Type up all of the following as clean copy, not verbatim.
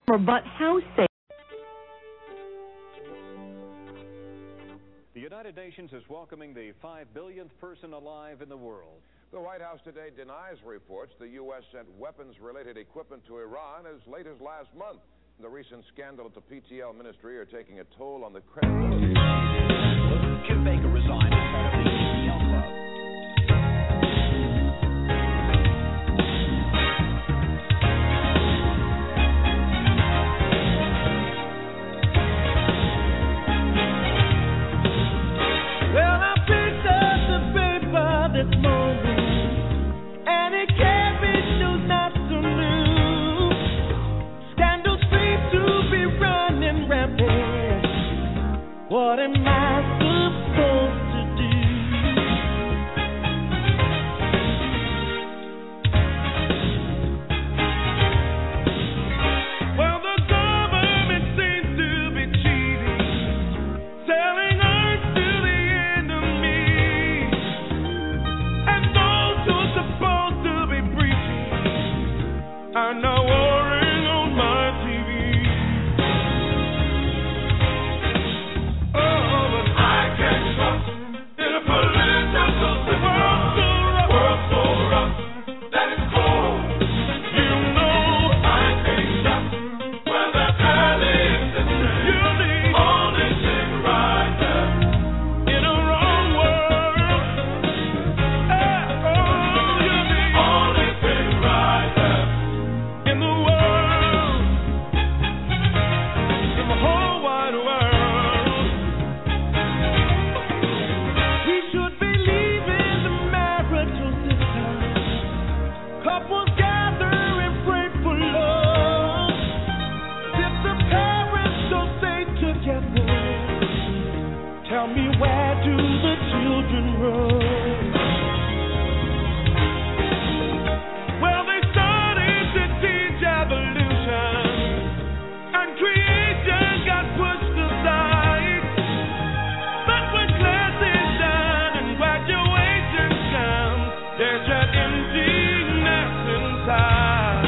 But how safe? The United Nations is welcoming the 5 billionth person alive in the world. The White House today denies reports the U.S. sent weapons-related equipment to Iran as late as last month. The recent scandal at the PTL ministry are taking a toll on the credibility. Kim Baker resigned as head of the PTL club. Well, I picked up the paper this morning, and it gave me news afternoon. Scandals seem to be running rampant. What am I supposed to do? Well, the government seems to be cheating, selling earth to the enemy, and those who are supposed to be preaching are now warring on my TV. Oh, but I can't trust in a political system. World so rough that it's cold. You know I can't trust where the alleys exist. You need only thing right there in a wrong world. You need only thing right there in the world, in the whole wide world. We should be leaving the marital system. Couples gather and pray for love. If the parents don't stay together, tell me, where do the children run? Well, they started to teach evolution, and creation got pushed aside. But when class is done and graduation comes, there's an emptiness inside.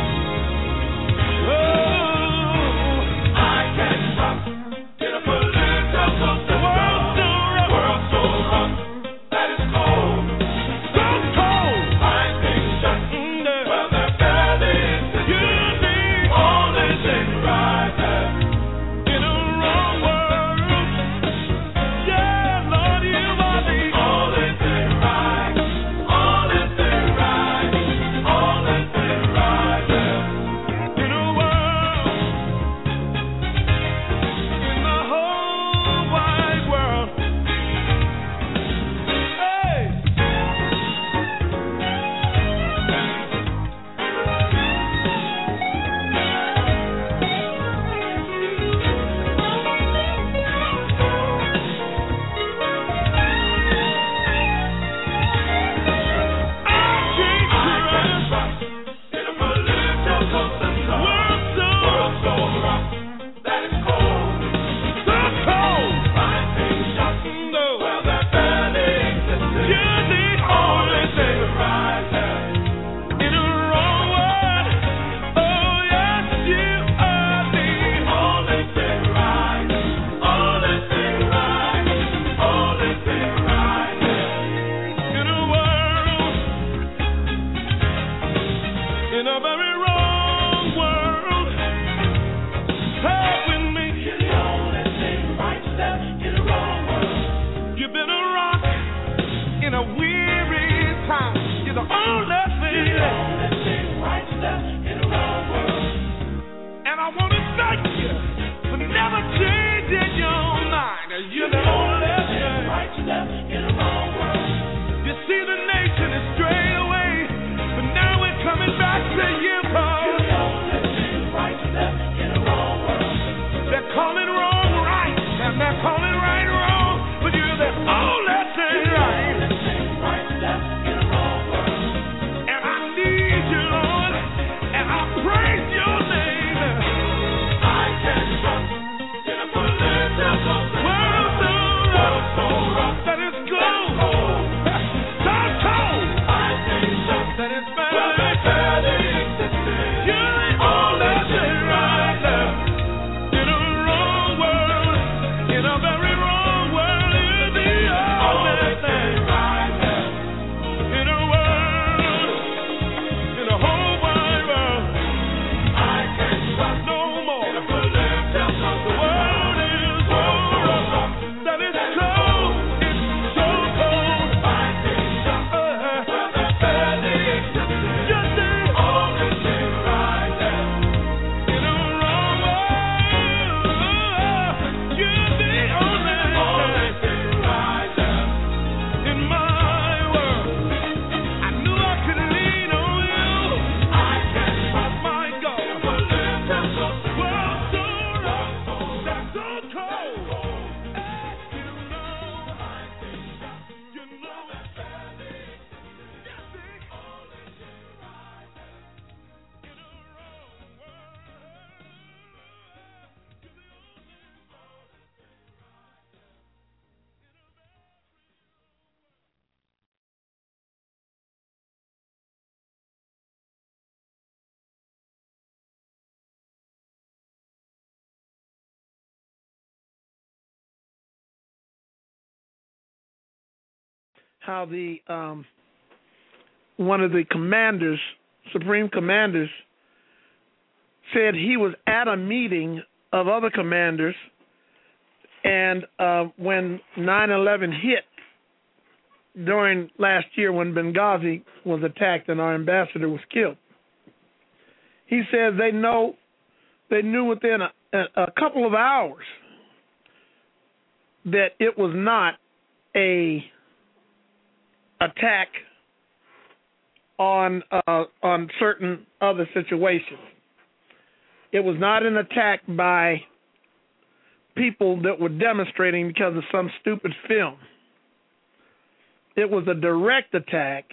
Oh, I can't trust in a political system. World so rough that it's cold. So cold. I can't trust where the belly is. You need only thing right there in a wrong world. Yeah, Lord, you are the only thing right. Only thing right. Only thing right there in a world, in the whole wide world. Hey. In a very wrong world, stay with me. You're the only thing right step in a wrong world. You've been a rock in a weary time. You're the only thing. You're the only thing right step in a wrong world. And I want to thank you for never changing your mind. You're the only thing right step in a wrong world. You see, the nation is strayed away, but now we're coming back to you, Paul. You're the only thing right step in a wrong world. They're calling wrong right, and they're calling right wrong, but you're the only thing right. You're the only thing right step in a wrong world. And I need you, Lord, and I praise your name. I how the one of the commanders, supreme commanders, said he was at a meeting of other commanders, and when 9/11 hit during last year, when Benghazi was attacked and our ambassador was killed, he said they knew within a couple of hours that it was not a attack on certain other situations. It was not an attack by people that were demonstrating because of some stupid film. It was a direct attack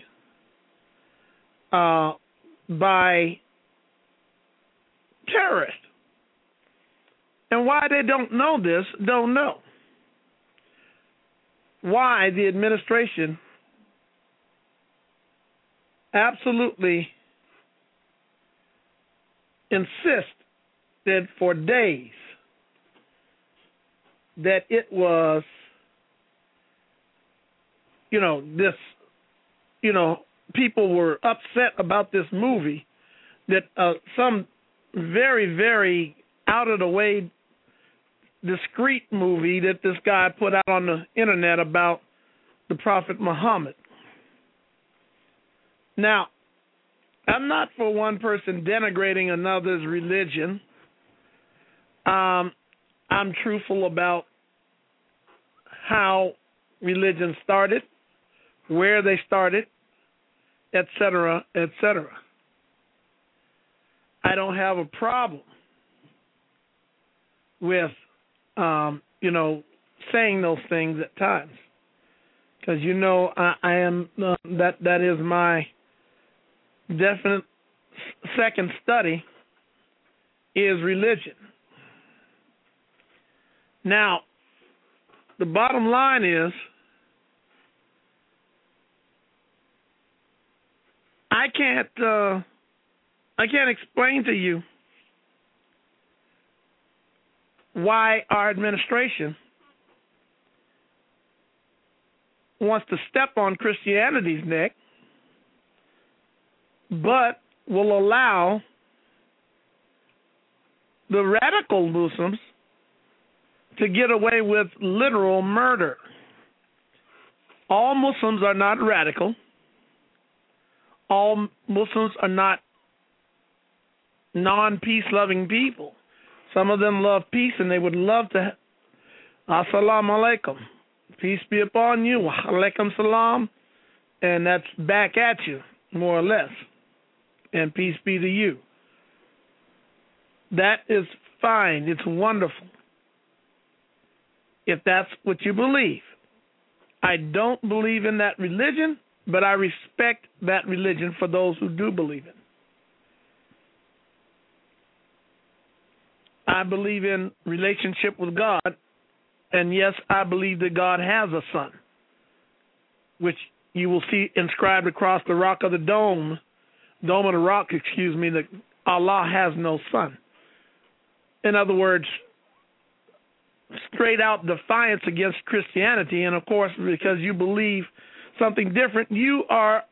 by terrorists. And why they don't know this, don't know. Why the administration absolutely insisted for days that it was, people were upset about this movie, that some very, very out of the way, discreet movie that this guy put out on the internet about the Prophet Muhammad. Now, I'm not for one person denigrating another's religion. I'm truthful about how religion started, where they started, etc., etc. I don't have a problem with, saying those things at times, because I am that is my definite second study is religion. Now, the bottom line is, I can't explain to you why our administration wants to step on Christianity's neck, but will allow the radical Muslims to get away with literal murder. All Muslims are not radical. All Muslims are not non-peace-loving people. Some of them love peace, and they would love to. Assalamu alaikum. Peace be upon you. Wa alaikum salam. And that's back at you, more or less. And peace be to you. That is fine. It's wonderful, if that's what you believe. I don't believe in that religion, but I respect that religion for those who do believe it. I believe in relationship with God, and yes, I believe that God has a son, which you will see inscribed across the rock of the dome of the rock, that Allah has no son. In other words, straight out defiance against Christianity, and of course, because you believe something different, you are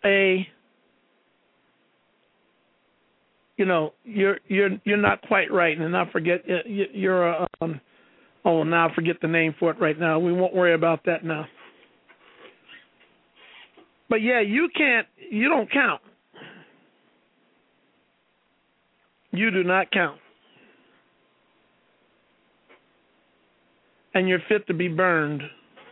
you're not quite right, and I forget now I forget the name for it right now. We won't worry about that now. But yeah, you don't count. You do not count. And you're fit to be burned,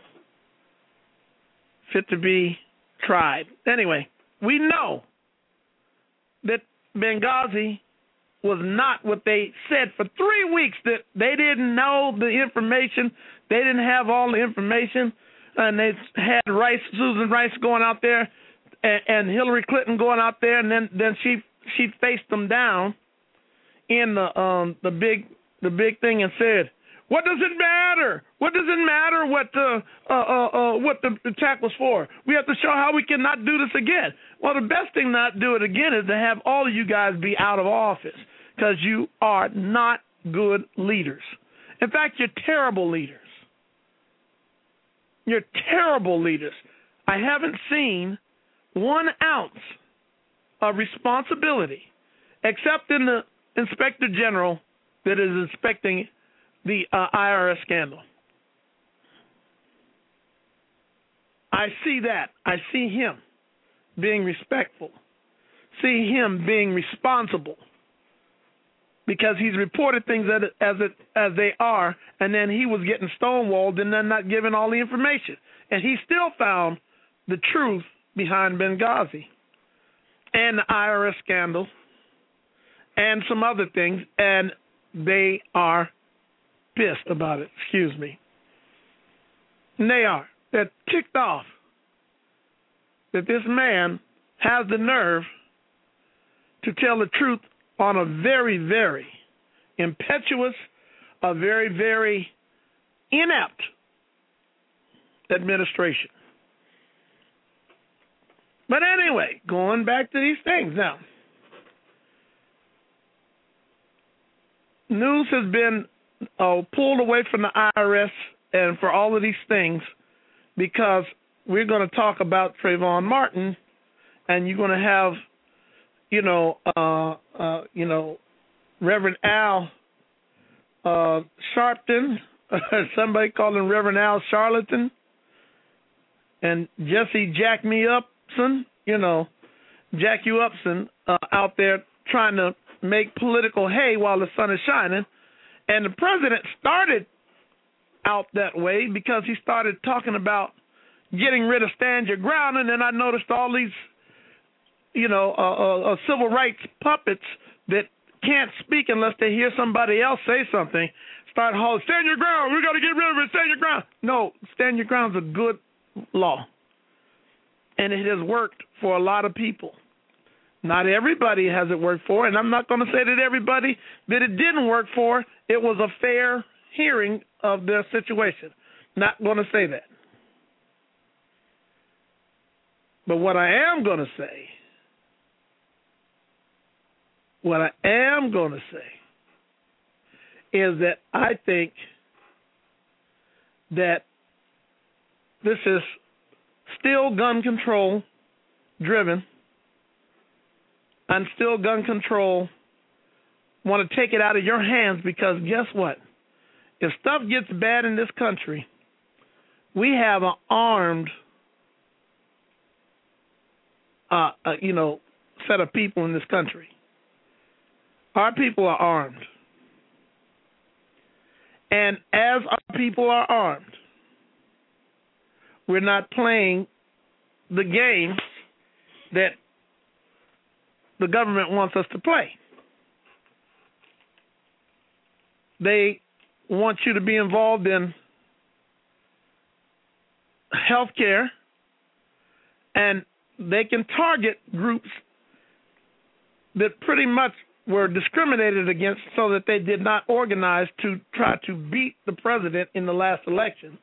fit to be tried. Anyway, we know that Benghazi was not what they said for 3 weeks, that they didn't know the information. They didn't have all the information. And they had Susan Rice going out there and Hillary Clinton going out there, and then she faced them down in the big thing and said, "What does it matter? What does it matter what the attack was for? We have to show how we cannot do this again." Well, the best thing not to do it again is to have all of you guys be out of office, because you are not good leaders. In fact, you're terrible leaders. You're terrible leaders. I haven't seen 1 ounce of responsibility, except in the Inspector General that is inspecting the IRS scandal. I see that. I see him being respectful, see him being responsible, because he's reported things as they are, and then he was getting stonewalled and then not giving all the information. And he still found the truth behind Benghazi and the IRS scandal and some other things, and they are pissed about it. Excuse me. And they are. They're ticked off that this man has the nerve to tell the truth on a very, very impetuous, a very, very inept administration. But anyway, going back to these things now. News has been pulled away from the IRS and for all of these things because we're going to talk about Trayvon Martin, and you're going to have, Reverend Al Sharpton, somebody calling Reverend Al Charlatan, and Jesse Jack Me Upson, Jack You Upson out there trying to make political hay while the sun is shining. And the president started out that way because he started talking about getting rid of Stand Your Ground, and then I noticed all these, civil rights puppets that can't speak unless they hear somebody else say something, start hollering, stand your ground, we got to get rid of it, stand your ground. No, stand your ground is a good law, and it has worked for a lot of people. Not everybody has it worked for, and I'm not going to say that everybody that it didn't work for, it was a fair hearing of their situation. Not going to say that. But what I am going to say is that I think that this is still gun control driven, and still gun control want to take it out of your hands, because guess what? If stuff gets bad in this country, we have an armed set of people in this country. Our people are armed. And as our people are armed, we're not playing the game that the government wants us to play. They want you to be involved in health care, and they can target groups that pretty much were discriminated against so that they did not organize to try to beat the president in the last election.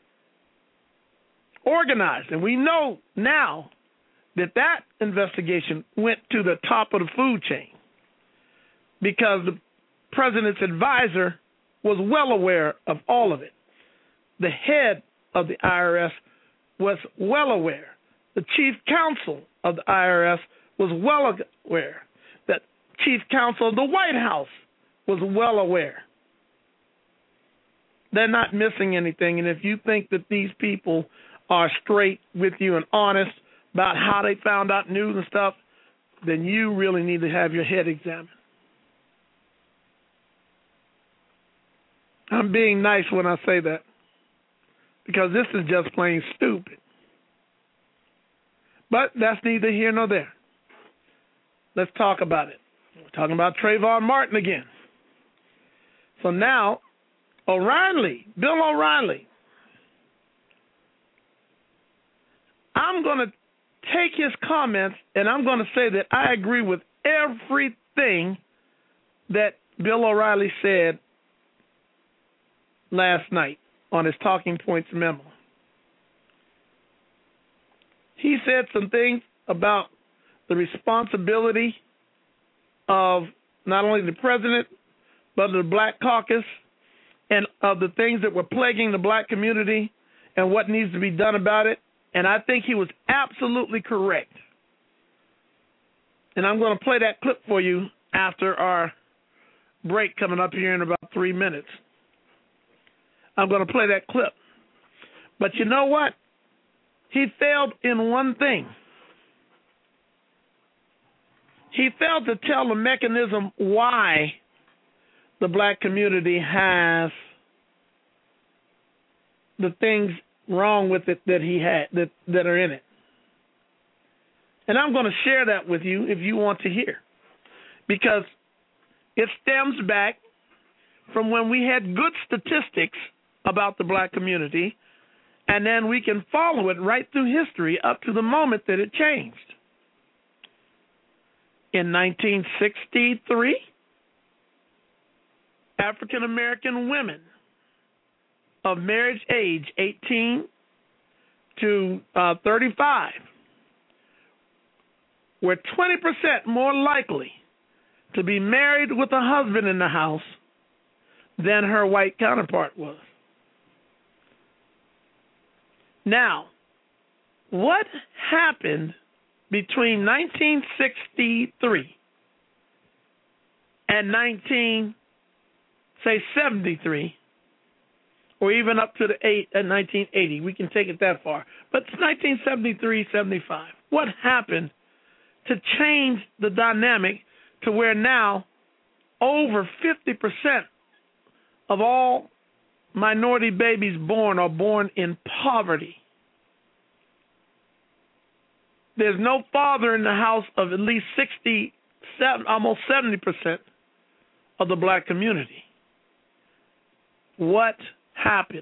Organized. And we know now that investigation went to the top of the food chain, because the president's advisor was well aware of all of it. The head of the IRS was well aware. The chief counsel of the IRS was well aware. The chief counsel of the White House was well aware. They're not missing anything. And if you think that these people are straight with you and honest about how they found out news and stuff, then you really need to have your head examined. I'm being nice when I say that, because this is just plain stupid. But that's neither here nor there. Let's talk about it. We're talking about Trayvon Martin again. So now, Bill O'Reilly, I'm going to take his comments and I'm going to say that I agree with everything that Bill O'Reilly said last night on his Talking Points memo. He said some things about the responsibility of not only the president, but of the Black Caucus, and of the things that were plaguing the black community and what needs to be done about it. And I think he was absolutely correct. And I'm going to play that clip for you after our break coming up here in about 3 minutes. I'm going to play that clip. But you know what? He failed in one thing. He failed to tell the mechanism why the black community has the things wrong with it that he had that are in it. And I'm going to share that with you if you want to hear, because it stems back from when we had good statistics about the black community, and then we can follow it right through history up to the moment that it changed. In 1963, African American women of marriage age 18 to 35 were 20% more likely to be married with a husband in the house than her white counterpart was. Now, what happened between 1963 and 1973, or even up to 1980? We can take it that far. But 1973, 75. What happened to change the dynamic to where now over 50% of all minority babies born are born in poverty? There's no father in the house of at least 67, almost 70% of the black community. What happened?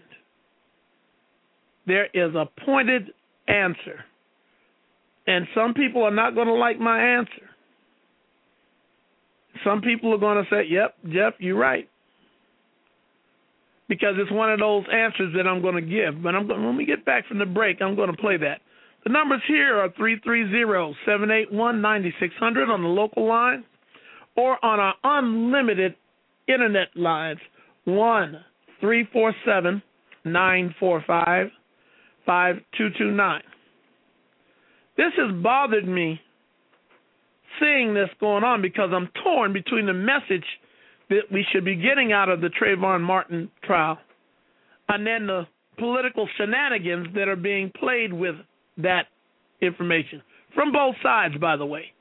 There is a pointed answer. And some people are not going to like my answer. Some people are going to say, yep, Jeff, you're right. Because it's one of those answers that I'm going to give. But when we get back from the break, I'm going to play that. The numbers here are 330-781-9600 on the local line, or on our unlimited internet lines, 1-347-945-5229. This has bothered me seeing this going on, because I'm torn between the message that we should be getting out of the Trayvon Martin trial and then the political shenanigans that are being played with that information. From both sides, by the way.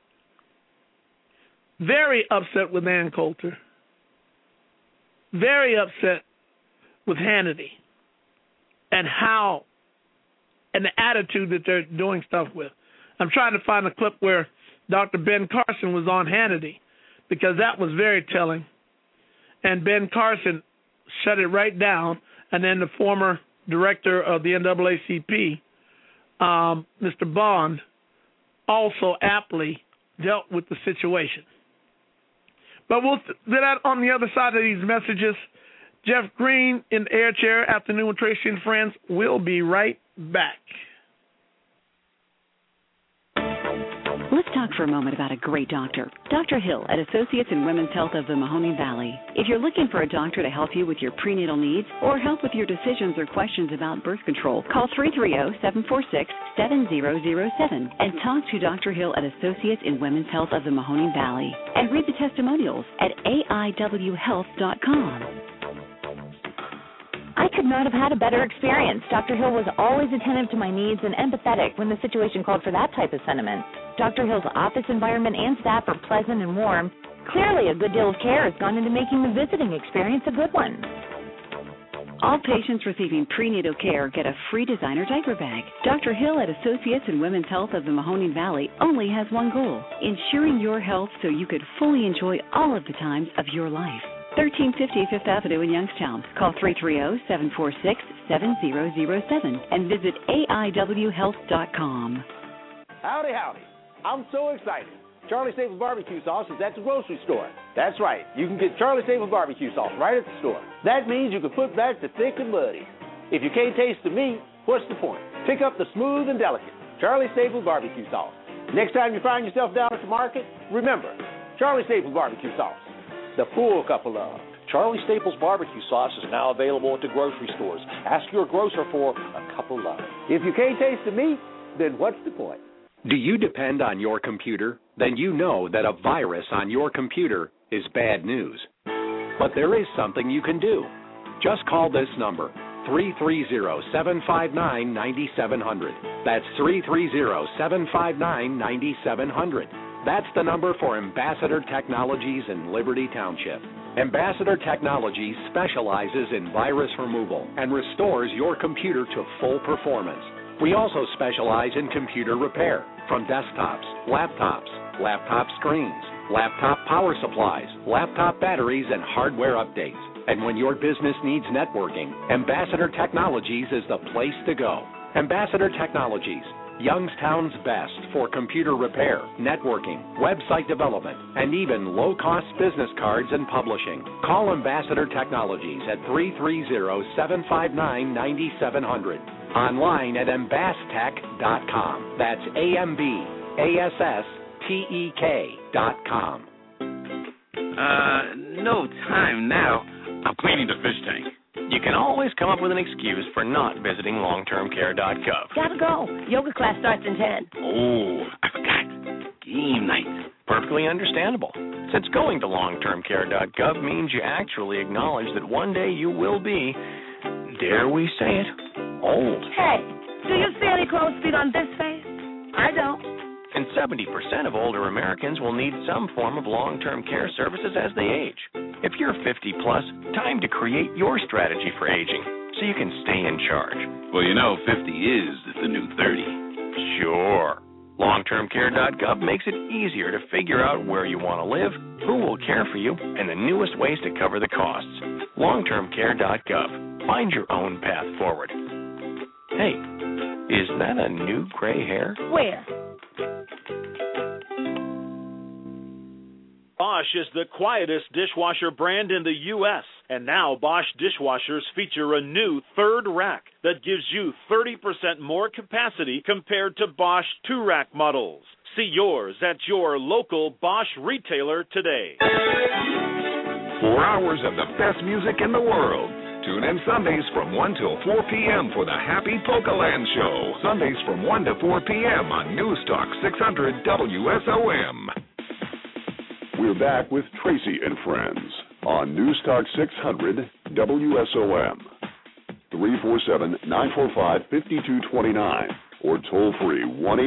Very upset with Ann Coulter. Very upset with Hannity and the attitude that they're doing stuff with. I'm trying to find a clip where Dr. Ben Carson was on Hannity, because that was very telling. And Ben Carson shut it right down, and then the former director of the NAACP, Mr. Bond, also aptly dealt with the situation. But we'll do that on the other side of these messages. Jeff Green in the air chair, Afternoon with Tracy and Friends. We'll be right back. Let's talk for a moment about a great doctor. Dr. Hill at Associates in Women's Health of the Mahoning Valley. If you're looking for a doctor to help you with your prenatal needs or help with your decisions or questions about birth control, call 330-746-7007 and talk to Dr. Hill at Associates in Women's Health of the Mahoning Valley. And read the testimonials at aiwhealth.com. I could not have had a better experience. Dr. Hill was always attentive to my needs and empathetic when the situation called for that type of sentiment. Dr. Hill's office environment and staff are pleasant and warm. Clearly, a good deal of care has gone into making the visiting experience a good one. All patients receiving prenatal care get a free designer diaper bag. Dr. Hill at Associates in Women's Health of the Mahoning Valley only has one goal: ensuring your health so you could fully enjoy all of the times of your life. 1350 Fifth Avenue in Youngstown. Call 330-746-7007 and visit aiwhealth.com. Howdy, howdy. I'm so excited. Charlie Staples barbecue sauce is at the grocery store. That's right. You can get Charlie Staples barbecue sauce right at the store. That means you can put back the thick and muddy. If you can't taste the meat, what's the point? Pick up the smooth and delicate Charlie Staples barbecue sauce. Next time you find yourself down at the market, remember, Charlie Staples barbecue sauce. the full cup of love. Charlie Staples barbecue sauce is now available at the grocery stores. Ask your grocer for a cup of love. If you can't taste the meat, then what's the point? Do you depend on your computer? Then you know that a virus on your computer is bad news. But there is something you can do. Just call this number, 330-759-9700. That's 330-759-9700. That's the number for Ambassador Technologies in Liberty Township. Ambassador Technologies specializes in virus removal and restores your computer to full performance. We also specialize in computer repair, from desktops, laptops, laptop screens, laptop power supplies, laptop batteries, and hardware updates. And when your business needs networking, Ambassador Technologies is the place to go. Ambassador Technologies, Youngstown's best for computer repair, networking, website development, and even low-cost business cards and publishing. Call Ambassador Technologies at 330-759-9700. Online at ambastek.com. That's AMBASSTEK.com. No time now. I'm cleaning the fish tank. You can always come up with an excuse for not visiting longtermcare.gov. Gotta go. Yoga class starts in 10. Oh, I forgot. Game night. Perfectly understandable. Since going to longtermcare.gov means you actually acknowledge that one day you will be, dare we say it, old. Hey, do you see any crow's feet on this face? I don't. And 70% of older Americans will need some form of long-term care services as they age. If you're 50 plus, time to create your strategy for aging so you can stay in charge. Well, you know, 50 is the new 30. Sure. Longtermcare.gov makes it easier to figure out where you want to live, who will care for you, and the newest ways to cover the costs. Longtermcare.gov. Find your own path forward. Hey, is that a new gray hair? Where? Bosch is the quietest dishwasher brand in the U.S., and now Bosch dishwashers feature a new third rack that gives you 30% more capacity compared to Bosch 2-rack models. See yours at your local Bosch retailer today. 4 hours of the best music in the world. Tune in Sundays from 1 till 4 p.m. for the Happy Polkaland Show. Sundays from 1 to 4 p.m. on News Talk 600 WSOM. We're back with Tracy and Friends on News Talk 600 WSOM. 347-945-5229 or toll free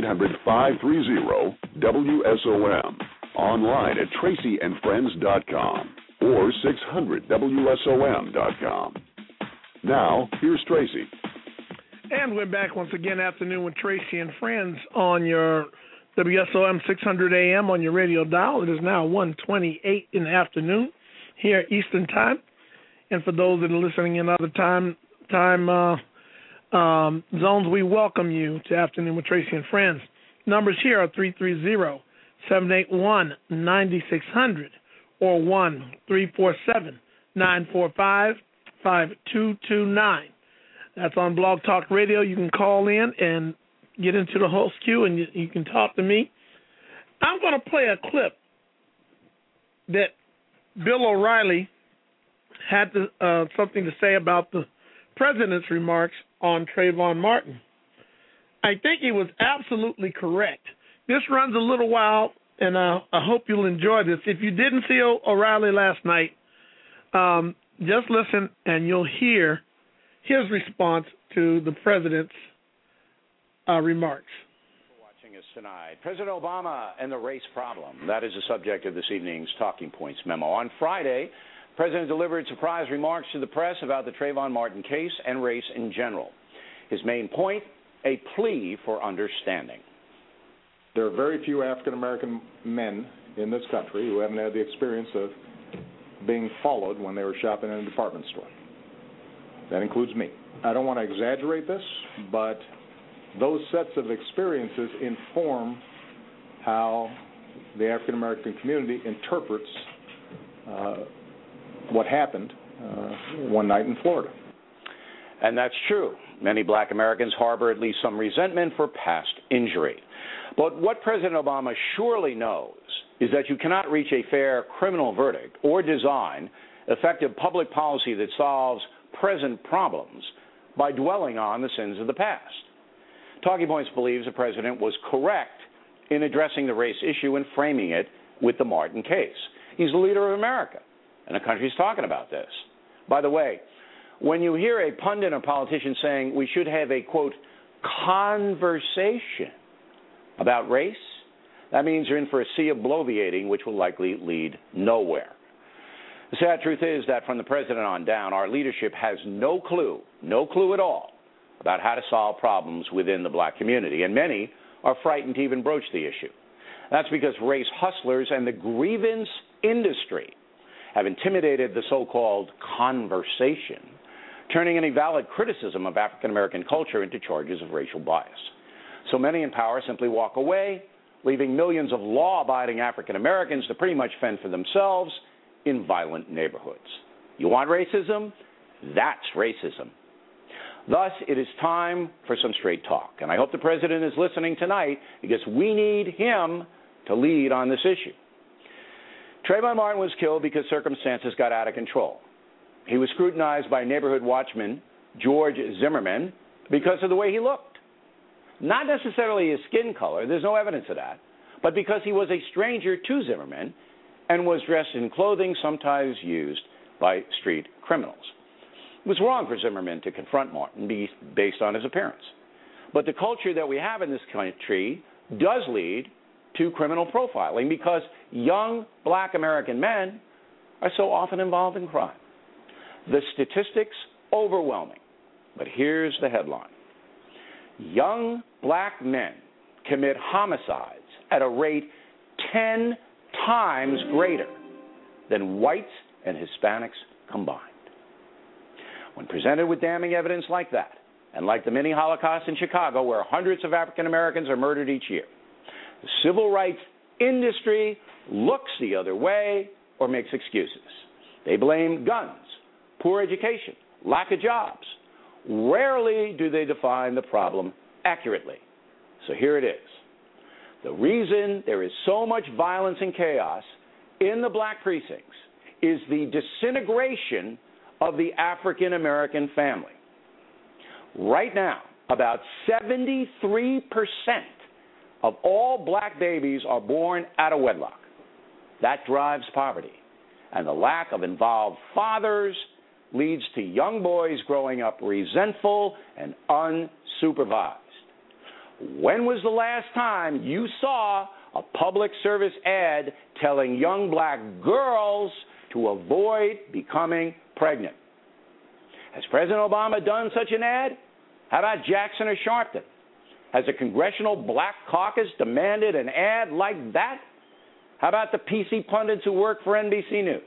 1-800-530-WSOM. Online at tracyandfriends.com or 600WSOM.com. Now, here's Tracy. And we're back once again, afternoon with Tracy and Friends on your WSOM 600 AM on your radio dial. It is now 1:28 in the afternoon here Eastern Time. And for those that are listening in other time zones, we welcome you to Afternoon with Tracy and Friends. Numbers here are 330-781-9600 or 1-347-945-5229. That's on Blog Talk Radio. You can call in and get into the host queue, and you can talk to me. I'm going to play a clip that Bill O'Reilly had something to say about the president's remarks on Trayvon Martin. I think he was absolutely correct. This runs a little while, and I hope you'll enjoy this. If you didn't see O'Reilly last night, just listen, and you'll hear his response to the president's remarks. Watching us tonight, President Obama and the race problem. That is the subject of this evening's Talking Points memo. On Friday, the President delivered surprise remarks to the press about the Trayvon Martin case and race in general. His main point, a plea for understanding. There are very few African-American men in this country who haven't had the experience of being followed when they were shopping in a department store. That includes me. I don't want to exaggerate this, but those sets of experiences inform how the African-American community interprets what happened one night in Florida. And that's true. Many black Americans harbor at least some resentment for past injury. But what President Obama surely knows is that you cannot reach a fair criminal verdict or design effective public policy that solves present problems by dwelling on the sins of the past. Talking Points believes the president was correct in addressing the race issue and framing it with the Martin case. He's the leader of America, and the country's talking about this. By the way, when you hear a pundit or politician saying we should have a, quote, conversation about race, that means you're in for a sea of bloviating, which will likely lead nowhere. The sad truth is that from the president on down, our leadership has no clue at all, about how to solve problems within the black community, and many are frightened to even broach the issue. That's because race hustlers and the grievance industry have intimidated the so-called conversation, turning any valid criticism of African American culture into charges of racial bias. So many in power simply walk away, leaving millions of law-abiding African Americans to pretty much fend for themselves in violent neighborhoods. You want racism? That's racism. Thus, it is time for some straight talk. And I hope the president is listening tonight, because we need him to lead on this issue. Trayvon Martin was killed because circumstances got out of control. He was scrutinized by neighborhood watchman George Zimmerman because of the way he looked. Not necessarily his skin color, there's no evidence of that, but because he was a stranger to Zimmerman and was dressed in clothing sometimes used by street criminals. It was wrong for Zimmerman to confront Martin based on his appearance. But the culture that we have in this country does lead to criminal profiling because young black American men are so often involved in crime. The statistics, overwhelming. But here's the headline. Young black men commit homicides at a rate 10 times greater than whites and Hispanics combined. When presented with damning evidence like that, and like the mini Holocaust in Chicago where hundreds of African Americans are murdered each year, the civil rights industry looks the other way or makes excuses. They blame guns, poor education, lack of jobs. Rarely do they define the problem accurately. So here it is. The reason there is so much violence and chaos in the black precincts is the disintegration of the African American family. Right now, about 73% of all black babies are born out of wedlock. That drives poverty. And the lack of involved fathers leads to young boys growing up resentful and unsupervised. When was the last time you saw a public service ad telling young black girls to avoid becoming pregnant? Has President Obama done such an ad? How about Jackson or Sharpton? Has the Congressional Black Caucus demanded an ad like that? How about the PC pundits who work for NBC News?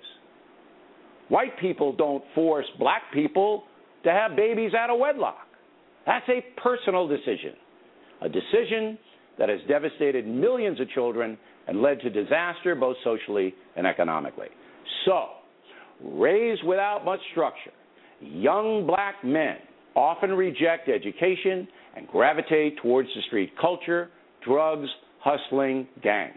White people don't force black people to have babies out of wedlock. That's a personal decision, a decision that has devastated millions of children and led to disaster both socially and economically. So, raised without much structure, young black men often reject education and gravitate towards the street culture, drugs, hustling, gangs.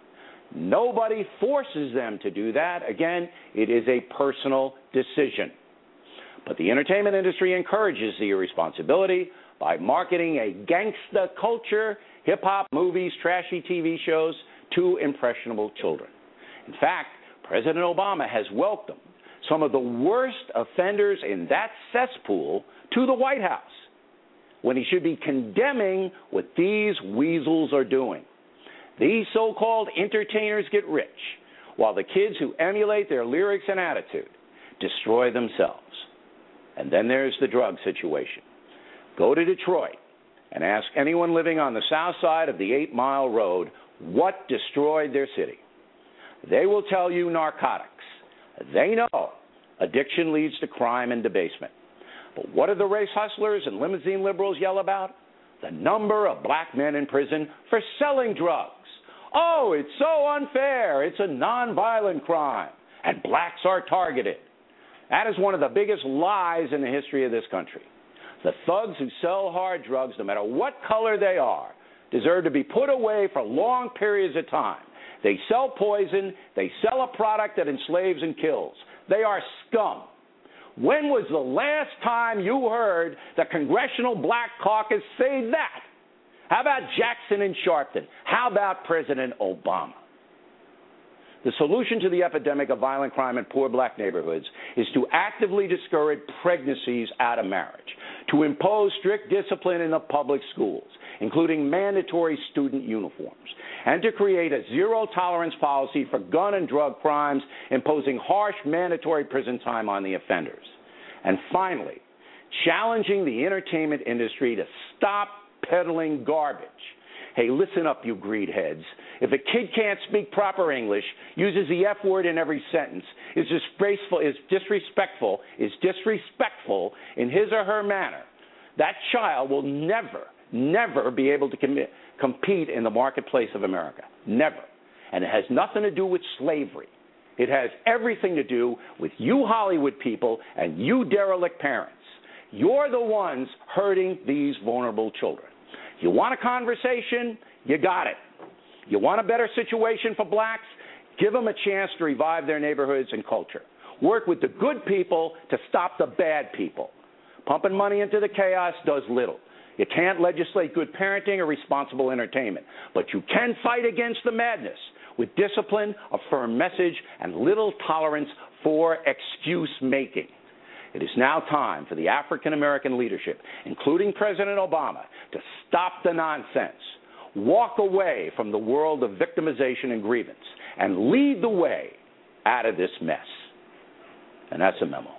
Nobody forces them to do that. Again, it is a personal decision. But the entertainment industry encourages the irresponsibility by marketing a gangsta culture, hip-hop, movies, trashy TV shows to impressionable children. In fact, President Obama has welcomed some of the worst offenders in that cesspool to the White House when he should be condemning what these weasels are doing. These so-called entertainers get rich, while the kids who emulate their lyrics and attitude destroy themselves. And then there's the drug situation. Go to Detroit and ask anyone living on the south side of the 8 Mile Road what destroyed their city. They will tell you narcotics. They know addiction leads to crime and debasement. But what do the race hustlers and limousine liberals yell about? The number of black men in prison for selling drugs. Oh, it's so unfair. It's a nonviolent crime, and blacks are targeted. That is one of the biggest lies in the history of this country. The thugs who sell hard drugs, no matter what color they are, deserve to be put away for long periods of time. They sell poison. They sell a product that enslaves and kills. They are scum. When was the last time you heard the Congressional Black Caucus say that? How about Jackson and Sharpton? How about President Obama? The solution to the epidemic of violent crime in poor black neighborhoods is to actively discourage pregnancies out of marriage, to impose strict discipline in the public schools, including mandatory student uniforms, and to create a zero-tolerance policy for gun and drug crimes, imposing harsh mandatory prison time on the offenders. And finally, challenging the entertainment industry to stop peddling garbage. Hey, listen up, you greed heads. If a kid can't speak proper English, uses the F word in every sentence, is disrespectful in his or her manner, that child will never be able to compete in the marketplace of America. Never. And it has nothing to do with slavery. It has everything to do with you Hollywood people and you derelict parents. You're the ones hurting these vulnerable children. You want a conversation? You got it. You want a better situation for blacks? Give them a chance to revive their neighborhoods and culture. Work with the good people to stop the bad people. Pumping money into the chaos does little. You can't legislate good parenting or responsible entertainment, but you can fight against the madness with discipline, a firm message, and little tolerance for excuse making. It is now time for the African American leadership, including President Obama, to stop the nonsense, walk away from the world of victimization and grievance, and lead the way out of this mess. And that's a memo.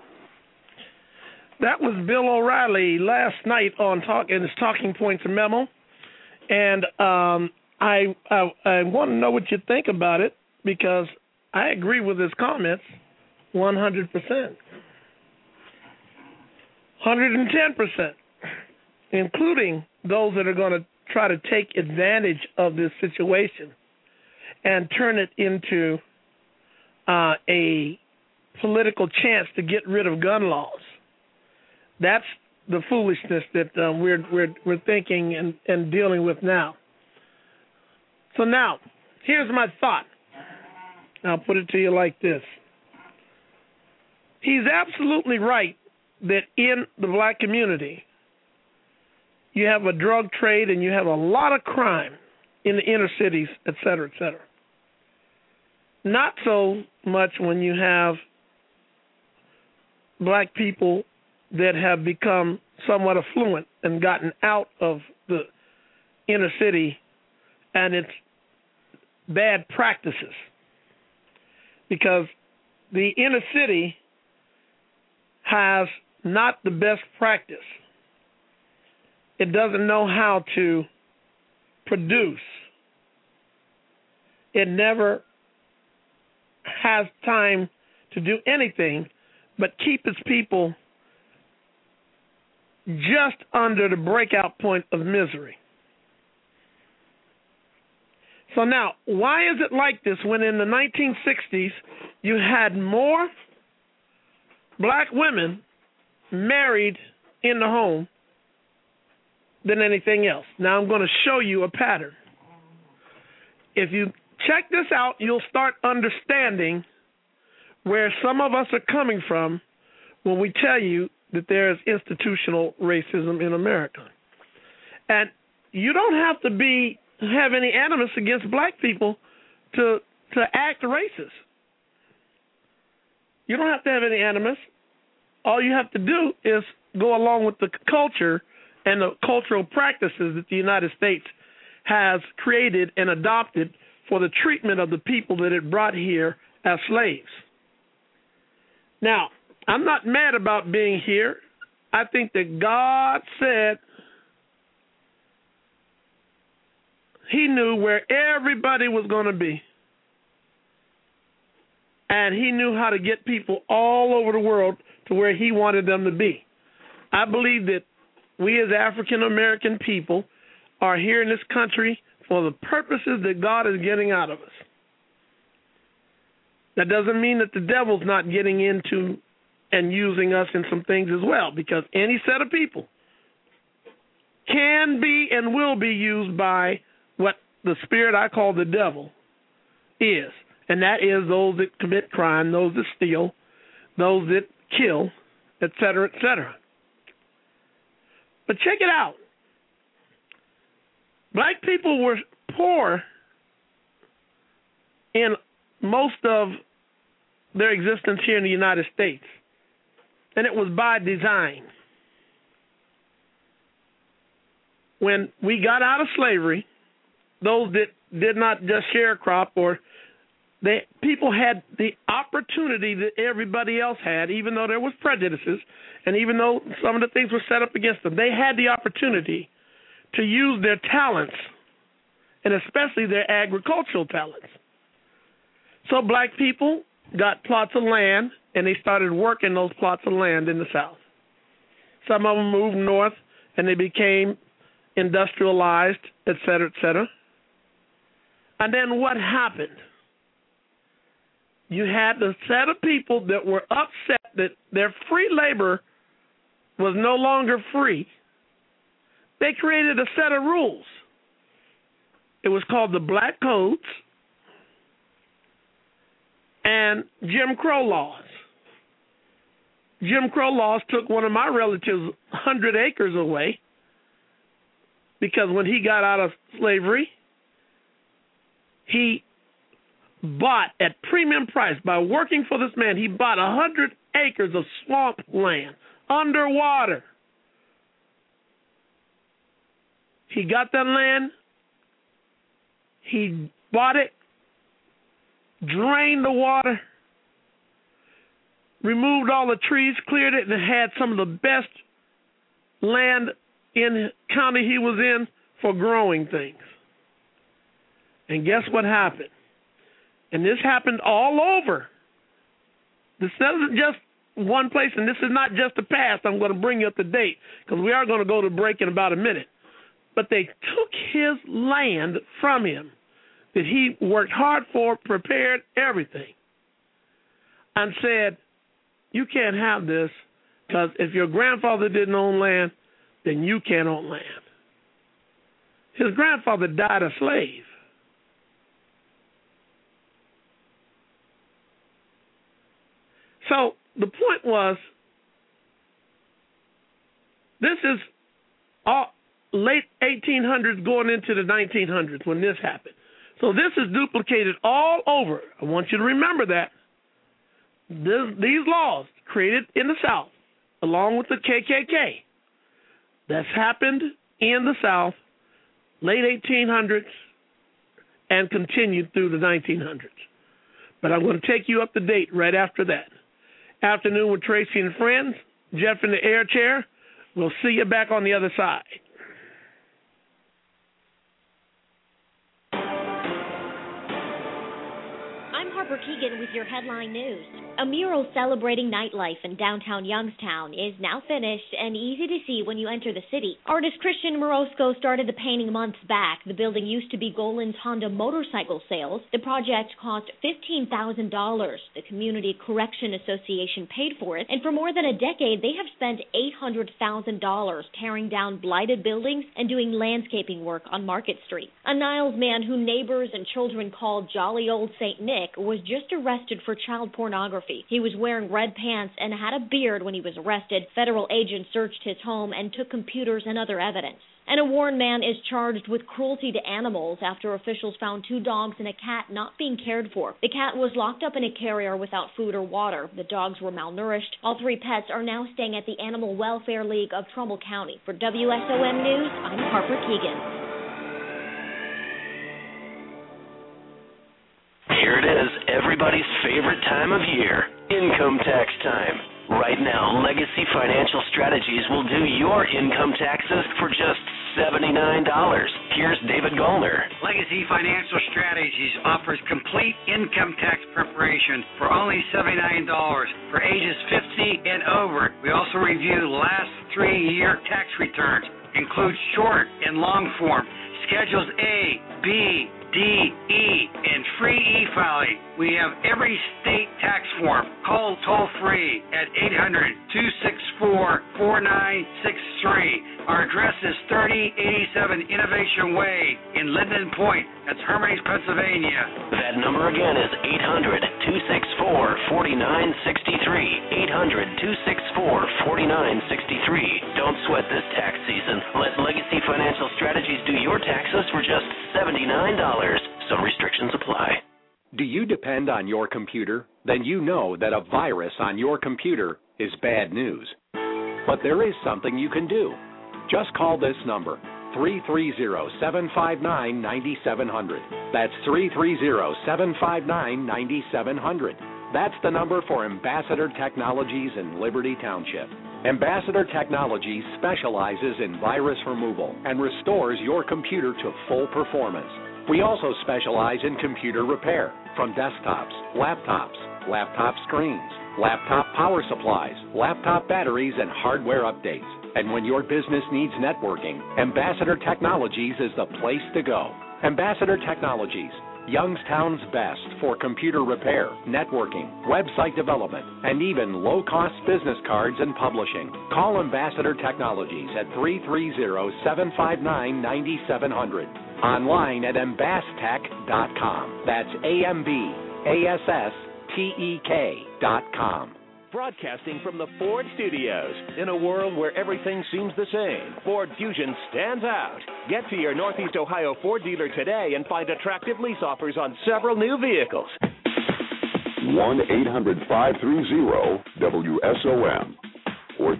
That was Bill O'Reilly last night in his Talking Points memo, and I want to know what you think about it, because I agree with his comments 100%. 110%, including those that are going to try to take advantage of this situation and turn it into a political chance to get rid of gun laws. That's the foolishness that we're thinking and dealing with now. So now, here's my thought. I'll put it to you like this. He's absolutely right that in the black community, you have a drug trade and you have a lot of crime in the inner cities, et cetera, et cetera. Not so much when you have black people that have become somewhat affluent and gotten out of the inner city and its bad practices. Because the inner city has not the best practice. It doesn't know how to produce. It never has time to do anything but keep its people just under the breakout point of misery. So now, why is it like this when in the 1960s you had more black women married in the home than anything else? Now I'm going to show you a pattern. If you check this out, you'll start understanding where some of us are coming from when we tell you that there's institutional racism in America. And you don't have to have any animus against black people to act racist. You don't have to have any animus. All you have to do is go along with the culture and the cultural practices that the United States has created and adopted for the treatment of the people that it brought here as slaves. Now, I'm not mad about being here. I think that God said He knew where everybody was going to be. And He knew how to get people all over the world to where He wanted them to be. I believe that we as African American people are here in this country for the purposes that God is getting out of us. That doesn't mean that the devil's not getting into and using us in some things as well, because any set of people can be and will be used by what the spirit I call the devil is. And that is those that commit crime, those that steal, those that kill, et cetera, et cetera. But check it out. Black people were poor in most of their existence here in the United States. And it was by design. When we got out of slavery, those that did not just sharecrop, or people had the opportunity that everybody else had, even though there was prejudices, and even though some of the things were set up against them, they had the opportunity to use their talents, and especially their agricultural talents. So black people got plots of land, and they started working those plots of land in the South. Some of them moved north, and they became industrialized, et cetera, et cetera. And then what happened? You had a set of people that were upset that their free labor was no longer free. They created a set of rules. It was called the Black Codes and Jim Crow laws. Jim Crow laws took one of my relatives 100 acres away because when he got out of slavery, he bought at premium price, by working for this man, he bought 100 acres of swamp land underwater. He got that land, he bought it, drained the water, removed all the trees, cleared it, and had some of the best land in the county he was in for growing things. And guess what happened? And this happened all over. This isn't just one place, and this is not just the past. I'm going to bring you up to date because we are going to go to break in about a minute. But they took his land from him that he worked hard for, prepared everything, and said, you can't have this because if your grandfather didn't own land, then you can't own land. His grandfather died a slave. So the point was, this is all late 1800s going into the 1900s when this happened. So this is duplicated all over. I want you to remember that. These laws created in the South, along with the KKK, that's happened in the South, late 1800s, and continued through the 1900s. But I'm going to take you up to date right after that. Afternoon with Tracy and Friends. Jeff in the air chair. We'll see you back on the other side. I'm Harper Keegan with your headline news. A mural celebrating nightlife in downtown Youngstown is now finished and easy to see when you enter the city. Artist Christian Morosco started the painting months back. The building used to be Golan's Honda motorcycle sales. The project cost $15,000. The Community Correction Association paid for it, and for more than a decade, they have spent $800,000 tearing down blighted buildings and doing landscaping work on Market Street. A Niles man who neighbors and children called Jolly Old St. Nick was just arrested for child pornography. He was wearing red pants and had a beard when he was arrested. Federal agents searched his home and took computers and other evidence. And a Warren man is charged with cruelty to animals after officials found 2 dogs and a cat not being cared for. The cat was locked up in a carrier without food or water. The dogs were malnourished. All 3 pets are now staying at the Animal Welfare League of Trumbull County. For WSOM News, I'm Harper Keegan. Here it is, everybody's favorite time of year, income tax time. Right now, Legacy Financial Strategies will do your income taxes for just $79. Here's David Gollner. Legacy Financial Strategies offers complete income tax preparation for only $79 for ages 50 and over. We also review last 3-year tax returns, include short and long form, Schedules A, B, and free e-filing. We have every state tax form. Call toll-free at 800-264-4963. Our address is 3087 Innovation Way in Linden Point. That's Hermes, Pennsylvania. That number again is 800-264-4963. 800-264-4963. Don't sweat this tax season. Let Legacy Financial Strategies do your taxes for just $79. Some restrictions apply. Do you depend on your computer? Then you know that a virus on your computer is bad news. But there is something you can do. Just call this number, 330-759-9700. That's 330-759-9700. That's the number for Ambassador Technologies in Liberty Township. Ambassador Technologies specializes in virus removal and restores your computer to full performance. We also specialize in computer repair, from desktops, laptop screens, laptop power supplies, laptop batteries, and hardware updates. And when your business needs networking, Ambassador Technologies is the place to go. Ambassador Technologies, Youngstown's best for computer repair, networking, website development, and even low-cost business cards and publishing. Call Ambassador Technologies at 330-759-9700. Online at ambastek.com. That's AMBASSTEK.com. Broadcasting from the Ford Studios. In a world where everything seems the same, Ford Fusion stands out. Get to your Northeast Ohio Ford dealer today and find attractive lease offers on several new vehicles. 1-800-530-WSOM or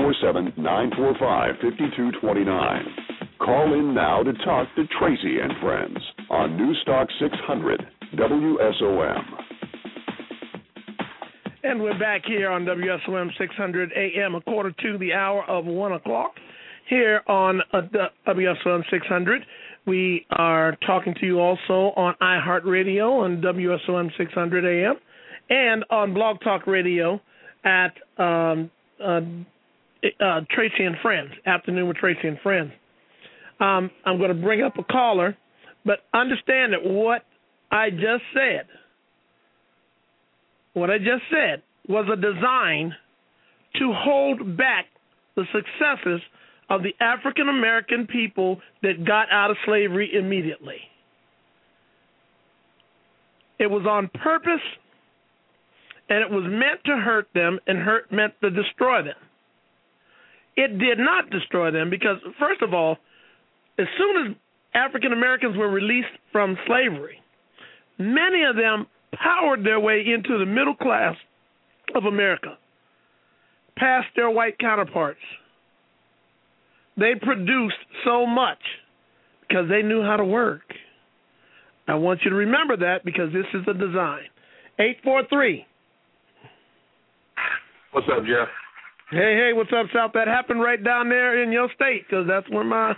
347-945-5229. Call in now to talk to Tracy and Friends on Newstalk 600 WSOM. And we're back here on WSOM 600 AM, a quarter to the hour of 1 o'clock. Here on WSOM 600, we are talking to you also on iHeartRadio on WSOM 600 AM and on Blog Talk Radio at Tracy and Friends, Afternoon with Tracy and Friends. I'm going to bring up a caller, but understand that what I just said was a design to hold back the successes of the African American people that got out of slavery immediately. It was on purpose, and it was meant to hurt them and meant to destroy them. It did not destroy them because, first of all, as soon as African Americans were released from slavery, many of them powered their way into the middle class of America, past their white counterparts. They produced so much because they knew how to work. I want you to remember that because this is a design. 843. What's up, Jeff? Hey, what's up, South? That happened right down there in your state because that's where my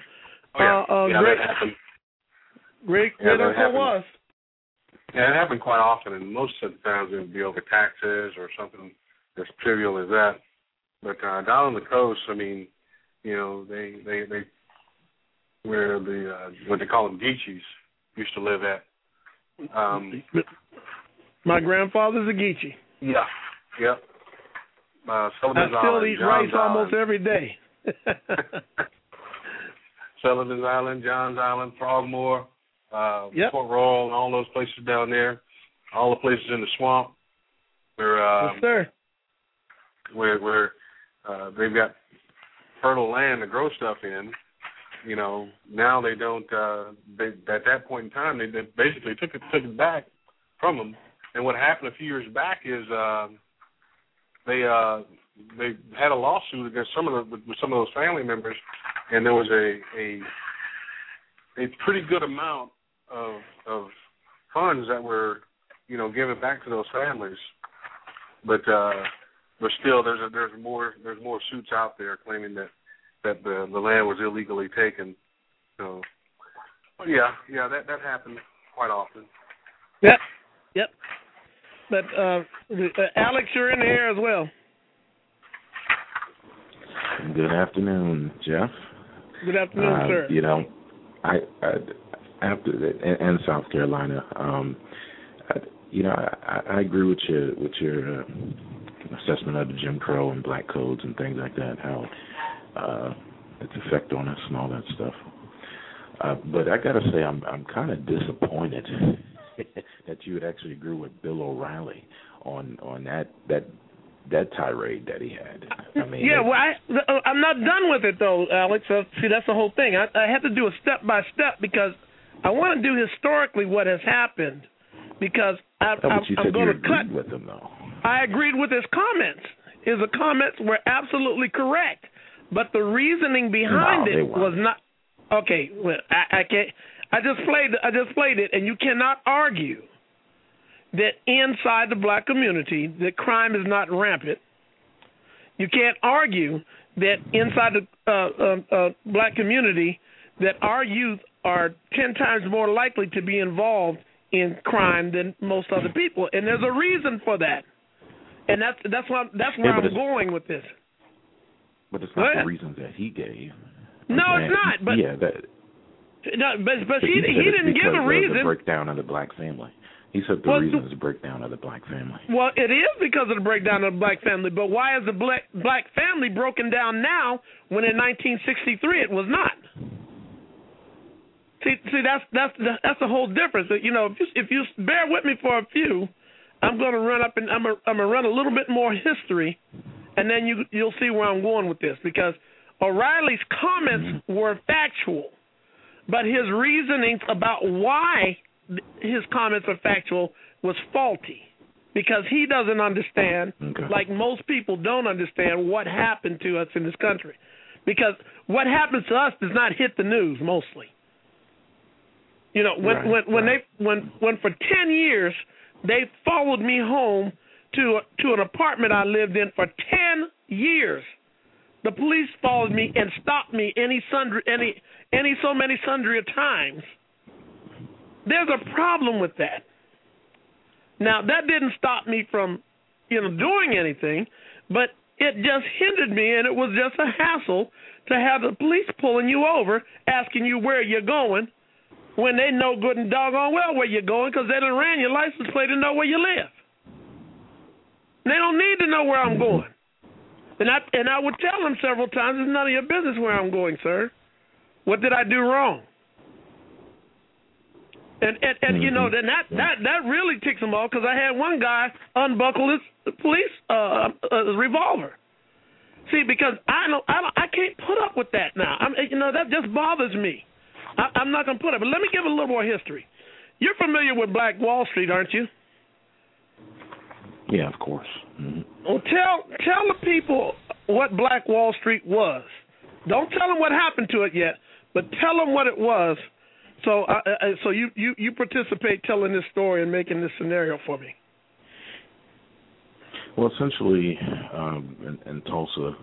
great uncle was. Yeah, it happened quite often, and most of the times it would be over taxes or something as trivial as that. But down on the coast, I mean, you know, they where the what they call them Geechees used to live at. My grandfather's a Geechee. Yeah, yep. I still eat rice almost every day. Sullivan's Island, Johns Island, Frogmore, Fort Royal, and all those places down there. All the places in the swamp where yes, sir. where they've got fertile land to grow stuff in. You know, now they don't. At that point in time, they basically took it back from them. And what happened a few years back is they had a lawsuit against some of those family members, and there was a pretty good amount of funds that were, you know, given back to those families. But still, there's more suits out there claiming that the land was illegally taken. So, but yeah, that happened quite often. Yep. But Alex, you're in the air as well. Good afternoon, Jeff. Good afternoon, sir. You know, I after and South Carolina. I agree with your assessment of the Jim Crow and black codes and things like that. How its effect on us and all that stuff. But I gotta say, I'm kind of disappointed that you would actually agree with Bill O'Reilly on that tirade that he had. I mean, I'm not done with it though, Alex. See, that's the whole thing. I have to do a step by step because I want to do historically what has happened. Because I'm going to cut with him though. I agreed with his comments. His comments were absolutely correct, but the reasoning behind it was not. Okay, well, I can't. I just played it, and you cannot argue that inside the black community that crime is not rampant. You can't argue that inside the black community that our youth are 10 times more likely to be involved in crime than most other people, and there's a reason for that, and that's where I'm going with this. But it's not the reasons that he gave. No, it's not. But but he didn't give a reason. The breakdown of the black family. He said the reason is the breakdown of the black family. Well, it is because of the breakdown of the black family. But why is the black family broken down now when in 1963 it was not? See, that's a whole difference. You know, if you bear with me for a few, I'm going to run up and I'm gonna run a little bit more history, and then you'll see where I'm going with this. Because O'Reilly's comments were factual, but his reasonings about why his comments are factual was faulty, because he doesn't understand, like most people don't understand, what happened to us in this country. Because what happens to us does not hit the news mostly. You know, when for 10 years they followed me home to an apartment I lived in for 10 years, the police followed me and stopped me any so many sundry times. There's a problem with that. Now, that didn't stop me from, doing anything, but it just hindered me, and it was just a hassle to have the police pulling you over, asking you where you're going, when they know good and doggone well where you're going, because they done ran your license plate to know where you live. They don't need to know where I'm going. And I would tell them several times, it's none of your business where I'm going, sir. What did I do wrong? And that really ticks them off, because I had one guy unbuckle his police revolver. See, because I can't put up with that now. That just bothers me. I'm not going to put it. But let me give a little more history. You're familiar with Black Wall Street, aren't you? Yeah, of course. Mm-hmm. Well, tell the people what Black Wall Street was. Don't tell them what happened to it yet, but tell them what it was. So you participate telling this story and making this scenario for me. Well, essentially, in Tulsa,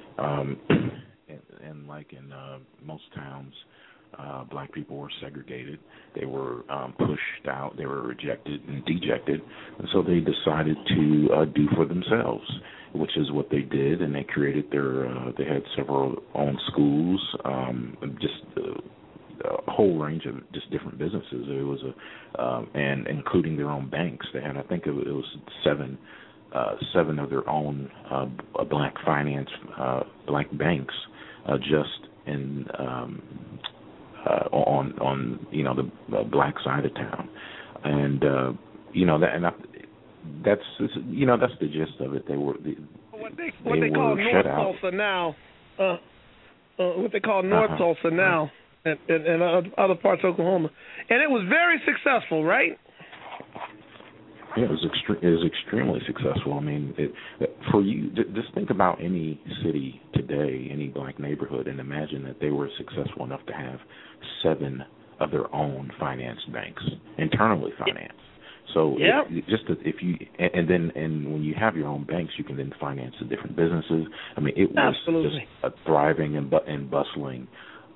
and like in most towns, black people were segregated. They were pushed out. They were rejected and dejected. And so they decided to do for themselves, which is what they did. And they created they had several own schools, a whole range of just different businesses. It was and including their own banks. They had, I think it was seven of their own black finance, black banks, just in on the black side of town, and that's the gist of it. They were what they call North Tulsa now, what they call North Tulsa now, and other parts of Oklahoma, and it was very successful, right? Yeah, it was extremely successful. I mean, for you, just think about any city today, any black neighborhood, and imagine that they were successful enough to have 7 of their own financed banks, internally financed. So and when you have your own banks, you can then finance the different businesses. I mean, it was just a thriving and bustling,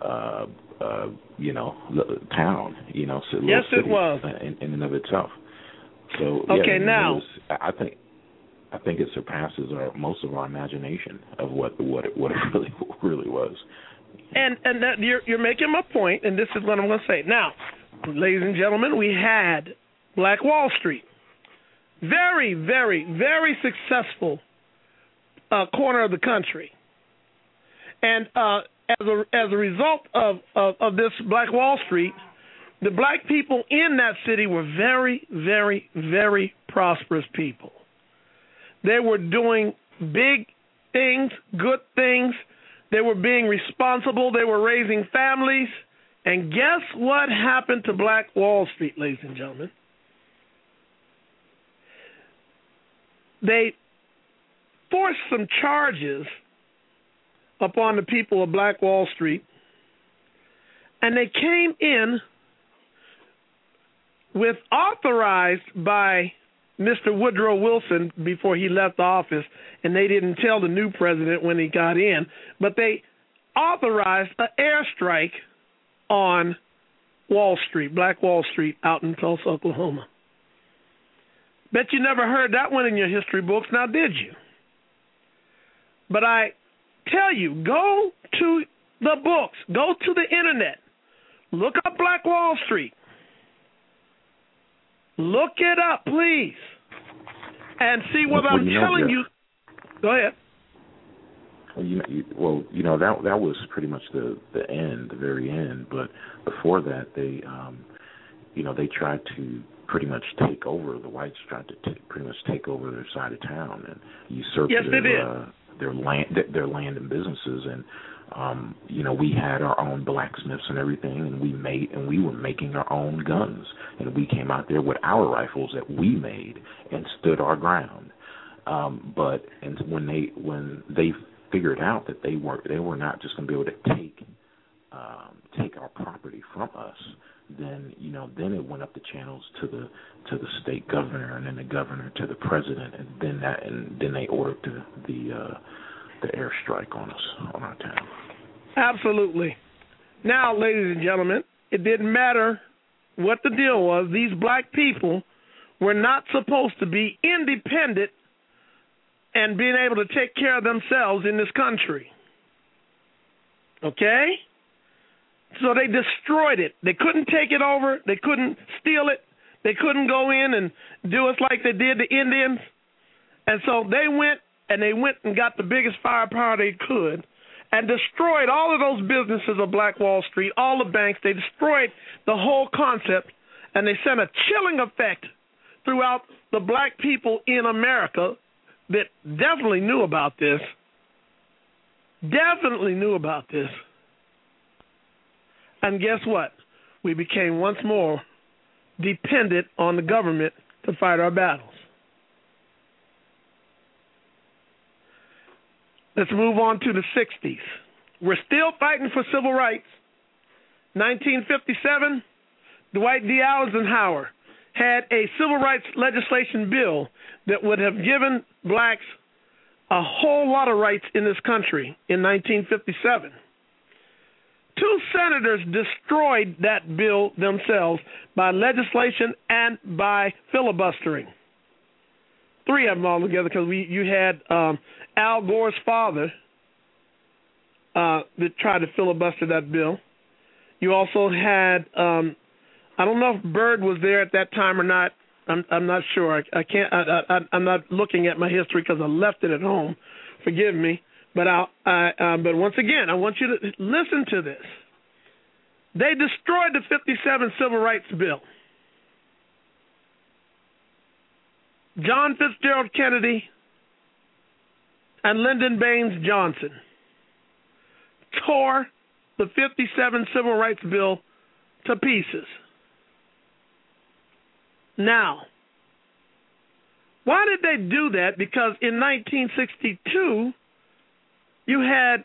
town. Yes, it was in and of itself. So now I think it surpasses most of our imagination of what it really was. And that you're making my point, and this is what I'm going to say. Now, ladies and gentlemen, we had Black Wall Street. Very, very, very successful corner of the country. And as a result of this Black Wall Street, the black people in that city were very, very, very prosperous people. They were doing big things, good things. They were being responsible. They were raising families. And guess what happened to Black Wall Street, ladies and gentlemen? They forced some charges upon the people of Black Wall Street, and they came in with, authorized by Mr. Woodrow Wilson before he left the office, and they didn't tell the new president when he got in, but they authorized an airstrike on Wall Street, Black Wall Street out in Tulsa, Oklahoma. Bet you never heard that one in your history books, now did you? But I tell you, go to the books, go to the internet, look up Black Wall Street. Look it up, please, and see what I'm telling you. Go ahead. Well, that was pretty much the end, the very end. But before that, they tried to pretty much take over. The whites tried to pretty much take over their side of town and usurp their land and businesses. And we had our own blacksmiths and everything, and we were making our own guns, and we came out there with our rifles that we made and stood our ground. But when they figured out that they were not just going to be able to take our property from us, then it went up the channels to the state governor, and then the governor to the president, and then they ordered the airstrike on us, on our town. Absolutely. Now, ladies and gentlemen, it didn't matter what the deal was. These black people were not supposed to be independent and being able to take care of themselves in this country. Okay? So they destroyed it. They couldn't take it over. They couldn't steal it. They couldn't go in and do us like they did the Indians. And so they went and got the biggest firepower they could and destroyed all of those businesses of Black Wall Street, all the banks. They destroyed the whole concept, and they sent a chilling effect throughout the black people in America that definitely knew about this. And guess what? We became once more dependent on the government to fight our battles. Let's move on to the 60s. We're still fighting for civil rights. 1957, Dwight D. Eisenhower had a civil rights legislation bill that would have given blacks a whole lot of rights in this country in 1957. Two senators destroyed that bill themselves by legislation and by filibustering. Three of them all together, because you had Al Gore's father that tried to filibuster that bill. You also had I don't know if Byrd was there at that time or not. I'm not sure. I can't. I'm not looking at my history because I left it at home. Forgive me. But but once again, I want you to listen to this. They destroyed the 57 Civil Rights Bill. John Fitzgerald Kennedy and Lyndon Baines Johnson tore the 57 Civil Rights Bill to pieces. Now, why did they do that? Because in 1962, you had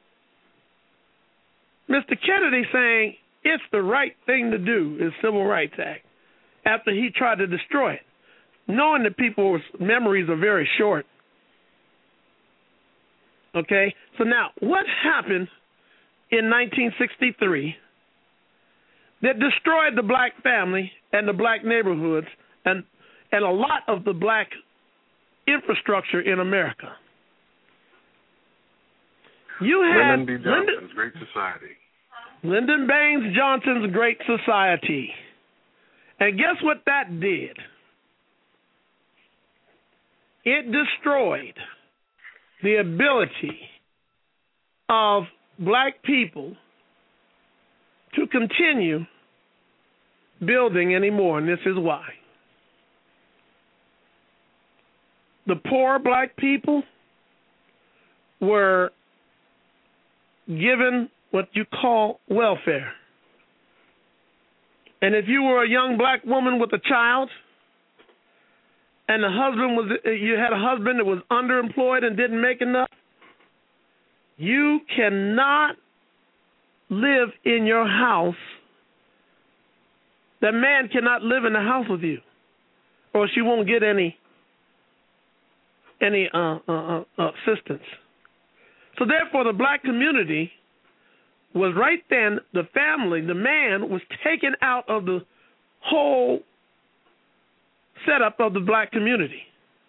Mr. Kennedy saying it's the right thing to do, is Civil Rights Act, after he tried to destroy it, knowing that people's memories are very short. Okay? So now, what happened in 1963 that destroyed the black family and the black neighborhoods and a lot of the black infrastructure in America? You had Lyndon B. Johnson's Great Society. Lyndon Baines Johnson's Great Society. And guess what that did? It destroyed the ability of black people to continue building anymore, and this is why. The poor black people were given what you call welfare. And if you were a young black woman with a child, and you had a husband that was underemployed and didn't make enough, you cannot live in your house. That man cannot live in the house with you, or she won't get any assistance. So therefore, the black community was right then, the family, the man was taken out of the whole setup of the black community.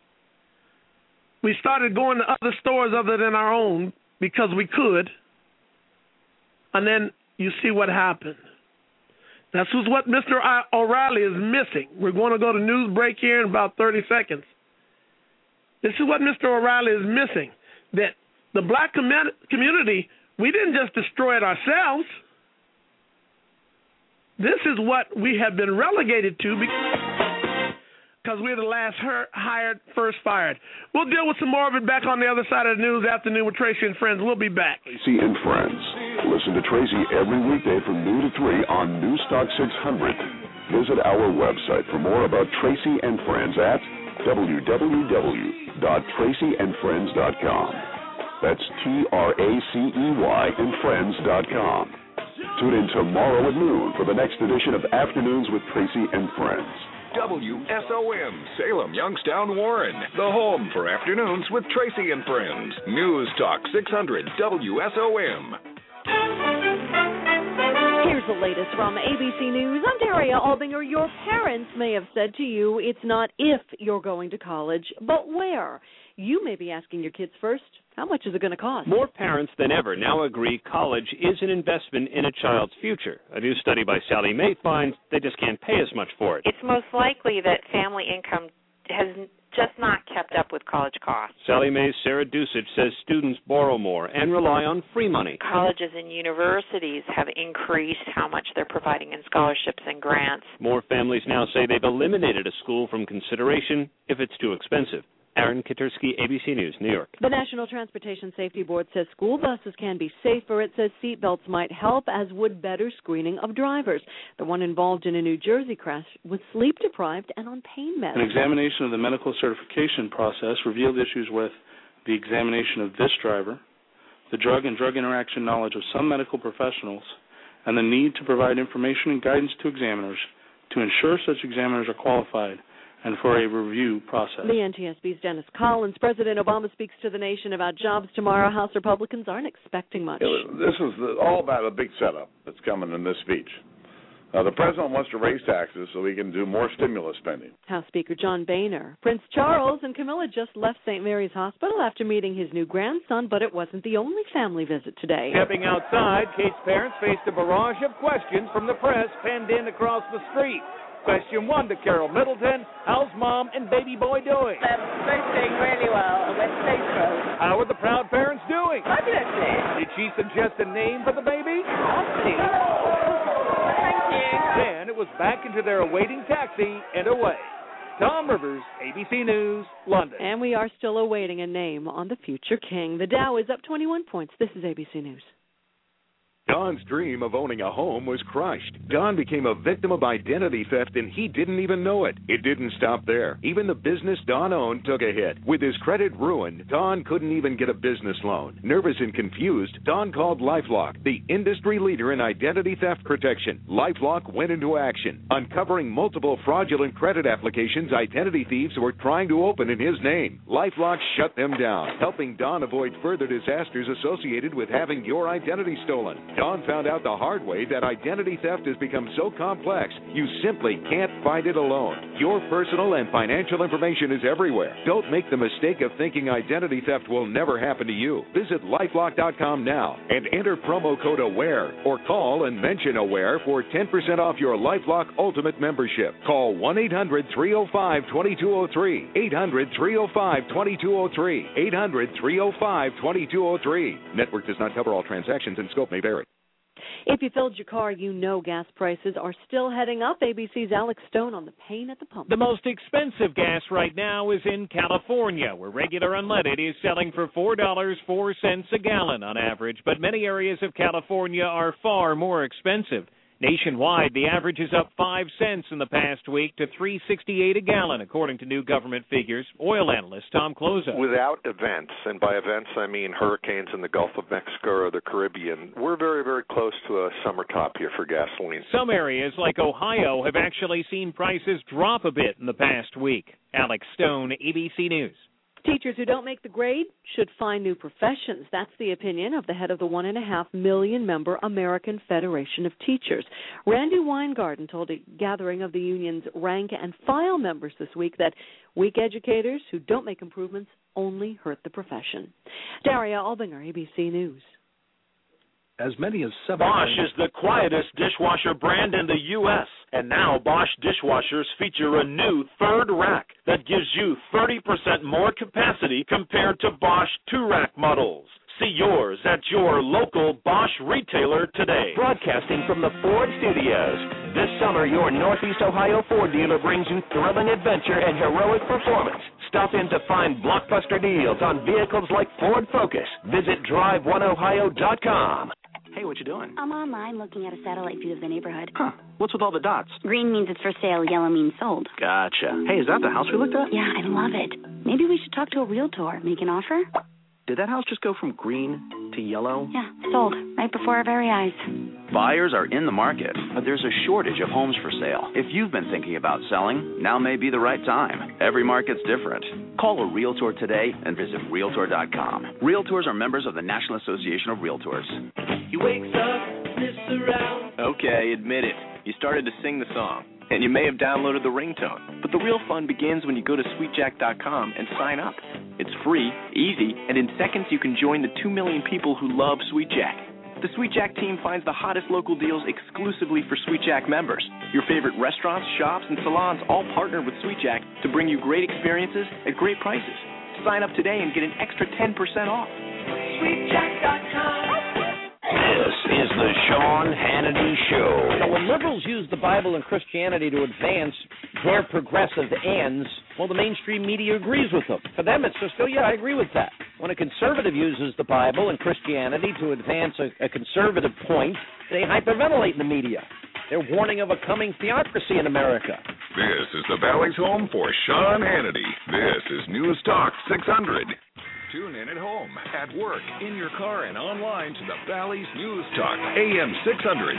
We started going to other stores other than our own because we could, and then you see what happened. That's what Mr. O'Reilly is missing. We're going to go to news break here in about 30 seconds. This is what Mr. O'Reilly is missing, that the black community, we didn't just destroy it ourselves. This is what we have been relegated to because we're the last hired, first fired. We'll deal with some more of it back on the other side of the news afternoon with Tracy and Friends. We'll be back. Tracy and Friends. Listen to Tracy every weekday from noon to 3 on Newstalk 600. Visit our website for more about Tracy and Friends at www.tracyandfriends.com. That's TRACEY and friends.com. Tune in tomorrow at noon for the next edition of Afternoons with Tracy and Friends. WSOM, Salem, Youngstown, Warren. The home for Afternoons with Tracy and Friends. News Talk 600 WSOM. Here's the latest from ABC News. I'm Daria Albinger. Your parents may have said to you, it's not if you're going to college, but where. You may be asking your kids first, how much is it going to cost? More parents than ever now agree college is an investment in a child's future. A new study by Sally May finds they just can't pay as much for it. It's most likely that family income has just not kept up with college costs. Sally May's Sarah Dusich says students borrow more and rely on free money. Colleges and universities have increased how much they're providing in scholarships and grants. More families now say they've eliminated a school from consideration if it's too expensive. Aaron Katursky, ABC News, New York. The National Transportation Safety Board says school buses can be safer. It says seatbelts might help, as would better screening of drivers. The one involved in a New Jersey crash was sleep-deprived and on pain meds. An examination of the medical certification process revealed issues with the examination of this driver, the drug and drug interaction knowledge of some medical professionals, and the need to provide information and guidance to examiners to ensure such examiners are qualified and for a review process. The NTSB's Dennis Collins. President Obama speaks to the nation about jobs tomorrow. House Republicans aren't expecting much. This is all about a big setup that's coming in this speech. The president wants to raise taxes so he can do more stimulus spending. House Speaker John Boehner. Prince Charles and Camilla just left St. Mary's Hospital after meeting his new grandson, but it wasn't the only family visit today. Stepping outside, Kate's parents faced a barrage of questions from the press penned in across the street. Question 1 to Carol Middleton. How's Mom and baby boy doing? They're both doing really well, and we're so thrilled. How are the proud parents doing? Fabulously. Did she suggest a name for the baby? Absolutely. Thank you. Then it was back into their awaiting taxi and away. Tom Rivers, ABC News, London. And we are still awaiting a name on the future king. The Dow is up 21 points. This is ABC News. Don's dream of owning a home was crushed. Don became a victim of identity theft, and he didn't even know it. It didn't stop there. Even the business Don owned took a hit. With his credit ruined, Don couldn't even get a business loan. Nervous and confused, Don called LifeLock, the industry leader in identity theft protection. LifeLock went into action, uncovering multiple fraudulent credit applications identity thieves were trying to open in his name. LifeLock shut them down, helping Don avoid further disasters associated with having your identity stolen. Dawn found out the hard way that identity theft has become so complex, you simply can't fight it alone. Your personal and financial information is everywhere. Don't make the mistake of thinking identity theft will never happen to you. Visit LifeLock.com now and enter promo code AWARE or call and mention AWARE for 10% off your LifeLock Ultimate membership. Call 1-800-305-2203. 800-305-2203. 800-305-2203. Network does not cover all transactions and scope may vary. If you filled your car, you know gas prices are still heading up. ABC's Alex Stone on the pain at the pump. The most expensive gas right now is in California, where regular unleaded is selling for $4.04 a gallon on average. But many areas of California are far more expensive. Nationwide, the average is up 5 cents in the past week to $3.68 a gallon, according to new government figures. Oil analyst Tom Closa. Without events, and by events I mean hurricanes in the Gulf of Mexico or the Caribbean, we're very, very close to a summer top here for gasoline. Some areas, like Ohio, have actually seen prices drop a bit in the past week. Alex Stone, ABC News. Teachers who don't make the grade should find new professions. That's the opinion of the head of the 1.5 million member American Federation of Teachers. Randy Weingarten told a gathering of the union's rank and file members this week that weak educators who don't make improvements only hurt the profession. Daria Albinger, ABC News. As many as 7. Bosch is the quietest dishwasher brand in the U.S. And now Bosch dishwashers feature a new third rack that gives you 30% more capacity compared to Bosch 2-rack models. See yours at your local Bosch retailer today. Broadcasting from the Ford Studios. This summer, your Northeast Ohio Ford dealer brings you thrilling adventure and heroic performance. Stop in to find blockbuster deals on vehicles like Ford Focus. Visit drive1ohio.com. Hey, what you doing? I'm online looking at a satellite view of the neighborhood. Huh. What's with all the dots? Green means it's for sale, yellow means sold. Gotcha. Hey, is that the house we looked at? Yeah, I love it. Maybe we should talk to a realtor. Make an offer? Did that house just go from green to yellow? Yeah, sold. Right before our very eyes. Buyers are in the market, but there's a shortage of homes for sale. If you've been thinking about selling, now may be the right time. Every market's different. Call a Realtor today and visit Realtor.com. Realtors are members of the National Association of Realtors. He wakes up, sniffs around. Okay, admit it. You started to sing the song, and you may have downloaded the ringtone. But the real fun begins when you go to SweetJack.com and sign up. It's free, easy, and in seconds you can join the 2 million people who love SweetJack. The SweetJack team finds the hottest local deals exclusively for SweetJack members. Your favorite restaurants, shops, and salons all partner with SweetJack to bring you great experiences at great prices. Sign up today and get an extra 10% off. SweetJack.com. This is the Sean Hannity Show. Now, when liberals use the Bible and Christianity to advance their progressive ends, well, the mainstream media agrees with them. For them, it's just, oh, yeah, I agree with that. When a conservative uses the Bible and Christianity to advance a conservative point, they hyperventilate in the media. They're warning of a coming theocracy in America. This is the Valley's home for Sean Hannity. This is News Talk 600. Tune in at home, at work, in your car, and online to the Valley's News Talk, AM 600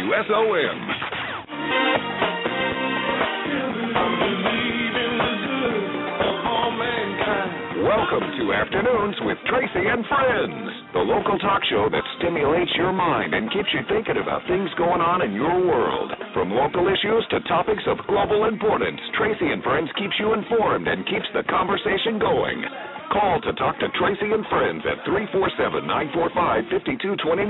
WSOM. Welcome to Afternoons with Tracy and Friends, the local talk show that stimulates your mind and keeps you thinking about things going on in your world. From local issues to topics of global importance, Tracy and Friends keeps you informed and keeps the conversation going. Call to talk to Tracy and Friends at 347-945-5229,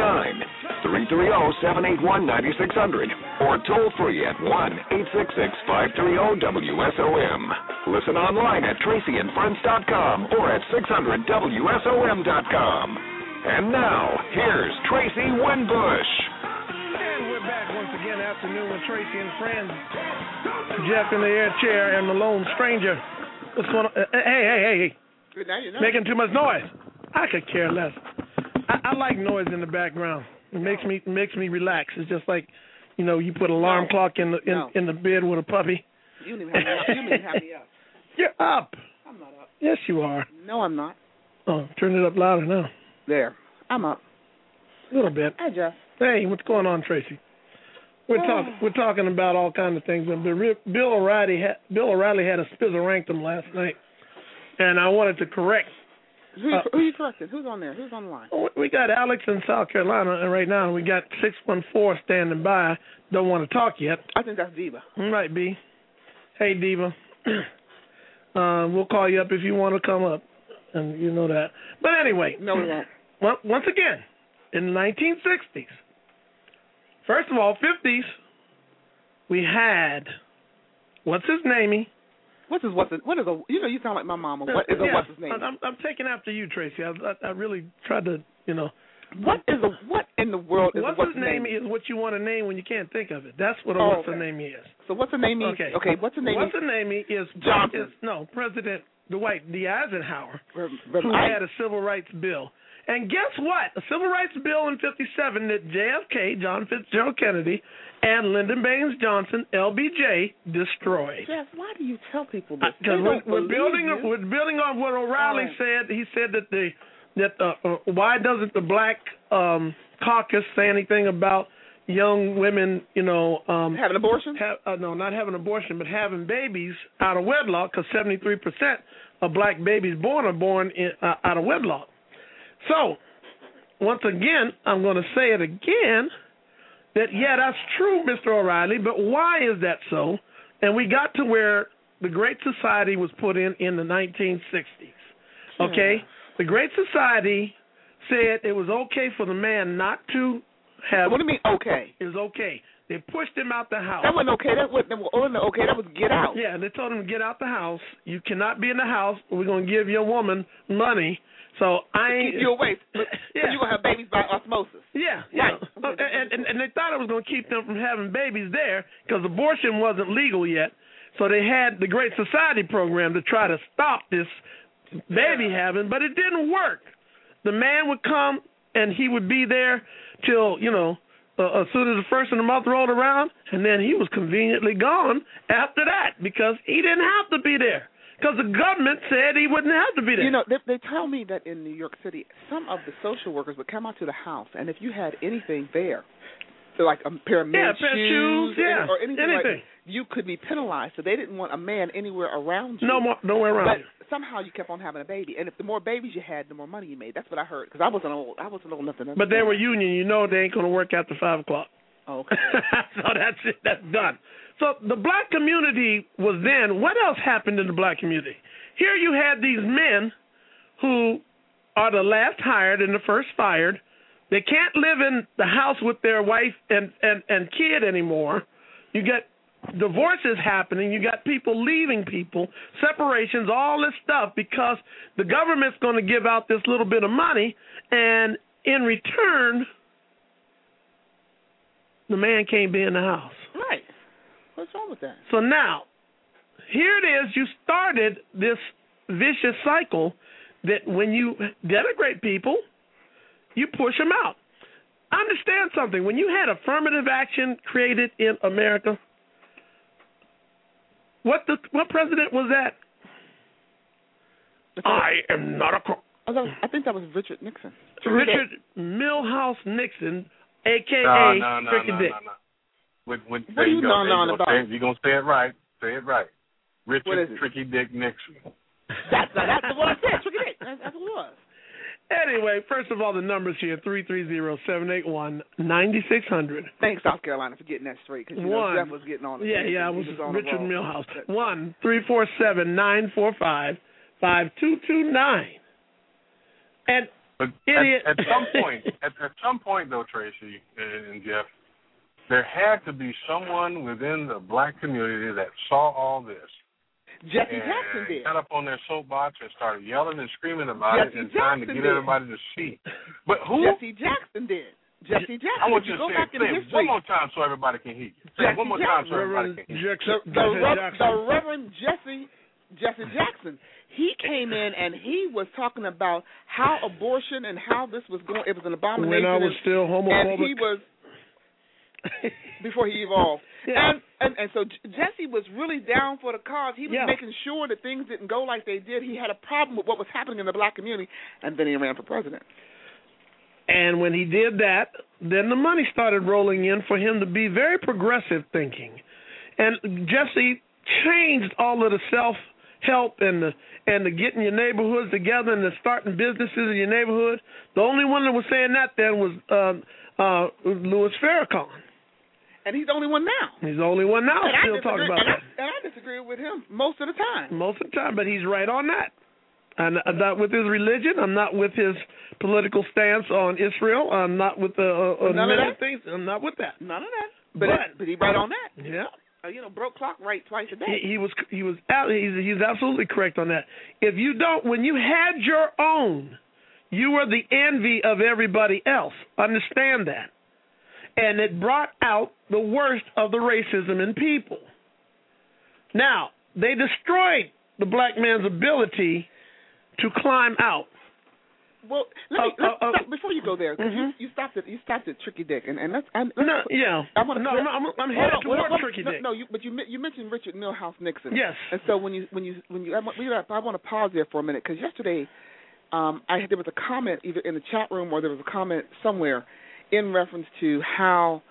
330-781-9600, or toll free at 1-866-530-WSOM. Listen online at tracyandfriends.com or at 600WSOM.com. And now, here's Tracy Winbush. And we're back once again, Afternoon with Tracy and Friends. Jeff in the air chair and the lone stranger. What's going on? Hey. Good, now you know. Making too much noise. I could care less. I like noise in the background. It makes me relax. It's just like, you put an alarm clock in the bed with a puppy. You need to have me up. You're up. I'm not up. Yes, you are. No, I'm not. Oh, turn it up louder now. There. I'm up. A little bit. Hey, Jeff. Hey, what's going on, Tracy? We're talking about all kinds of things. Bill O'Reilly had a spizzeranctum last night. And I wanted to correct Who are you correcting? Who's on there? Who's on the line? We got Alex in South Carolina right now, and we got 614 standing by. Don't want to talk yet. I think that's Diva. Right, B. Hey, Diva. We'll call you up if you want to come up, and you know that. But anyway. No, we won't. Well, once again, in the 1960s, first of all, 50s, we had, what's his name? What is a, you sound like my mama. What is what's his name? I'm taking after you, Tracy. I really tried to, What in the world is what's his name? Is what you want to name when you can't think of it. That's what what's the name is. So what's the name? Okay, what's the name? What's the name is Johnson. President Dwight D. Eisenhower, who had a civil rights bill. And guess what? A civil rights bill in 1957 that JFK, John Fitzgerald Kennedy, and Lyndon Baines Johnson, LBJ, destroyed. Jeff, why do you tell people this? Because we're building on what O'Reilly said. He said that why doesn't the Black Caucus say anything about young women, having abortion? No, not having abortion, but having babies out of wedlock, because 73% of black babies born are born out of wedlock. So, once again, I'm going to say it again, that, that's true, Mr. O'Reilly, but why is that so? And we got to where the Great Society was put in the 1960s, okay? The Great Society said it was okay for the man not to have... What do you mean, okay? It was okay. They pushed him out the house. That wasn't okay. That wasn't okay. That was get out. Yeah, they told him to get out the house. You cannot be in the house. We're going to give your woman money. So keep you away. But you're going to have babies by osmosis. Yeah. Right. And they thought it was going to keep them from having babies there because abortion wasn't legal yet. So they had the Great Society program to try to stop this baby having, but it didn't work. The man would come and he would be there till, as soon as the first of the month rolled around, and then he was conveniently gone after that because he didn't have to be there. Because the government said he wouldn't have to be there. They tell me that in New York City, some of the social workers would come out to the house, and if you had anything there, like a pair of men's shoes, or anything, like, you could be penalized. So they didn't want a man anywhere around you. Nowhere around you. But somehow you kept on having a baby, and if the more babies you had, the more money you made. That's what I heard. Because I wasn't old enough to know. But they were union. They ain't going to work after 5 o'clock. Oh, okay. So that's it. That's done. So the black community was then. What else happened in the black community? Here you had these men who are the last hired and the first fired. They can't live in the house with their wife and kid anymore. You got divorces happening. You got people leaving people, separations, all this stuff because the government's going to give out this little bit of money, and in return, the man can't be in the house. Right. What's wrong with that? So now, here it is. You started this vicious cycle that when you denigrate people, you push them out. Understand something. When you had affirmative action created in America, what president was that? I am not a... I think that was Richard Nixon. Richard Milhouse Nixon, a.k.a. Tricky Dick. What are you on about? You're going to say it right. Say it right. Richard Tricky Dick Nixon. That's what I said, Tricky Dick. That's what it was. Anyway, first of all, the numbers here, 330-781-9600. Thanks, South Carolina, for getting that straight, because Jeff was getting on it. Yeah, I was Richard Milhouse. 1-347-945-5229. And but at some point, though, Tracy and Jeff, there had to be someone within the black community that saw all this. Jesse Jackson did. Got up on their soapbox and started yelling and screaming about it and trying to get everybody to see. But who? Jesse Jackson did. Jesse Jackson. I want you to say it one more time so everybody can hear you. Say it one more time so everybody can hear you. The Reverend Jesse Jackson. He came in and he was talking about how abortion and how this was going. It was an abomination. When I was still homophobic. And he was before he evolved. Yeah. And so Jesse was really down for the cause. He was making sure that things didn't go like they did. He had a problem with what was happening in the black community, and then he ran for president. And when he did that, then the money started rolling in for him to be very progressive thinking. And Jesse changed all of the help and the getting your neighborhoods together and the starting businesses in your neighborhood. The only one that was saying that then was Louis Farrakhan. And he's the only one now. He's the only one now still talking about that. And I disagree with him most of the time. Most of the time, but he's right on that. I'm not with his religion. I'm not with his political stance on Israel. I'm not with the none of that. things. I'm not with that. None of that. But he's right on that. Yeah. Broke clock right twice a day. He's absolutely correct on that. If you don't, when you had your own, you were the envy of everybody else. Understand that. And it brought out the worst of the racism in people. Now, they destroyed the black man's ability to climb out. Well, before you go there, you stopped at Tricky Dick, and that's I'm headed toward Tricky Dick. But you mentioned Richard Milhouse Nixon. Yes. And so when you I want to pause there for a minute because yesterday, there was a comment either in the chat room or there was a comment somewhere in reference to how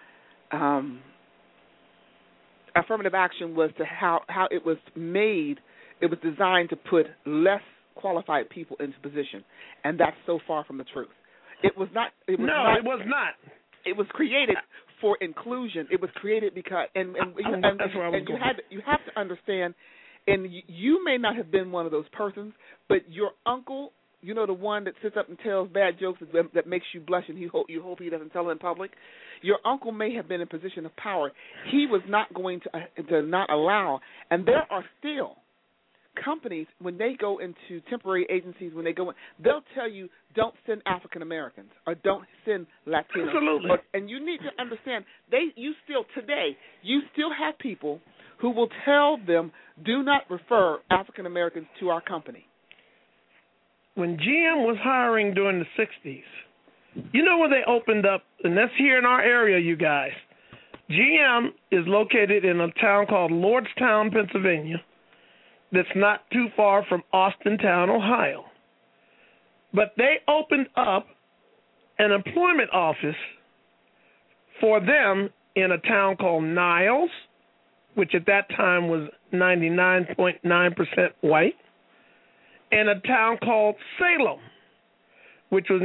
affirmative action was to how it was made. It was designed to put less qualified people into position, and that's so far from the truth. It was not. It was not. It was created for inclusion. It was created because you have to understand. And you may not have been one of those persons, but your uncle, the one that sits up and tells bad jokes that makes you blush, and you hope he doesn't tell it in public. Your uncle may have been in a position of power. He was not going to not allow, and there are still companies, when they go into temporary agencies, they'll tell you don't send African Americans or don't send Latinos. Absolutely. And you need to understand, you still have people who will tell them do not refer African Americans to our company. When GM was hiring during the 60s, where they opened up, and that's here in our area, you guys. GM is located in a town called Lordstown, Pennsylvania. That's not too far from Austintown, Ohio. But they opened up an employment office for them in a town called Niles, which at that time was 99.9% white, and a town called Salem, which was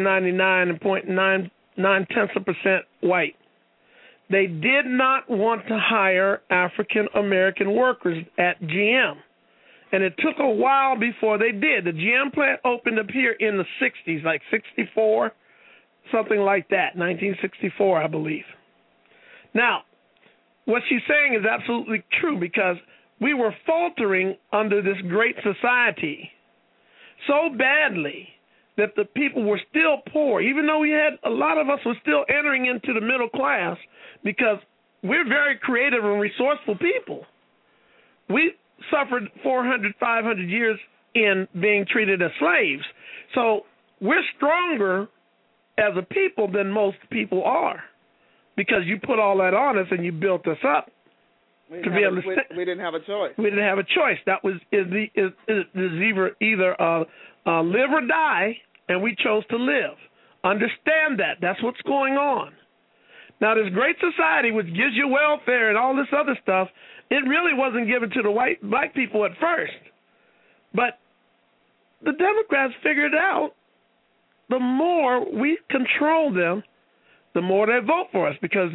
99.99% white. They did not want to hire African American workers at GM. And it took a while before they did. The GM plant opened up here in the 60s, like 64, something like that, 1964, I believe. Now, what she's saying is absolutely true because we were faltering under this great society so badly that the people were still poor, even though a lot of us were still entering into the middle class because we're very creative and resourceful people. We suffered 400, 500 years in being treated as slaves. So we're stronger as a people than most people are because you put all that on us and you built us up we didn't have a choice. We didn't have a choice. That was either live or die, and we chose to live. Understand that. That's what's going on. Now, this great society, which gives you welfare and all this other stuff, it really wasn't given to the black people at first. But the Democrats figured out the more we control them, the more they vote for us. Because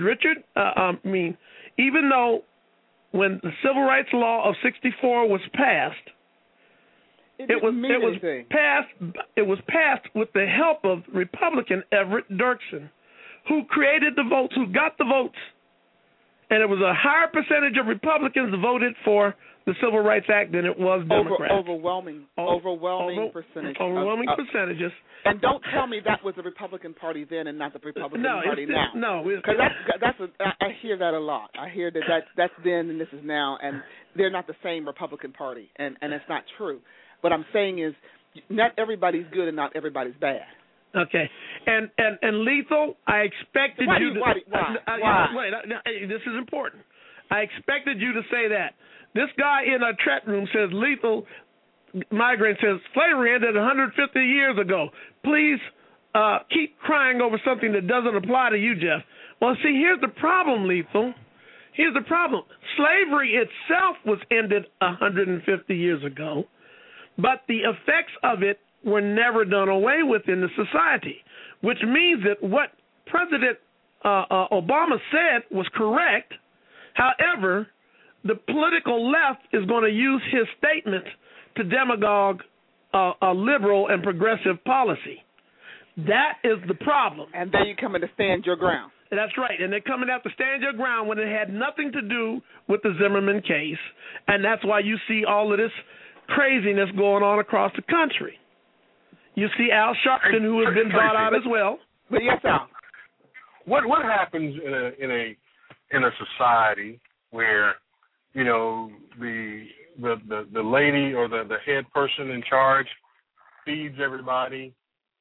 even though when the Civil Rights Law of '64 was passed, it was passed with the help of Republican Everett Dirksen, who created the votes, who got the votes. And it was a higher percentage of Republicans voted for the Civil Rights Act than it was Democrats. Overwhelming percentage. Overwhelming percentages. And don't tell me that was the Republican Party then and not the Republican Party now. No, because I hear that a lot. I hear that's then and this is now, and they're not the same Republican Party, and it's not true. What I'm saying is, not everybody's good and not everybody's bad. Okay, and Lethal, I expected you to. Why? Wait, this is important. I expected you to say that. This guy in our chat room says Lethal Migraine says slavery ended 150 years ago. Please keep crying over something that doesn't apply to you, Jeff. Well, see, here's the problem, Lethal. Here's the problem. Slavery itself was ended 150 years ago. but the effects of it were never done away with in the society, which means that what President Obama said was correct. However, the political left is going to use his statement to demagogue a liberal and progressive policy. That is the problem. And then you come in to stand your ground. That's right. And they're coming out to stand your ground when it had nothing to do with the Zimmerman case. And that's why you see all of this craziness going on across the country. You see Al Sharpton, who has been brought out as well. But yes, Al. What happens in a society where, you know, the lady or the head person in charge feeds everybody,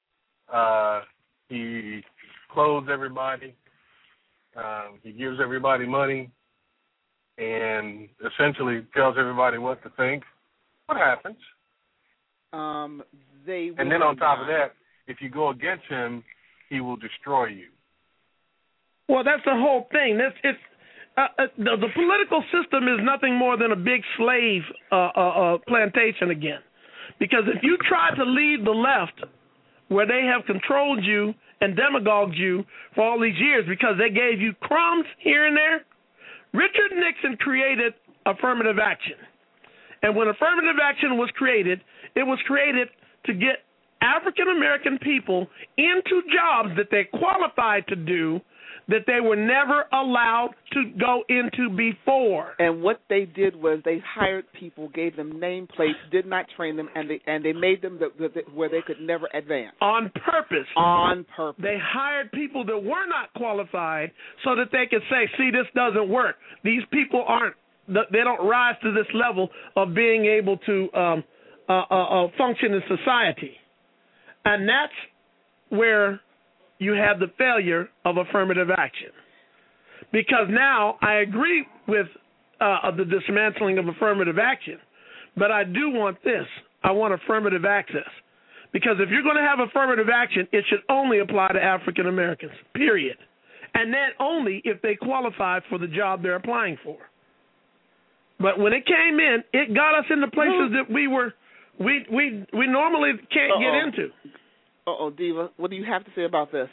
he clothes everybody, he gives everybody money, and essentially tells everybody what to think? What happens? And then on top of that, if you go against him, he will destroy you. Well, that's the whole thing. The political system is nothing more than a big slave plantation again. Because if you try to lead the left, where they have controlled you and demagogued you for all these years because they gave you crumbs here and there, Richard Nixon created affirmative action. And when affirmative action was created, it was created to get African-American people into jobs that they qualified to do that they were never allowed to go into before. And what they did was they hired people, gave them nameplates, did not train them, and they made them where they could never advance. On purpose. On purpose. They hired people that were not qualified so that they could say, see, this doesn't work. These people they don't rise to this level of being able to function in society. And that's where you have the failure of affirmative action. Because now I agree with the dismantling of affirmative action, but I do want this. I want affirmative access. Because if you're going to have affirmative action, it should only apply to African Americans, period. And then only if they qualify for the job they're applying for. But when it came in, it got us into places that we normally can't get into. Diva, what do you have to say about this?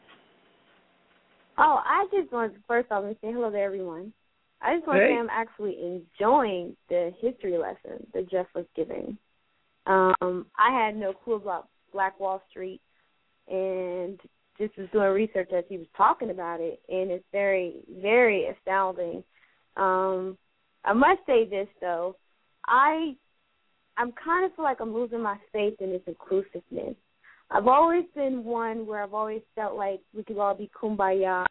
Oh, I just want to first off say hello to everyone. I just want to say I'm actually enjoying the history lesson that Jeff was giving. I had no clue about Black Wall Street, and just was doing research as he was talking about it, and it's very, very astounding. I must say this, though. I'm kind of feel like I'm losing my faith in this inclusiveness. I've always been one where I've always felt like we could all be kumbaya.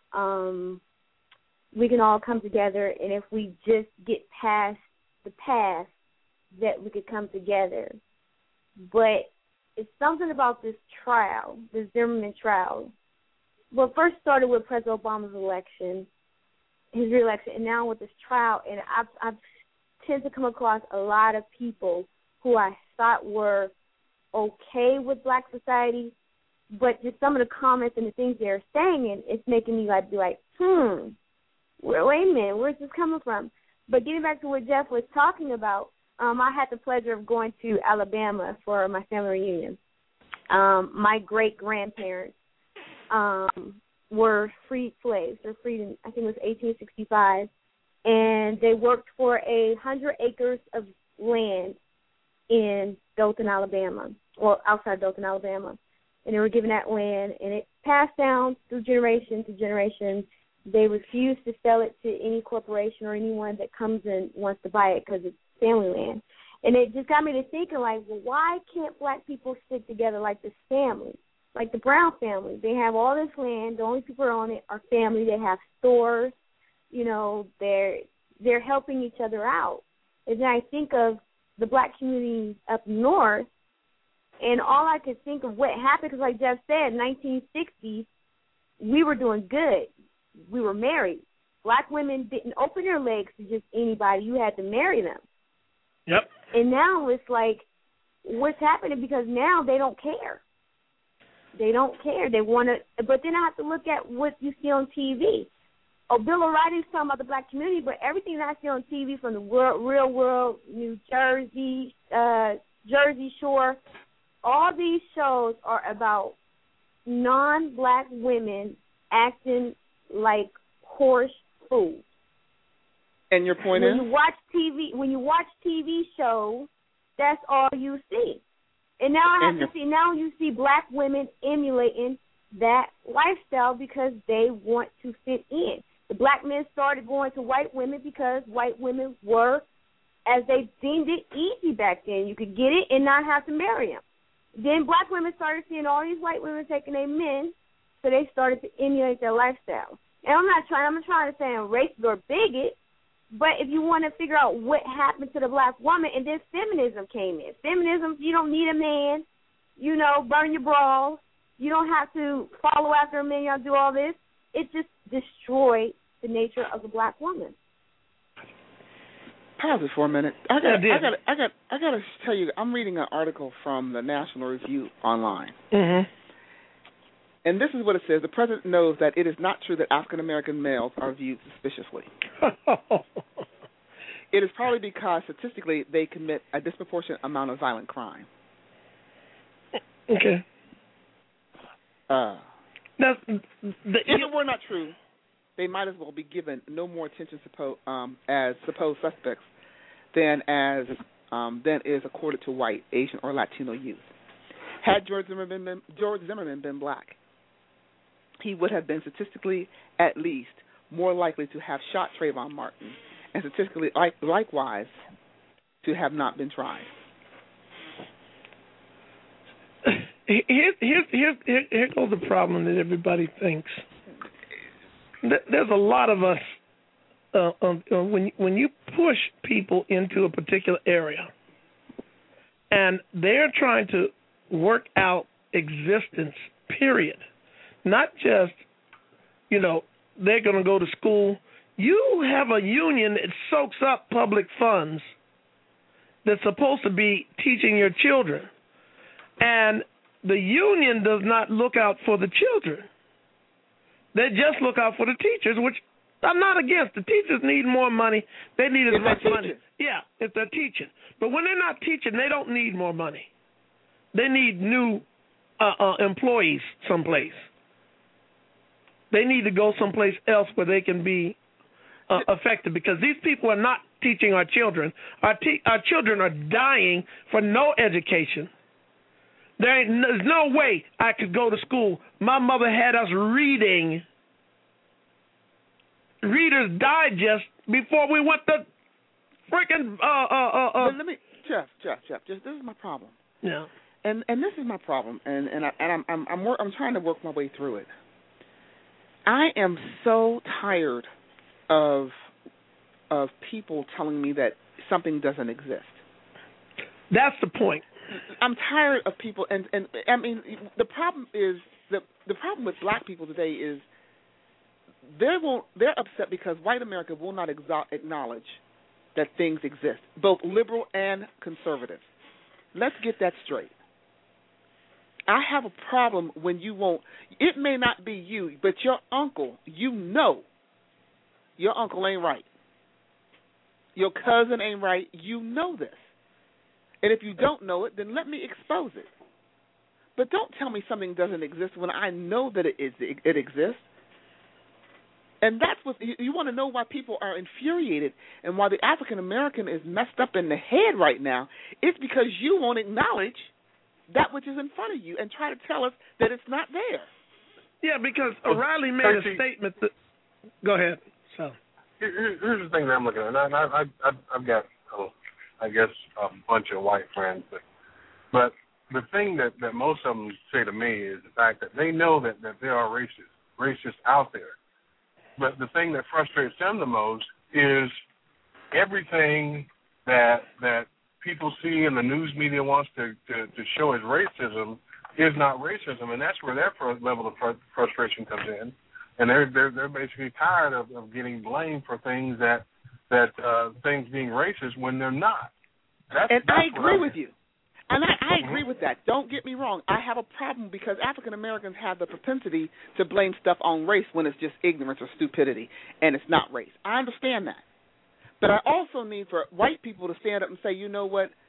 We can all come together, and if we just get past the past, that we could come together. But it's something about this trial, this Zimmerman trial. Well, first started with President Obama's election, his re-election, and now with this trial. And I've tend to come across a lot of people who I thought were okay with Black society, but just some of the comments and the things they're saying, and it's making me be like, wait a minute, where's this coming from? But getting back to what Jeff was talking about, I had the pleasure of going to Alabama for my family reunion. My great-grandparents were freed slaves. They're freed in, I think it was 1865, and they worked for 100 acres of land in Dothan, Alabama, or outside Dothan, Alabama. And they were given that land, and it passed down through generation to generation. They refused to sell it to any corporation or anyone that comes and wants to buy it because it's family land. And it just got me to thinking, well, why can't Black people stick together like this family, like the Brown family? They have all this land. The only people who own it are family. They have stores. They're helping each other out. And then I think of the Black community up north, and all I could think of what happened, because like Jeff said, 1960s, we were doing good. We were married. Black women didn't open their legs to just anybody. You had to marry them. Yep. And now it's like, what's happening? Because now they don't care. They don't care. They want to, but then I have to look at what you see on TV. Oh, Bill O'Reilly's talking about the Black community, but everything that I see on TV from the real world, New Jersey, Jersey Shore. All these shows are about non-black women acting like horse fools. And your point is? When you watch TV shows, that's all you see. And now you see black women emulating that lifestyle because they want to fit in. The black men started going to white women because white women were, as they deemed it, easy back then. You could get it and not have to marry them. Then black women started seeing all these white women taking their men, so they started to emulate their lifestyle. And I'm not trying to say I'm racist or bigot, but if you want to figure out what happened to the black woman, and then feminism came in. Feminism, you don't need a man, burn your bras. You don't have to follow after a man. You don't do all this. It just destroyed the nature of the black woman. Pause it for a minute. I gotta tell you, I'm reading an article from the National Review online. Mm-hmm. And this is what it says. The president knows that it is not true that African-American males are viewed suspiciously. It is probably because statistically they commit a disproportionate amount of violent crime. Okay. If it were not true, they might as well be given no more attention as supposed suspects than is accorded to white, Asian, or Latino youth. Had George Zimmerman been black, he would have been statistically, at least, more likely to have shot Trayvon Martin, and statistically, likewise, to have not been tried. Here goes the problem that everybody thinks. There's a lot of us, when you push people into a particular area, and they're trying to work out existence, period. Not just, they're going to go to school. You have a union that soaks up public funds that's supposed to be teaching your children. And the union does not look out for the children. They just look out for the teachers, which I'm not against. The teachers need more money. They need as much money. Yeah, if they're teaching. But when they're not teaching, they don't need more money. They need new employees someplace. They need to go someplace else where they can be effective, because these people are not teaching our children. Our children are dying for no education. There's no way I could go to school. My mother had us reading Reader's Digest before we went to freaking. Let me, Jeff. This is my problem. Yeah. And this is my problem, and I'm trying to work my way through it. I am so tired of people telling me that something doesn't exist. That's the point. I'm tired of people, and I mean, the problem is the problem with black people today is they're upset because white America will not acknowledge that things exist, both liberal and conservative. Let's get that straight. I have a problem when you won't. It may not be you, but your uncle, your uncle ain't right. Your cousin ain't right. You know this. And if you don't know it, then let me expose it. But don't tell me something doesn't exist when I know that it exists. And that's what you want to know, why people are infuriated and why the African American is messed up in the head right now. It's because you won't acknowledge that which is in front of you and try to tell us that it's not there. Yeah, because O'Reilly made a statement that. Go ahead. So here's the thing that I'm looking at. I've got, I guess, a bunch of white friends, but the thing that most of them say to me is the fact that they know that there are racists out there. But the thing that frustrates them the most is everything that people see and the news media wants to show as racism is not racism, and that's where their level of frustration comes in. And they're basically tired of getting blamed for things that things being racist when they're not. That's I agree with you. And I agree with that. Don't get me wrong. I have a problem because African Americans have the propensity to blame stuff on race when it's just ignorance or stupidity, and it's not race. I understand that. But I also need for white people to stand up and say, you know what,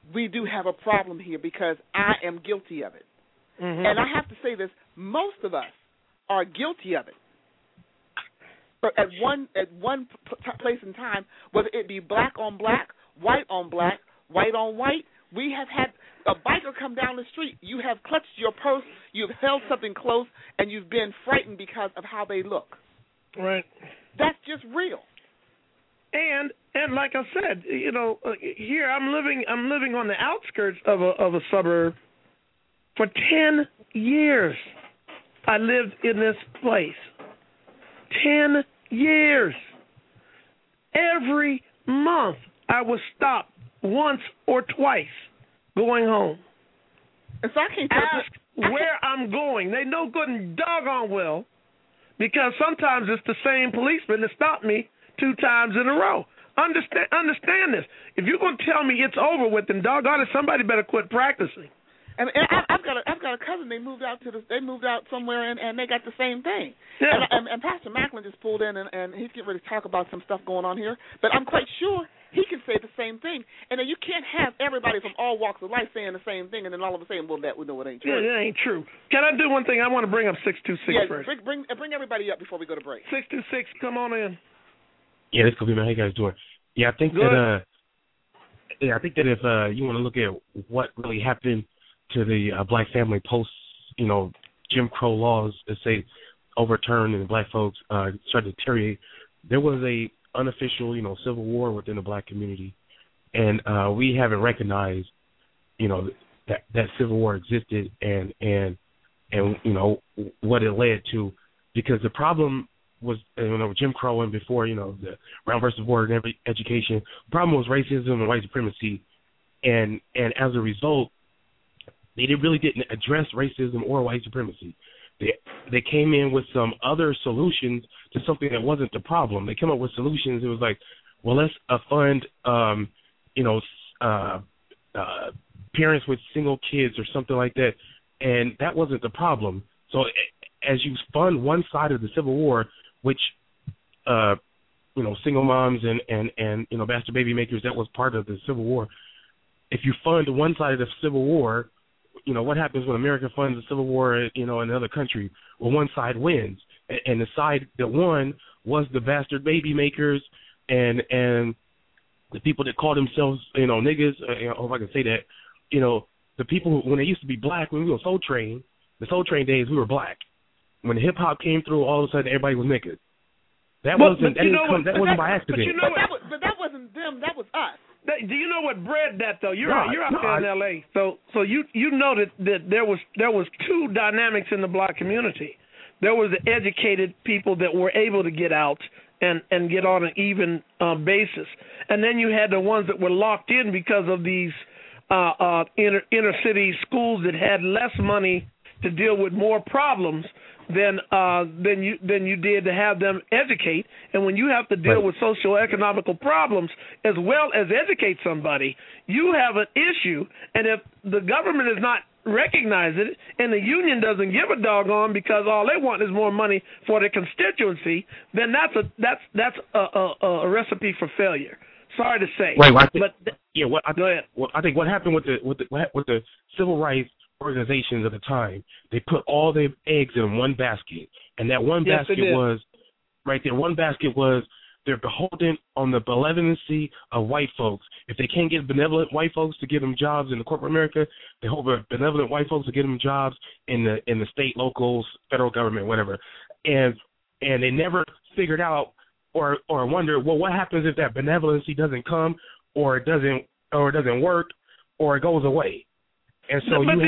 we do have a problem here because I am guilty of it. Mm-hmm. And I have to say this, most of us are guilty of it. But at one place in time, whether it be black on black, white on white, we have had a biker come down the street. You have clutched your purse, you've held something close, and you've been frightened because of how they look. Right. That's just real. And like I said, here I'm living on the outskirts of a suburb. For 10 years, I lived in this place. 10 years. Every month, I was stopped once or twice going home. And so I can't ask where I'm going. They know good and doggone well, because sometimes it's the same policeman that stopped me 2 times in a row. Understand this. If you're going to tell me it's over with, then doggone it, somebody better quit practicing. And I've got a cousin. They moved out somewhere and they got the same thing. Yeah. And Pastor Macklin just pulled in and he's getting ready to talk about some stuff going on here. But I'm quite sure he can say the same thing. And then you can't have everybody from all walks of life saying the same thing, and then all of a sudden, well, we know it ain't true. Yeah, it ain't true. Can I do one thing? I want to bring up 626 first. Bring everybody up before we go to break. 626, come on in. Yeah, this could be, man. How you guys doing? Yeah, I think that. I think that if you want to look at what really happened to the black family post, Jim Crow laws that say overturned and black folks started to deteriorate, there was a unofficial, civil war within the black community, and we haven't recognized, that civil war existed and what it led to, because the problem was Jim Crow and before the Brown versus Board and education. The problem was racism and white supremacy, and as a result, they really didn't address racism or white supremacy. They came in with some other solutions to something that wasn't the problem. They came up with solutions. It was like, well, let's fund parents with single kids or something like that, and that wasn't the problem. So as you fund one side of the Civil War, which single moms and bastard baby makers, that was part of the Civil War. If you fund one side of the Civil War, what happens when America funds a civil war, in another country? Well, one side wins. And the side that won was the bastard baby makers and the people that call themselves, niggas, if I can say that, the people who, when they used to be black, when we were Soul Train, the Soul Train days, we were black. When the hip-hop came through, all of a sudden everybody was niggas. That wasn't by accident. But that wasn't them, that was us. Do you know what bred that though? You're out there in L.A. So you know that there was 2 dynamics in the black community. There was the educated people that were able to get out and get on an even basis, and then you had the ones that were locked in because of these inner city schools that had less money to deal with more problems than you did to have them educate. And when you have to deal with socio-economical problems as well as educate somebody, you have an issue. And if the government is not recognizing it and the union doesn't give a doggone because all they want is more money for their constituency, then that's a recipe for failure. Sorry to say. Right. Well, go ahead. Well, I think what happened with the civil rights organizations at the time, they put all their eggs in one basket, and that one basket was right there. One basket was they're beholden on the benevolency of white folks. If they can't get benevolent white folks to give them jobs in the corporate America, they hope benevolent white folks to get them jobs in the state, locals, federal government, whatever. And they never figured out or wonder, well, what happens if that benevolency doesn't come, or it doesn't work, or it goes away. And so you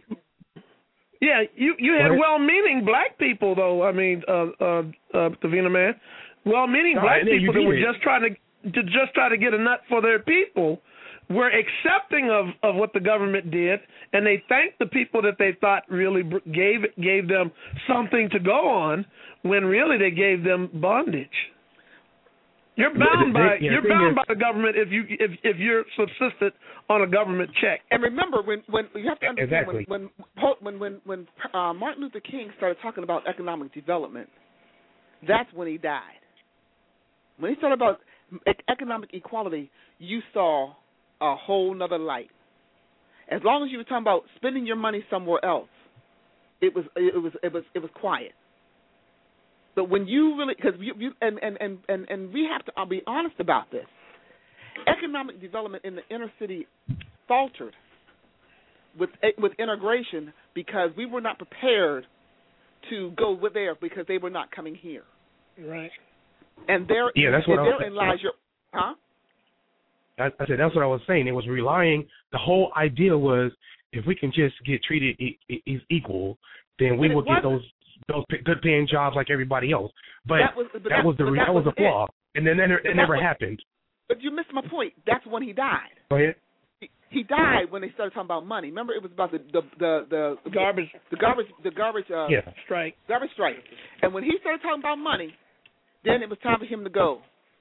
had well-meaning black people, though. I mean, Davina, man, well-meaning black people that were just trying to get a nut for their people were accepting of what the government did, and they thanked the people that they thought really gave them something to go on, when really they gave them bondage. You're bound by the government if you're subsistent on a government check. And remember, when you have to understand when Martin Luther King started talking about economic development, that's when he died. When he started about economic equality, you saw a whole nother light. As long as you were talking about spending your money somewhere else, it was quiet. But when you really, because and we have to be honest about this, economic development in the inner city faltered with integration because we were not prepared to go there because they were not coming here. Right. And there, that's what therein lies your, huh? I said that's what I was saying. It was relying. The whole idea was if we can just get treated equal, then we will get those good paying jobs like everybody else. But that was the flaw, and then it never happened. But you missed my point. That's when he died. Go ahead. He died when they started talking about money. Remember, it was about the garbage strike. Garbage strike. And when he started talking about money, then it was time for him to go.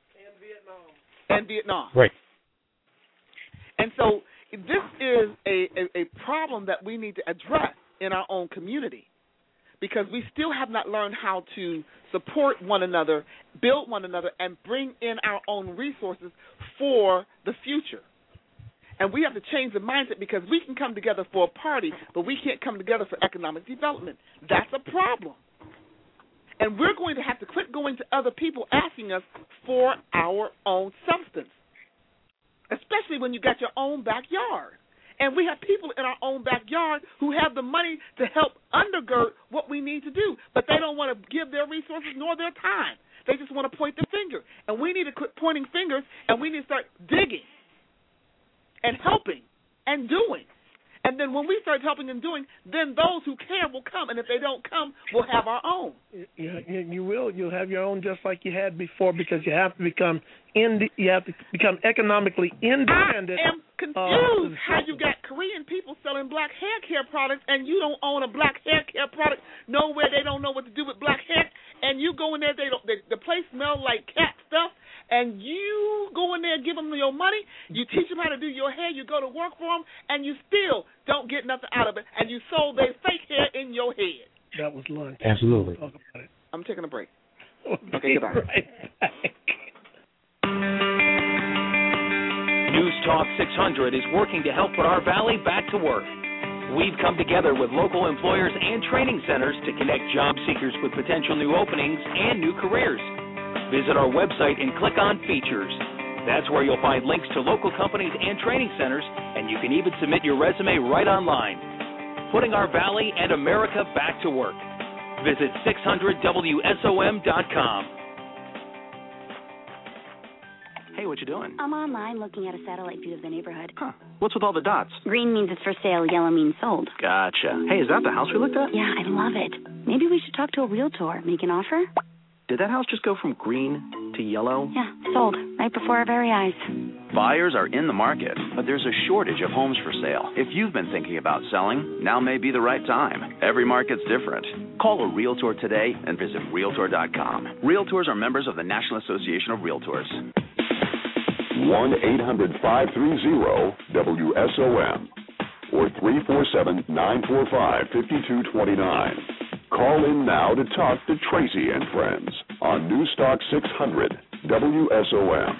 And Vietnam. Right. And so this is a problem that we need to address in our own community, because we still have not learned how to support one another, build one another, and bring in our own resources for the future. And we have to change the mindset, because we can come together for a party, but we can't come together for economic development. That's a problem. And we're going to have to quit going to other people asking us for our own substance, especially when you got your own backyard. And we have people in our own backyard who have the money to help undergird what we need to do, but they don't want to give their resources nor their time. They just want to point the finger. And we need to quit pointing fingers, and we need to start digging and helping and doing. And then when we start helping and doing, then those who care will come. And if they don't come, we'll have our own. You will. You'll have your own just like you had before, because you have to become economically independent. I am confused how you got Korean people selling black hair care products, and you don't own a black hair care product nowhere. They don't know what to do with black hair, and you go in there. The place smells like cat stuff. And you go in there, give them your money, you teach them how to do your hair, you go to work for them, and you still don't get nothing out of it, and you sold their fake hair in your head. That was lunch. Absolutely. Talk about it. I'm taking a break. Okay, goodbye. Right back. News Talk 600 is working to help put our valley back to work. We've come together with local employers and training centers to connect job seekers with potential new openings and new careers. Visit our website and click on Features. That's where you'll find links to local companies and training centers, and you can even submit your resume right online. Putting our valley and America back to work. Visit 600WSOM.com. Hey, what you doing? I'm online looking at a satellite view of the neighborhood. Huh. What's with all the dots? Green means it's for sale, yellow means sold. Gotcha. Hey, is that the house we looked at? Yeah, I love it. Maybe we should talk to a realtor. Make an offer? Did that house just go from green to yellow? Yeah, sold. Right before our very eyes. Buyers are in the market, but there's a shortage of homes for sale. If you've been thinking about selling, now may be the right time. Every market's different. Call a realtor today and visit Realtor.com. Realtors are members of the National Association of Realtors. 1-800-530-WSOM or 347-945-5229. Call in now to talk to Tracy and Friends on Newstalk 600 WSOM.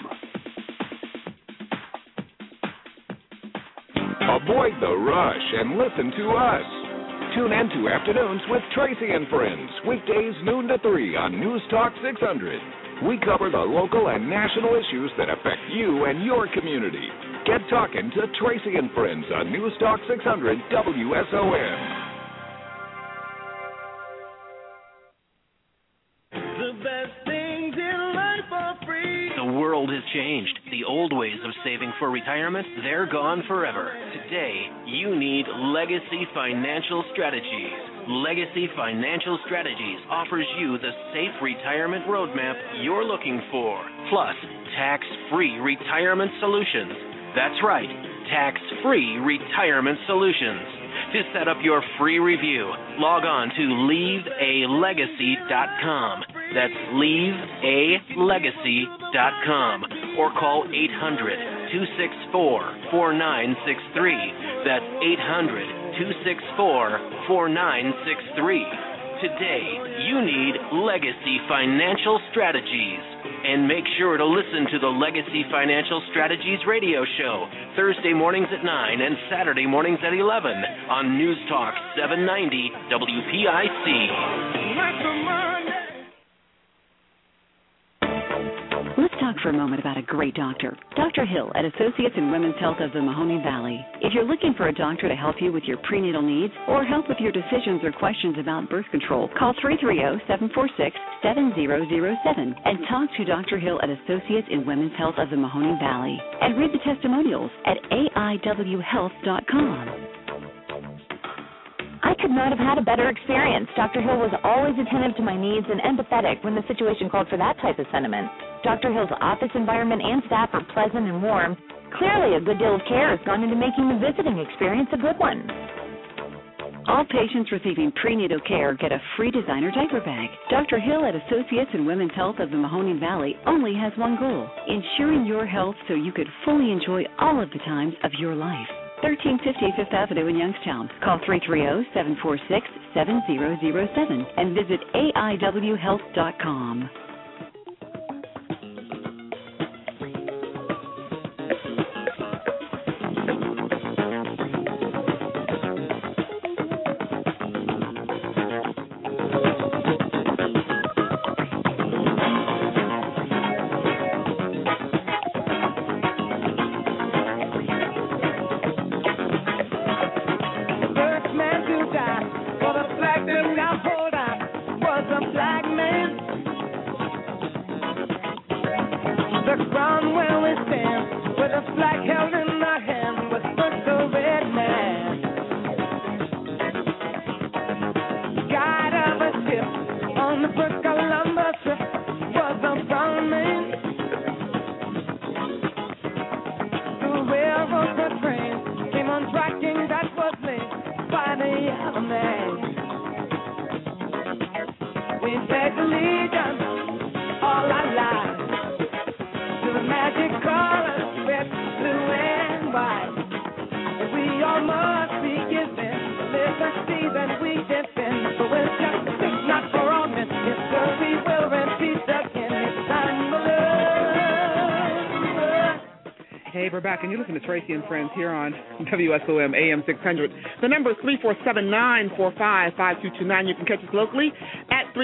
Avoid the rush and listen to us. Tune in to Afternoons with Tracy and Friends, weekdays noon to 3 on Newstalk 600. We cover the local and national issues that affect you and your community. Get talking to Tracy and Friends on Newstalk 600 WSOM. The world has changed. The old ways of saving for retirement, they're gone forever. Today, you need Legacy Financial Strategies. Legacy Financial Strategies offers you the safe retirement roadmap you're looking for, plus tax-free retirement solutions. That's right, tax-free retirement solutions. To set up your free review, log on to leavealegacy.com. That's leavealegacy.com. Or call 800-264-4963. That's 800-264-4963. Today, you need Legacy Financial Strategies. And make sure to listen to the Legacy Financial Strategies radio show, Thursday mornings at 9 and Saturday mornings at 11 on News Talk 790 WPIC. Let's talk for a moment about a great doctor. Dr. Hill at Associates in Women's Health of the Mahoning Valley. If you're looking for a doctor to help you with your prenatal needs or help with your decisions or questions about birth control, call 330-746-7007 and talk to Dr. Hill at Associates in Women's Health of the Mahoning Valley. And read the testimonials at aiwhealth.com. I could not have had a better experience. Dr. Hill was always attentive to my needs and empathetic when the situation called for that type of sentiment. Dr. Hill's office environment and staff are pleasant and warm. Clearly, a good deal of care has gone into making the visiting experience a good one. All patients receiving prenatal care get a free designer diaper bag. Dr. Hill at Associates in Women's Health of the Mahoning Valley only has one goal, ensuring your health so you could fully enjoy all of the times of your life. 1350 Fifth Avenue in Youngstown. Call 330-746-7007 and visit aiwhealth.com. Hey, we're back, and you're listening to Tracy and Friends here on WSOM AM 600. The number is 347-945-5229. You can catch us locally at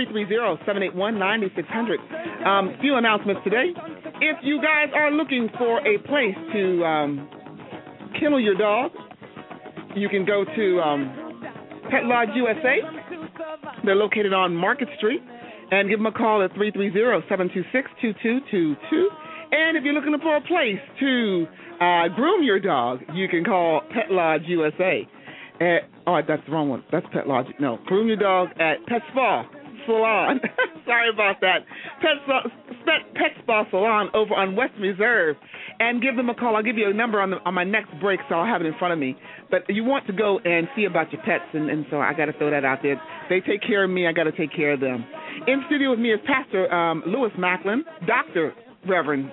330-781-9600. Few announcements today. If you guys are looking for a place to kennel your dog, you can go to Pet Lodge USA. They're located on Market Street, and give them a call at 330-726-2222. And if you're looking for a place to groom your dog, you can call Pet Lodge USA. That's the wrong one. That's Pet Lodge. No, groom your dog at Pet Spa Salon. Sorry about that. Pet Spa Salon over on West Reserve. And give them a call. I'll give you a number on my next break, so I'll have it in front of me. But you want to go and see about your pets, and so I got to throw that out there. They take care of me. I got to take care of them. In studio with me is Pastor Lewis Macklin, Reverend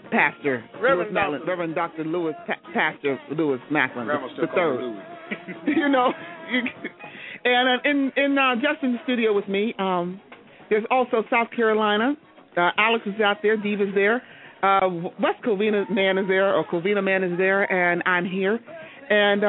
Dr. Lewis, Pastor Lewis Macklin, the third. You know, and in Justin's studio with me, there's also South Carolina. Alex is out there. Diva's there. West Covina man is there, or Covina man is there, and I'm here. And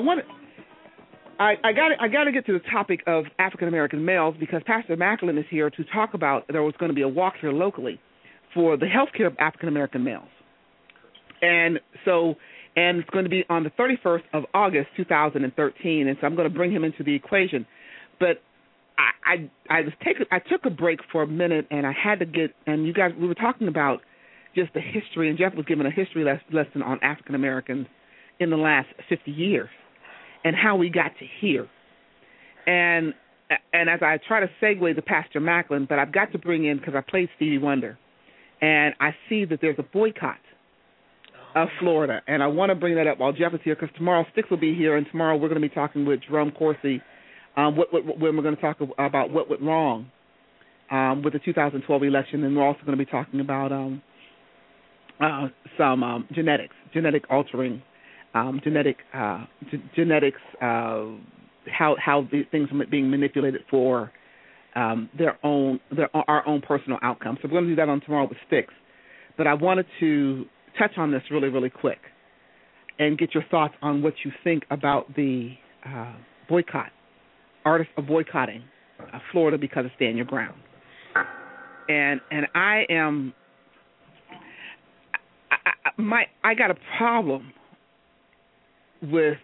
I got to get to the topic of African American males, because Pastor Macklin is here to talk about. There was going to be a walk here locally for the health care of African American males. And it's going to be on the 31st of August, 2013, and so I'm going to bring him into the equation. But I took a break for a minute, and I had to get, and you guys, we were talking about just the history, and Jeff was giving a history lesson on African Americans in the last 50 years and how we got to here. And as I try to segue to Pastor Macklin, but I've got to bring in, because I played Stevie Wonder, and I see that there's a boycott of Florida, and I want to bring that up while Jeff is here, because tomorrow Sticks will be here, and tomorrow we're going to be talking with Jerome Corsi when we're going to talk about what went wrong with the 2012 election, and we're also going to be talking about some genetic altering, genetics, how these things are being manipulated for our own personal outcomes. So we're going to do that on Tomorrow with Sticks. But I wanted to touch on this really, really quick and get your thoughts on what you think about the boycott. Artists are boycotting Florida because of Stand Your Ground. And I got a problem with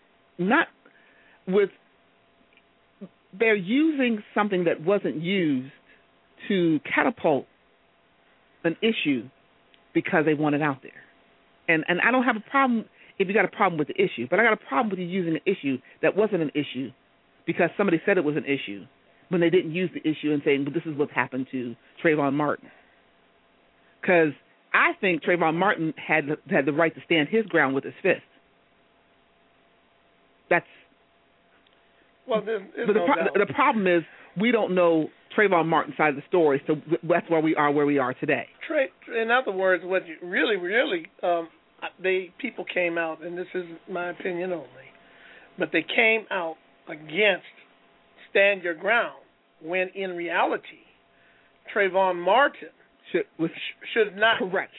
they're using something that wasn't used to catapult an issue because they want it out there. And I don't have a problem if you got a problem with the issue, but I got a problem with you using an issue that wasn't an issue because somebody said it was an issue when they didn't use the issue and saying, well, this is what's happened to Trayvon Martin. Because I think Trayvon Martin had the right to stand his ground with his fist. That's well. The problem is we don't know Trayvon Martin's side of the story, so that's where we are today. In other words, what you really, people came out, and this is my opinion only, but they came out against Stand Your Ground when in reality, Trayvon Martin should not correct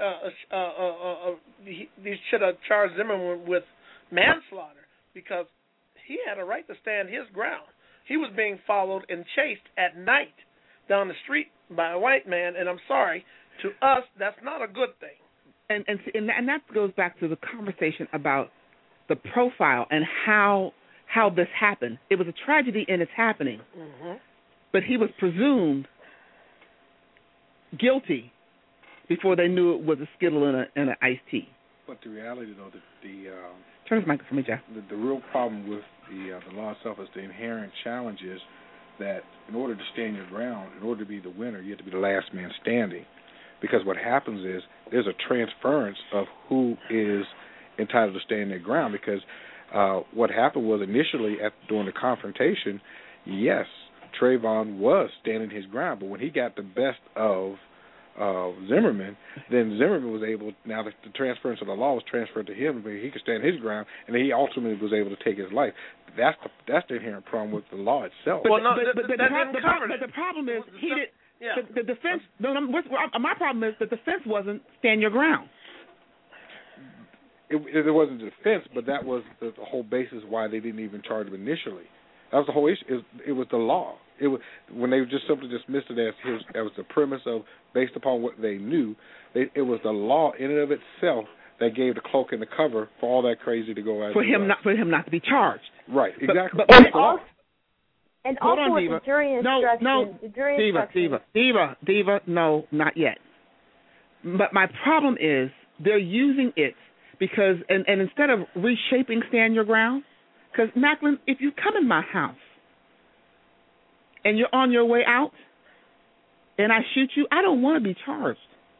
should have charged Zimmerman with manslaughter because he had a right to stand his ground. He was being followed and chased at night down the street by a white man, and I'm sorry, to us, that's not a good thing. And that goes back to the conversation about the profile and how this happened. It was a tragedy in its happening, but he was presumed guilty before they knew it was a Skittle and an iced tea. But the reality, though, turn this mic for me, Jeff. The real problem with the law itself is the inherent challenge is that in order to stand your ground, in order to be the winner, you have to be the last man standing. Because what happens is there's a transference of who is entitled to stand their ground. Because what happened was initially during the confrontation, yes, Trayvon was standing his ground, but when he got the best of Zimmerman, then Zimmerman was able, now the transference of the law was transferred to him, but he could stand his ground, and he ultimately was able to take his life. That's the inherent problem with the law itself. But the problem is he did. Yeah. The defense. My problem is the defense wasn't stand your ground. It wasn't the defense, but that was the whole basis why they didn't even charge him initially. That was the whole issue. It was the law. It was when they just simply dismissed it as that was the premise of based upon what they knew. It was the law in and of itself that gave the cloak and the cover for all that crazy to go out. For him not to be charged. Right. Exactly. And also with the jury instructions. Diva, no, not yet. But my problem is they're using it because, and instead of reshaping Stand Your Ground, because, Macklin, if you come in my house and you're on your way out and I shoot you, I don't want to be charged.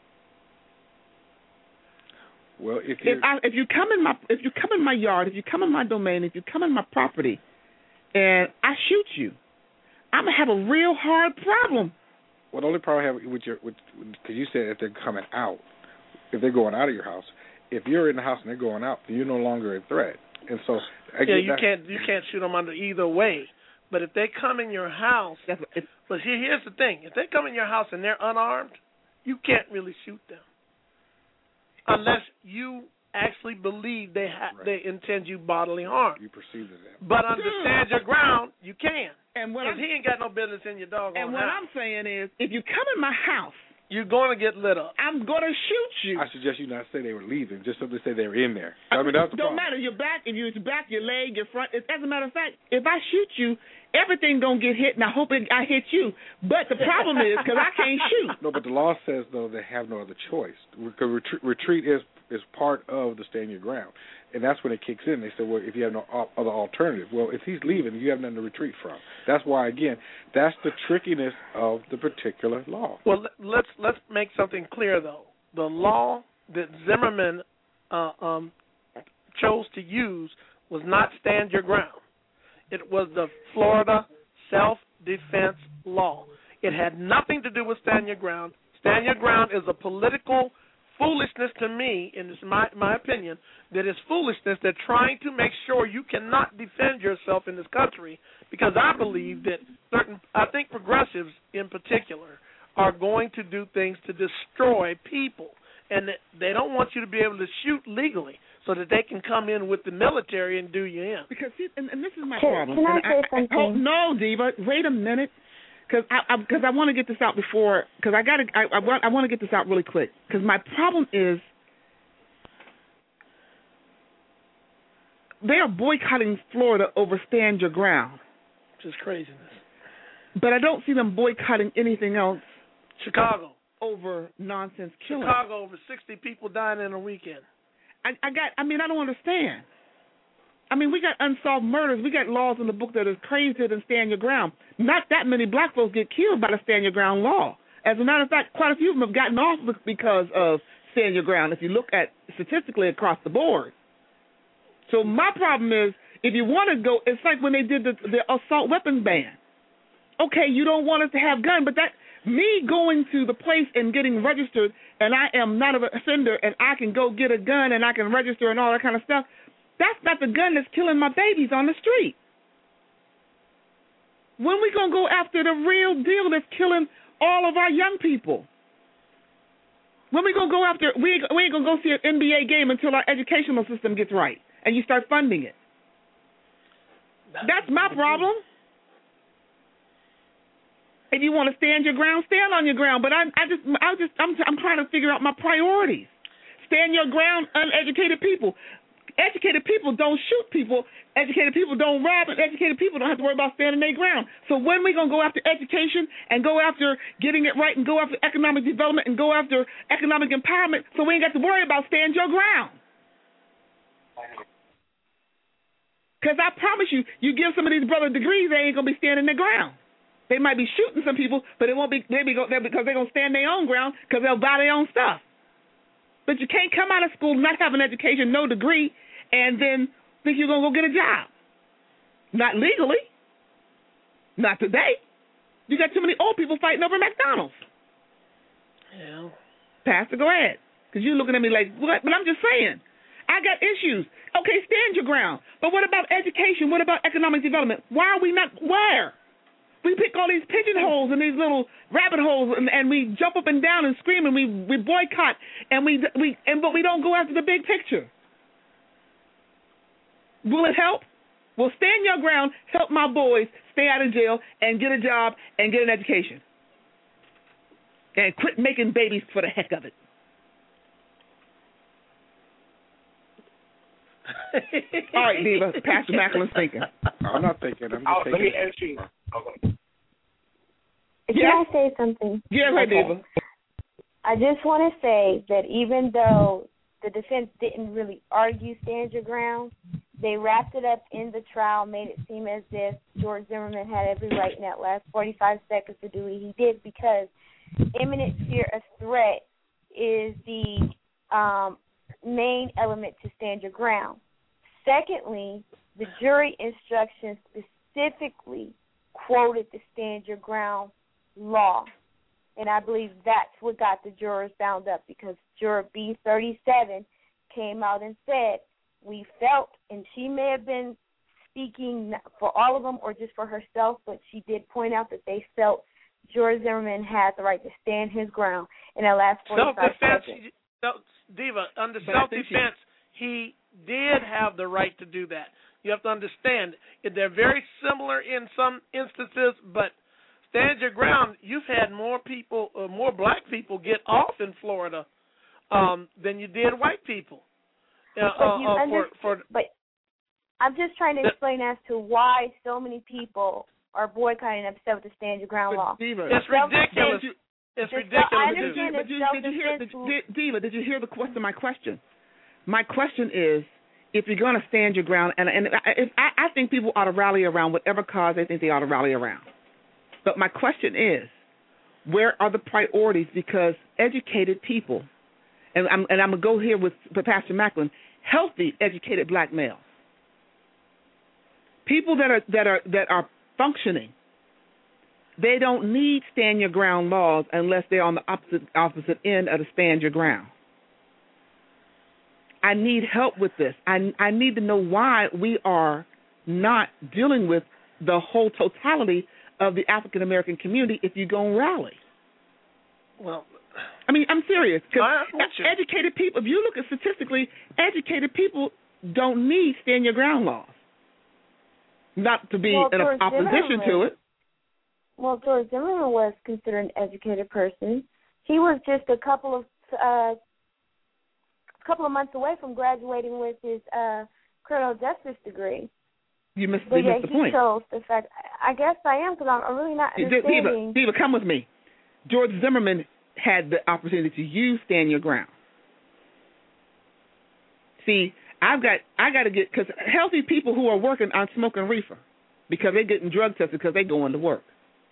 Well, if you come in my yard, if you come in my domain, if you come in my property, and I shoot you, I'm gonna have a real hard problem. Well, the only problem I have because you said if they're coming out, if they're going out of your house, if you're in the house and they're going out, then you're no longer a threat. And so, you can't shoot them under either way. But if they come in your house, but here's the thing: if they come in your house and they're unarmed, you can't really shoot them unless you actually believe they intend you bodily harm. You perceive that. But understand your ground, you can. Because he ain't got no business in your doggone house. And what I'm saying is, if you come in my house, you're going to get lit up. I'm going to shoot you. I suggest you not say they were leaving, just simply say they were in there. I mean, that's the problem. Don't matter your back, if it's back, your leg, your front. As a matter of fact, if I shoot you, everything going to get hit, and I hope I hit you. But the problem is, because I can't shoot. No, but the law says, though, they have no other choice. Because retreat is part of the stand your ground. And that's when it kicks in. They say, well, if you have no other alternative. Well, if he's leaving, you have nothing to retreat from. That's why, again, that's the trickiness of the particular law. Well, let's make something clear, though. The law that Zimmerman chose to use was not stand your ground. It was the Florida self-defense law. It had nothing to do with stand your ground. Stand your ground is a political foolishness to me, and it's my opinion, that it's foolishness. They're trying to make sure you cannot defend yourself in this country because I believe that I think progressives in particular are going to do things to destroy people, and they don't want you to be able to shoot legally so that they can come in with the military and do you in. Because and this is my problem. Can I say something? No, Diva, wait a minute, because I want to get this out before, because I want to get this out really quick, because my problem is they are boycotting Florida over Stand Your Ground, which is craziness. But I don't see them boycotting anything else. Chicago over nonsense killing. Chicago over 60 people dying in a weekend. I don't understand. We got unsolved murders. We got laws in the book that is crazier than Stand Your Ground. Not that many black folks get killed by the Stand Your Ground law. As a matter of fact, quite a few of them have gotten off because of Stand Your Ground, if you look at statistically across the board. So my problem is, if you want to go, it's like when they did the assault weapons ban. Okay, you don't want us to have guns, but me going to the place and getting registered, and I am not an offender, and I can go get a gun and I can register and all that kind of stuff, that's not the gun that's killing my babies on the street. When we going to go after the real deal that's killing all of our young people? When we going to go after, we ain't going to go see an NBA game until our educational system gets right and you start funding it. That's my problem. If you want to stand your ground, stand on your ground. But I'm trying to figure out my priorities. Stand your ground, uneducated people. Educated people don't shoot people. Educated people don't rob, and educated people don't have to worry about standing their ground. So when we going to go after education and go after getting it right and go after economic development and go after economic empowerment so we ain't got to worry about stand your ground? Because I promise you, you give some of these brothers degrees, they ain't going to be standing their ground. They might be shooting some people, but it won't be because they're going to stand their own ground because they'll buy their own stuff. But you can't come out of school, not have an education, no degree, and then think you're going to go get a job. Not legally. Not today. You got too many old people fighting over McDonald's. Yeah. Pastor, go ahead. Because you're looking at me like, what? But I'm just saying. I got issues. Okay, stand your ground. But what about education? What about economic development? Why are we not, where? We pick all these pigeonholes and these little rabbit holes, and we jump up and down and scream, and we boycott, but we don't go after the big picture. Will it help? Well, stand your ground, help my boys stay out of jail and get a job and get an education. And quit making babies for the heck of it. All right, Diva. Pastor Macklin's thinking. I'm not thinking. I'm just thinking. Let me ask you. Okay. Can I say something? Yeah, right, Diva. I just want to say that even though the defense didn't really argue stand your ground, they wrapped it up in the trial, made it seem as if George Zimmerman had every right in that last 45 seconds to do what he did, because imminent fear of threat is the main element to stand your ground. Secondly, the jury instructions specifically quoted the stand your ground law, and I believe that's what got the jurors bound up, because juror B37 came out and said, we felt, and she may have been speaking for all of them or just for herself, but she did point out that they felt George Zimmerman had the right to stand his ground in that last 45 seconds. Diva, under self-defense, he did have the right to do that. You have to understand, they're very similar in some instances, but stand your ground, you've had more people, more black people get off in Florida than you did white people. But I'm just trying to explain as to why so many people are boycotting and upset with the stand your ground law. Diva, it's ridiculous. It's ridiculous. Diva, did you hear the question? My question. My question is, if you're going to stand your ground, and I think people ought to rally around whatever cause they think they ought to rally around. But my question is, where are the priorities? Because educated people, and I'm going to go here with Pastor Macklin, healthy, educated black males, people that are functioning, they don't need stand your ground laws unless they're on the opposite end of the stand your ground. I need help with this. I need to know why we are not dealing with the whole totality of the African American community if you go and rally. Well, I mean, I'm serious. Because educated people, if you look at statistically, educated people don't need stand your ground laws. Not to be in opposition to it. Well, George Zimmerman was considered an educated person. He was just a couple of months away from graduating with his criminal justice degree. You missed the point. He chose the fact. I guess I am, because I'm really not understanding. Diva, come with me. George Zimmerman had the opportunity to use stand your ground. See, I got to get, because healthy people who are working aren't smoking reefer because they're getting drug tested because they're going to work.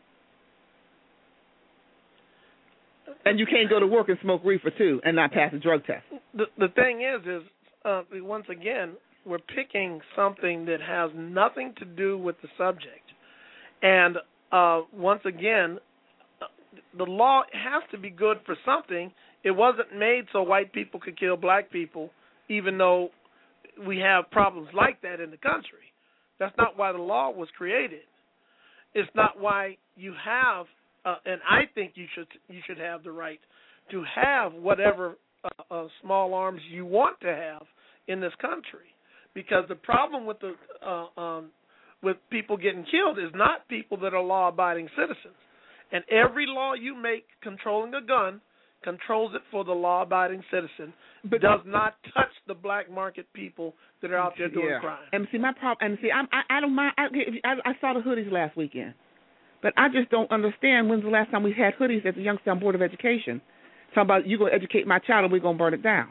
And you can't go to work and smoke reefer too and not pass a drug test. The thing is once again, we're picking something that has nothing to do with the subject. And once again, the law has to be good for something. It wasn't made so white people could kill black people, even though we have problems like that in the country. That's not why the law was created. It's not why you have, and I think you should have the right to have whatever small arms you want to have in this country. Because the problem with with people getting killed is not people that are law-abiding citizens. And every law you make controlling a gun controls it for the law-abiding citizen, but does not touch the black market people that are out there doing crime. And see, my problem. And see, I don't mind. I saw the hoodies last weekend, but I just don't understand when's the last time we had hoodies at the Youngstown Board of Education. Talking about you going to educate my child and we're going to burn it down.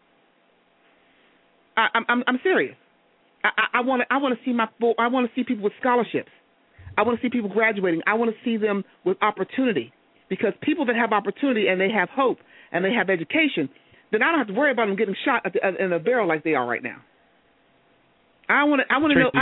I'm serious. I want to see I want to see people with scholarships. I want to see people graduating. I want to see them with opportunity, because people that have opportunity and they have hope and they have education, then I don't have to worry about them getting shot in a barrel like they are right now. I want to know.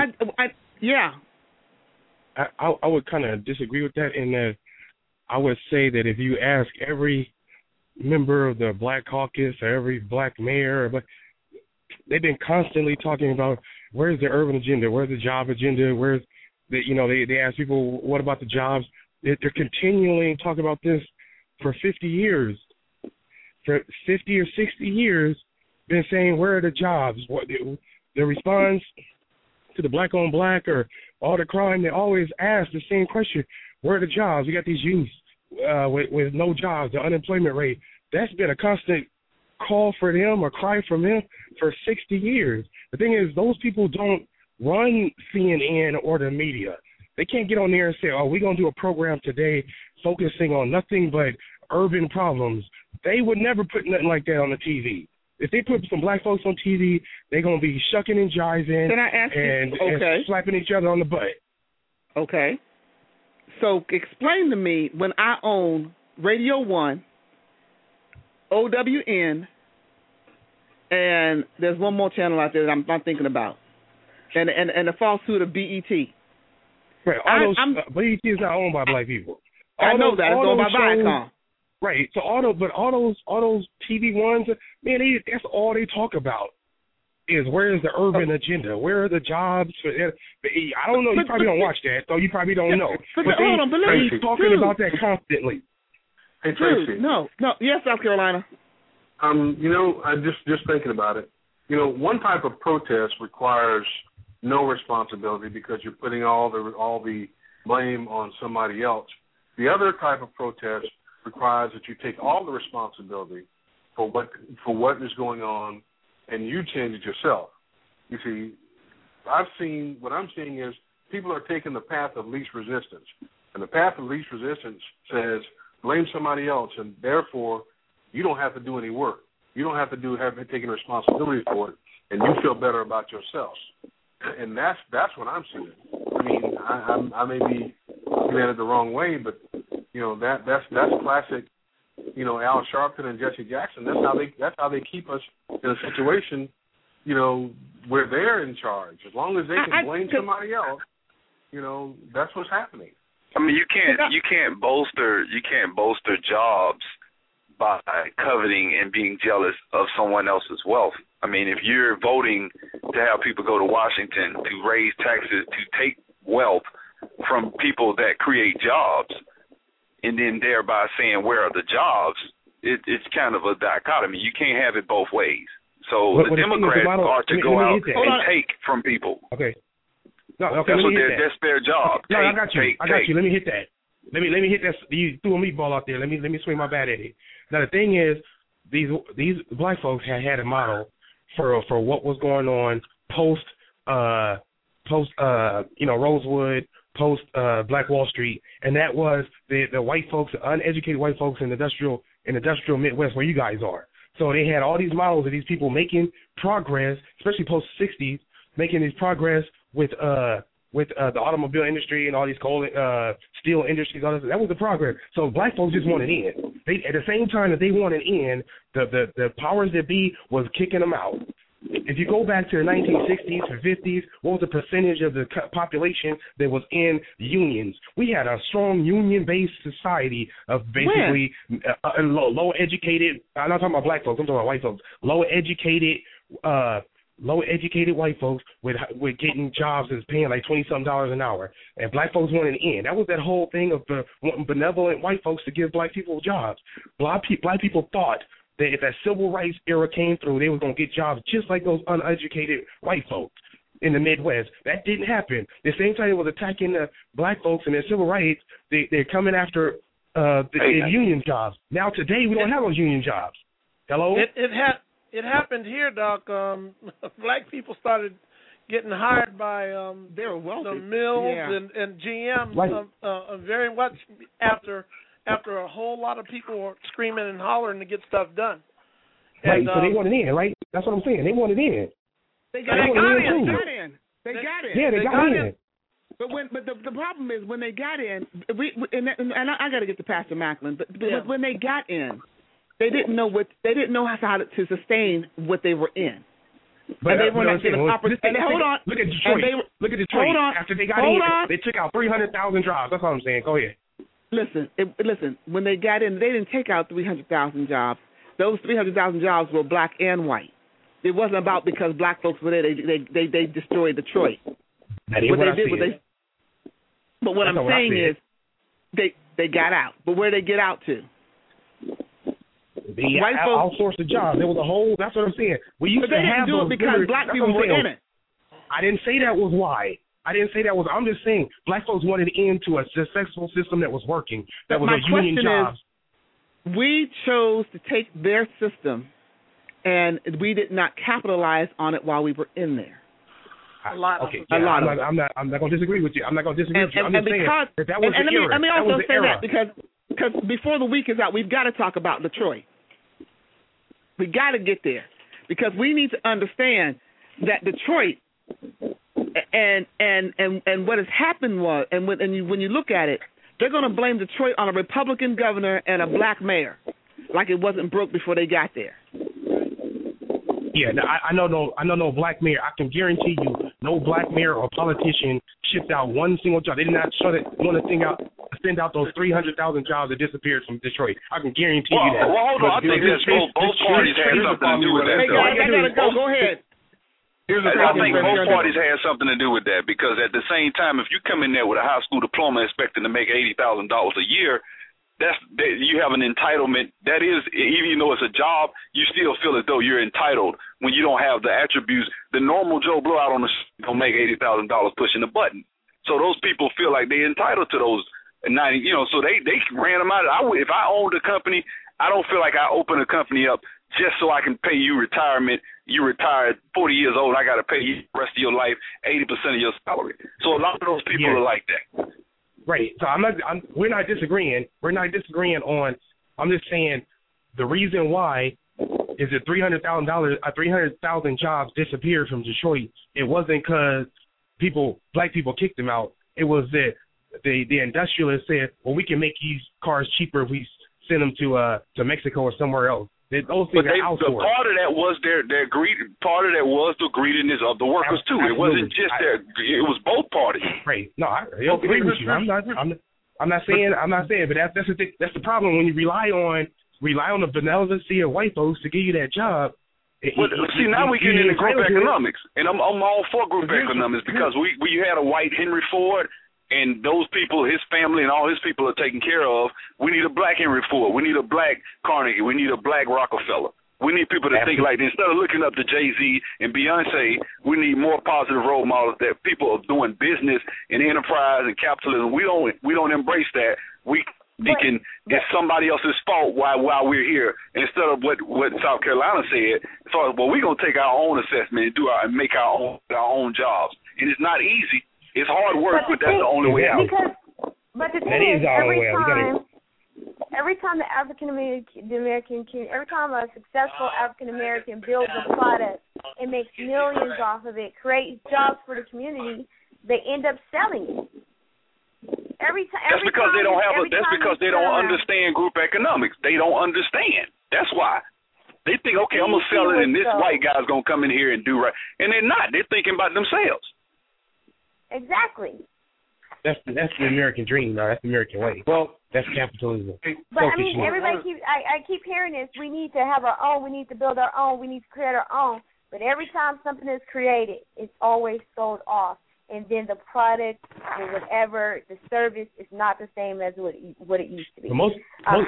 I would kind of disagree with that in that I would say that if you ask every member of the Black Caucus or every black mayor, they've been constantly talking about where's the urban agenda, where's the job agenda, where's the, they ask people, what about the jobs? They're continually talking about this for 50 years. For 50 or 60 years, been saying, where are the jobs? What the response to the black on black or all the crime, they always ask the same question, where are the jobs? We got these youth with no jobs, the unemployment rate. That's been a constant call for them or cry from them for 60 years. The thing is, those people don't run CNN or the media. They can't get on there and say, we're going to do a program today focusing on nothing but urban problems. They would never put nothing like that on the TV. If they put some black folks on TV, they're going to be shucking and jiving and slapping each other on the butt. Okay. So explain to me, when I own Radio 1, OWN, and there's one more channel out there that I'm not thinking about, and the falsehood of BET. Right. BET is not owned by black people. I know that. It's owned by Viacom. Right. So all those TV ones, man, that's all they talk about is where's the urban agenda, where are the jobs? I don't know. You probably don't watch that, so you probably don't know. But they keep talking about that constantly. Hey, Tracy. No. Yes, South Carolina. I'm just thinking about it. One type of protest requires no responsibility because you're putting all the blame on somebody else. The other type of protest requires that you take all the responsibility for what is going on, and you change it yourself. You see, what I'm seeing is people are taking the path of least resistance, and the path of least resistance says blame somebody else, and therefore you don't have to do any work. You don't have to taking responsibility for it, and you feel better about yourself. And that's what I'm seeing. I mean, I may be looking at it the wrong way, but that's classic. Al Sharpton and Jesse Jackson. That's how they keep us in a situation, where they're in charge. As long as they can blame somebody else, that's what's happening. I mean, you can't bolster jobs by coveting and being jealous of someone else's wealth. I mean, if you're voting to have people go to Washington to raise taxes to take wealth from people that create jobs, and then thereby saying where are the jobs. It's kind of a dichotomy. You can't have it both ways. So the Democrats are to go out and take from people. Okay. No, okay. That's what that's their job. No, I got you. I got you. Let me hit that. Let me hit that. You threw a meatball out there. Let me swing my bat at it. Now the thing is, these black folks had a model for what was going on post Rosewood, post Black Wall Street, and that was the white folks, the uneducated white folks in the industrial Midwest where you guys are. So they had all these models of these people making progress, especially post '60s, making these progress with the automobile industry and all these coal, steel industries. All this. That was the progress. So black folks just wanted in. They, at the same time that they wanted in, the powers that be was kicking them out. If you go back to the 1960s or 50s, what was the percentage of the population that was in unions? We had a strong union-based society of basically low-educated. I'm not talking about black folks. I'm talking about white folks. Low-educated white folks with getting jobs that's paying like $20-something an hour, and black folks wanted in. That was that whole thing of the benevolent white folks to give black people jobs. Black people thought that if that civil rights era came through, they were going to get jobs just like those uneducated white folks in the Midwest. That didn't happen. The same time it was attacking the black folks and their civil rights, they're coming after the union jobs. Now today we don't have those union jobs. Hello? It happened here, Doc. Black people started getting hired by the mills and GM very much after a whole lot of people were screaming and hollering to get stuff done. Right, so they wanted in, right? That's what I'm saying. They wanted in. They got in. Yeah, they got in. But the problem is when they got in, and I got to get to Pastor Macklin. But when they got in, they didn't know how to sustain what they were in. But and they were not given opportunity. Hold on. Look at Detroit. Look at Detroit. After they got in, they took out 300,000 jobs. That's all I'm saying. Go ahead. Listen. When they got in, they didn't take out 300,000 jobs. Those 300,000 jobs were black and white. It wasn't about because black folks were there. They destroyed Detroit. That ain't what I said. But what I'm saying is, they got out. But where they get out to? They outsourced the job. There was a whole. That's what I'm saying. We used but they to have didn't do it because black people were in it. I didn't say that was why. I'm just saying black folks wanted into a successful system that was working. That was a union job. We chose to take their system, and we did not capitalize on it while we were in there. A lot. I'm not going to disagree with you. I'm not going to disagree with you. I'm just saying that was the era. Let me also say that because before the week is out, we've got to talk about Detroit. We got to get there because we need to understand that Detroit and what has happened was, and when you look at it, they're going to blame Detroit on a Republican governor and a black mayor, like it wasn't broke before they got there. Yeah, I know no black mayor. I can guarantee you, no black mayor or politician shipped out one single job. They did not send out those 300,000 jobs that disappeared from Detroit. I can guarantee you that. Well, hold on. I think both parties had something to do with that. I gotta go. Go ahead. I think both parties had something to do with that because at the same time, if you come in there with a high school diploma expecting to make $80,000 a year, you have an entitlement. That is, even though it's a job, you still feel as though you're entitled when you don't have the attributes. The normal Joe Blow out on the street don't make $80,000 pushing a button. So those people feel like they're entitled to those 90. So they ran them out. If I owned a company, I don't feel like I open a company up just so I can pay you retirement. You retired 40 years old, I got to pay you the rest of your life 80% of your salary. So a lot of those people are like that. Right. So we're not disagreeing. We're not disagreeing on. I'm just saying the reason why is that 300,000 jobs disappeared from Detroit. It wasn't because black people kicked them out. It was that the industrialists said, well, we can make these cars cheaper if we send them to Mexico or somewhere else. Those things are outsourced. Part of that was their greed. Part of that was the greediness of the workers too. Absolutely. It wasn't just it was both parties. Right. No, I agree with you. I'm not saying, but that's the problem when you rely on the benevolency of white folks to give you that job. Now we get into group economics, and I'm all for group economics because we had a white Henry Ford. and those people, his family and all his people are taken care of. We need a black Henry Ford. We need a black Carnegie. We need a black Rockefeller. We need people to think like this. Instead of looking up to Jay-Z and Beyonce, we need more positive role models that people are doing business and enterprise and capitalism. We don't embrace that. We thinking it's somebody else's fault while we're here, instead of what South Carolina said. So, well, we're gonna take our own assessment and make our own jobs. And it's not easy. It's hard work, but that's the only way out. But the thing is, every time the African American, every time a successful African American builds a product and makes millions off of it, creates jobs for the community, they end up selling it. That's because they don't understand group economics. They don't understand. That's why. They think, okay, I'm gonna sell it, and this white guy's gonna come in here and do right, and they're not. They're thinking about themselves. Exactly. That's the American dream. No, that's the American way. Well, that's capitalism. But I mean, everybody I keep hearing this. We need to have our own. We need to build our own. We need to create our own. But every time something is created, it's always sold off, and then the product or whatever, the service is not the same as what it used to be. Most of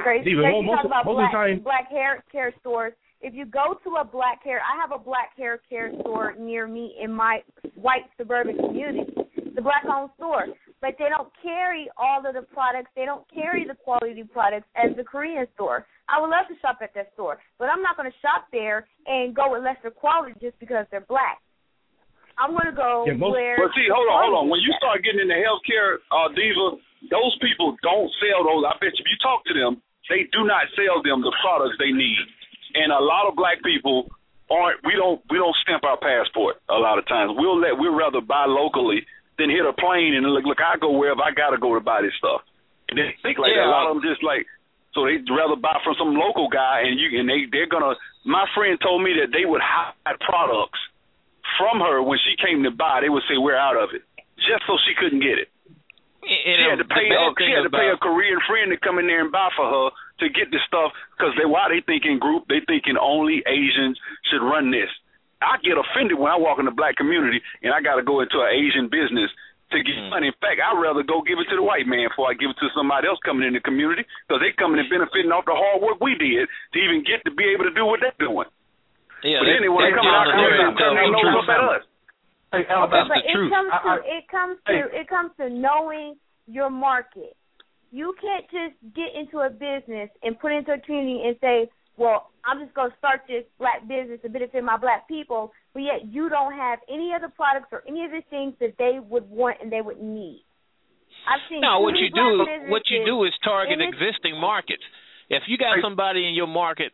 the time, black hair care stores. If you go to a black hair, I have a black hair care store near me in my white suburban community. It's a black-owned store, but they don't carry all of the products. They don't carry the quality products as the Korean store. I would love to shop at that store, but I'm not going to shop there and go with lesser quality just because they're black. I'm going to go where... But see, hold on. When you start getting into healthcare, Diva, those people don't sell those. I bet you, if you talk to them, they do not sell them the products they need. And a lot of black people we don't stamp our passport a lot of times. We'll rather buy locally than hit a plane and look, I go wherever I gotta go to buy this stuff. And they think like that. A lot of them just like, so they'd rather buy from some local guy, and they're gonna. My friend told me that they would hide products from her when she came to buy. They would say we're out of it, just so she couldn't get it. She had to pay a Korean friend to come in there and buy for her to get this stuff, because why they thinking group? They thinking only Asians should run this. I get offended when I walk in the black community and I got to go into an Asian business to get money. In fact, I'd rather go give it to the white man before I give it to somebody else coming in the community, because they coming and benefiting off the hard work we did to even get to be able to do what they're doing. Yeah, but then they want to come out and turn their nose up at us. Hey, that's the truth. It comes to knowing your market. You can't just get into a business and put it into a community and say, well, I'm just going to start this black business to benefit my black people, but yet you don't have any of the products or any of the things that they would want and they would need. I've seen what you do is target existing markets. If you got somebody in your market,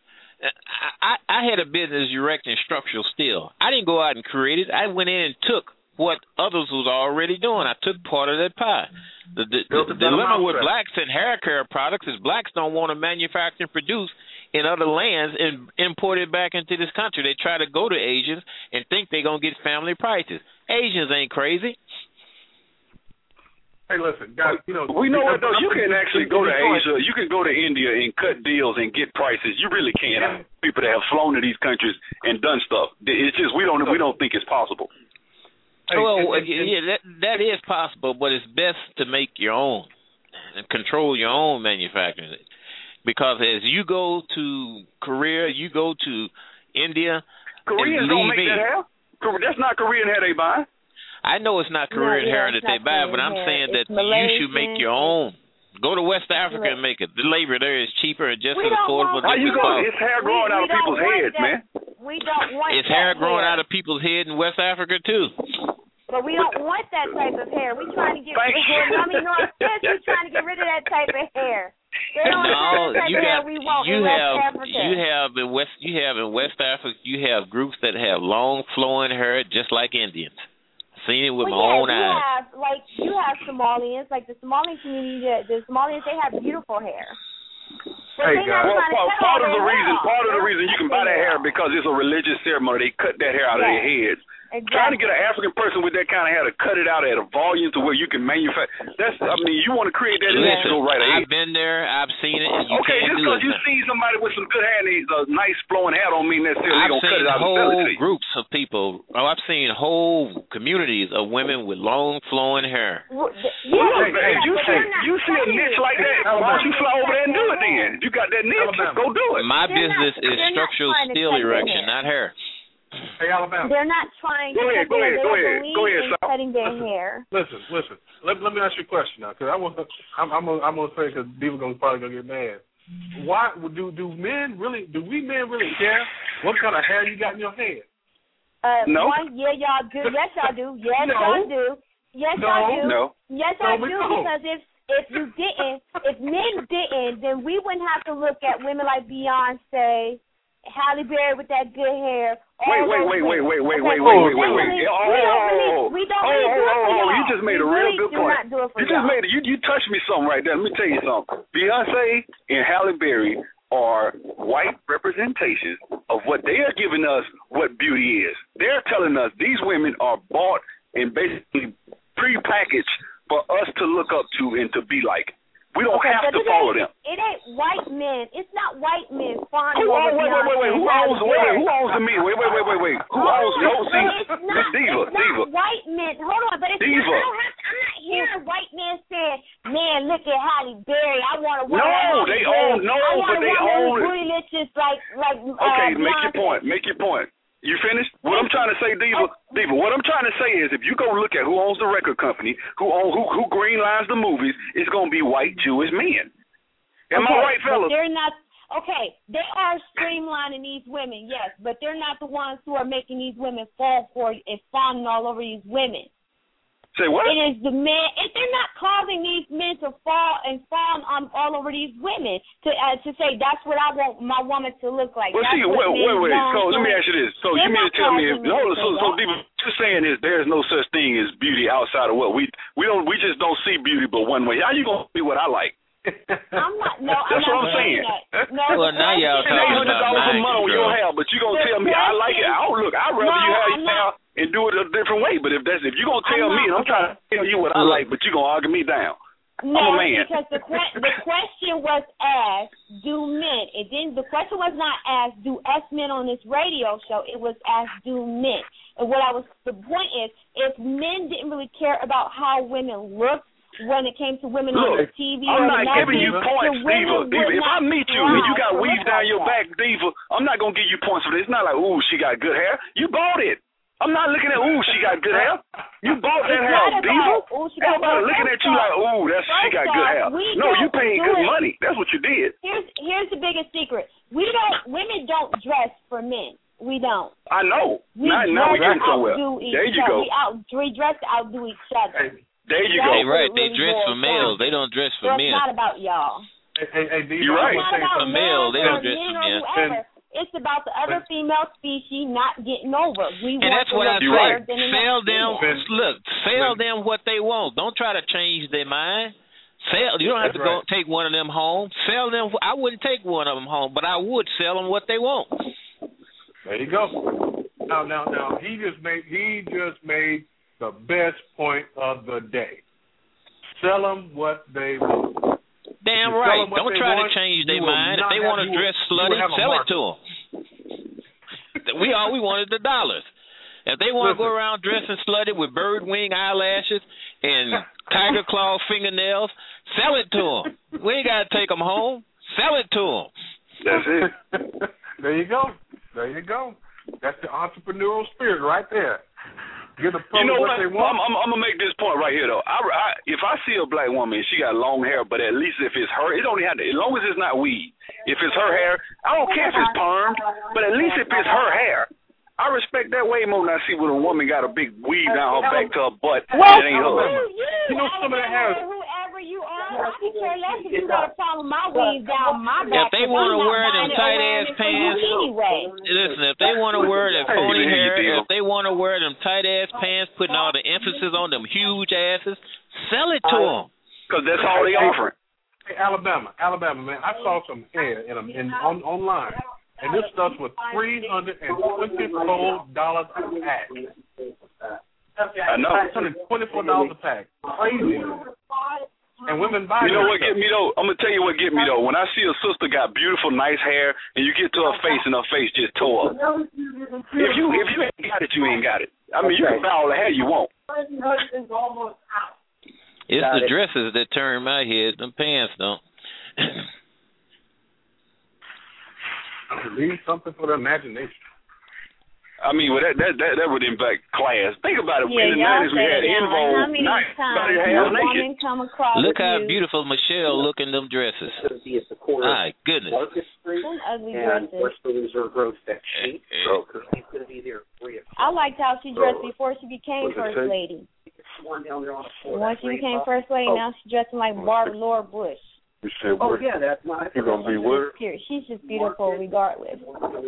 I had a business erecting structural steel. I didn't go out and create it. I went in and took what others was already doing. I took part of that pie. The dilemma with blacks and hair care products is blacks don't want to manufacture and produce in other lands and import it back into this country. They try to go to Asians and think they're going to get family prices. Asians ain't crazy. Hey, listen, guys, we know what, though. You can actually go to Asia. You can go to India and cut deals and get prices. You really can. People that have flown to these countries and done stuff. It's just we don't think it's possible. That is possible, but it's best to make your own and control your own manufacturing. Because as you go to Korea, you go to India. Koreans don't make that hair. That's not Korean hair they buy. I know it's not Korean hair that they buy, but I'm saying that you should make your own. Go to West Africa and make it. The labor there is cheaper and just as affordable. How you go? It's hair growing out of people's heads, man. We don't want it's hair growing out of people's head in West Africa too. But we don't want that type of hair. We're trying to get rid of hair. We're trying to get rid of that type of hair. You have in West Africa. You have groups that have long flowing hair, just like Indians. Seen it with my own eyes. You have Somalians, like the Somali community. The Somalians, they have beautiful hair. Hey guys, part of the reason you can buy that hair because it's a religious ceremony. They cut that hair out of their heads Exactly. Trying to get an African person with that kind of hair to cut it out at a volume to where you can manufacture. You want to create that image, go right ahead. I've been there. I've seen it. And you okay, can't just because you see somebody with some good hair and he's a nice flowing hair don't mean necessarily I've going to cut seen it out and sell it to whole you. groups of people. I've seen whole communities of women with long flowing hair. If you see a niche like that, why don't you fly over there and do it then? If you got that niche, go do it. My business is structural steel erection, not hair. Hey, Alabama. They're not trying to go ahead, cutting their hair. Listen. Let me ask you a question now, because I'm gonna say, because people probably gonna get mad. Why do we men really care what kind of hair you got in your head? No. Yeah, y'all do. Yes, y'all do. Yes, y'all do. Yes, y'all do. No. Yes, I do. Because if men didn't, then we wouldn't have to look at women like Beyonce, Halle Berry with that good hair. Wait. You just made a real good point. You touched me something right there. Let me tell you something. Beyonce and Halle Berry are white representations of what they are giving us what beauty is. They're telling us these women are bought and basically prepackaged for us to look up to and to be like. We don't have to follow them. It ain't white men. It's not white men fawning over Beyonce. Wait. Who owns the meat? Wait. Who owns the Diva? It's not white men. Hold on, but it's Diva. not. I'm not hearing white men saying, "Man, look at Halle Berry. I want to." But they own. Okay, make your point. You finished? What I'm trying to say, Diva, what I'm trying to say is if you go look at who owns the record company, who green lines the movies, it's going to be white Jewish men. Am I right, fellas? They're not. Okay, they are streamlining these women, yes, but they're not the ones who are making these women fall for it and fawning all over these women. Say what? It is the men. If they're not causing these men to fall and fawn all over these women to say that's what I want my woman to look like. Well, see, wait. So let me ask you this. So you mean to tell me so Diva, you're saying is there's no such thing as beauty outside of what we just don't see beauty but one way. How you gonna be what I like? I'm not. No, that's what I'm saying. No, well, now y'all talking about $800 a month on your hair, but you gonna tell me I like it. I'd rather you have your hair and do it a different way. But if you're going to tell me, and I'm trying to tell you what I like, but you're going to argue me down. No, I'm a man. Because the question was asked, do men? The question was not asked, do us men on this radio show? It was asked, do men? And the point is, if men didn't really care about how women look when it came to women on the TV, I'm not giving you points, Diva. If I meet you and you got weave down your back, Diva, I'm not going to give you points for this. It's not like, ooh, she got good hair. You bought it. I'm not looking at, ooh, she got good hair. You bought that hair, Diva. Everybody looking at you like, ooh, she got good hair. No, you paid good money. That's what you did. Here's the biggest secret. Women don't dress for men. We don't. I know. Now we're getting somewhere. There you go. We dress to outdo each other. There you go. Hey, right. They dress for males. They don't dress for men. It's not about y'all. Hey, Diva, you're right. It's for males. They don't dress for men. It's about the other female species not getting over. And that's what I say. Sell them what they want. Don't try to change their mind. You don't have to go take one of them home. Sell them. I wouldn't take one of them home, but I would sell them what they want. There you go. Now he just made the best point of the day. Sell them what they want. Damn right. Don't try to change their mind. If they want to dress slutty, sell it to them. We wanted the dollars. If they want to go around dressing slutty with bird wing eyelashes and tiger claw fingernails, sell it to them. We ain't got to take them home. Sell it to them. That's it. There you go. That's the entrepreneurial spirit right there. Give the public what they want. I'm gonna make this point right here though. If I see a black woman and she got long hair, but at least if it's her, it don't have to. As long as it's not weed. If it's her hair, I don't care if it's permed, but at least if it's her hair, I respect that way more than I see when a woman got a big weave down her back to her butt. And it ain't her. You know some of that hair. Whoever you are, I can care less if you got a problem my weave down my back. If they want to wear them tight ass pants, listen. If they want to wear that pony hair, if they want to wear them tight ass pants, putting all the emphasis on them huge asses, sell it to them. Because that's all they offer. Hey, Alabama, man. I saw some hair online. And this stuff was $324 a pack. I know. $124 a pack. Crazy. And women buy. You know what get me though? I'm gonna tell you what get me though. When I see a sister got beautiful, nice hair, and you get to her face and her face just tore up. If you ain't got it, you ain't got it. I mean, you can buy all the hair you want. It's the dresses that turn my head. Them pants don't. Leave something for the imagination. I mean, well, that would impact class. Think about it. Yeah, in the 90s, we had involved. How many times a woman come across Look how beautiful Michelle look in them dresses. My goodness. Some ugly dresses. I liked how she dressed before she became First Lady. Once she became First Lady, now she's dressing like Barbara Laura Bush. That's nice. You're going to be with her? She's just beautiful regardless.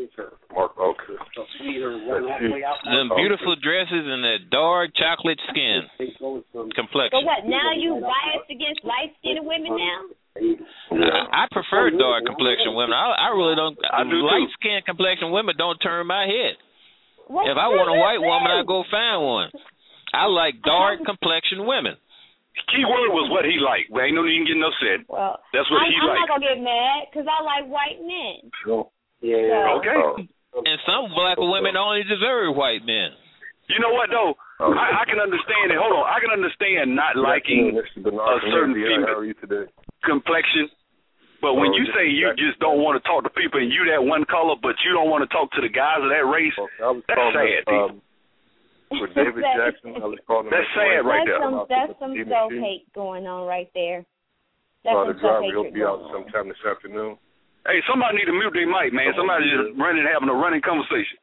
Them beautiful dresses and that dark chocolate skin complexion. So what, now you biased against light-skinned women now? I prefer dark complexion women. I really don't. Light-skinned complexion women don't turn my head. If I want a white woman, I go find one. I like dark complexion women. Key word was what he liked. Well, ain't no need to get no set. Well, that's what he liked. I'm not going to get mad because I like white men. Sure. Yeah. Okay. And some black women only deserve white men. You know what, though? I can understand it. Hold on. I can understand not liking a certain female complexion. But when you say you just don't want to talk to people and you that one color, but you don't want to talk to the guys of that race, that's sad, dude. With David Jackson, I was calling him. That's sad right there. That's some self-hate going on right there. That's the driver, he'll be out sometime this afternoon. Hey, somebody need to mute their mic, man. Somebody just having a running conversation.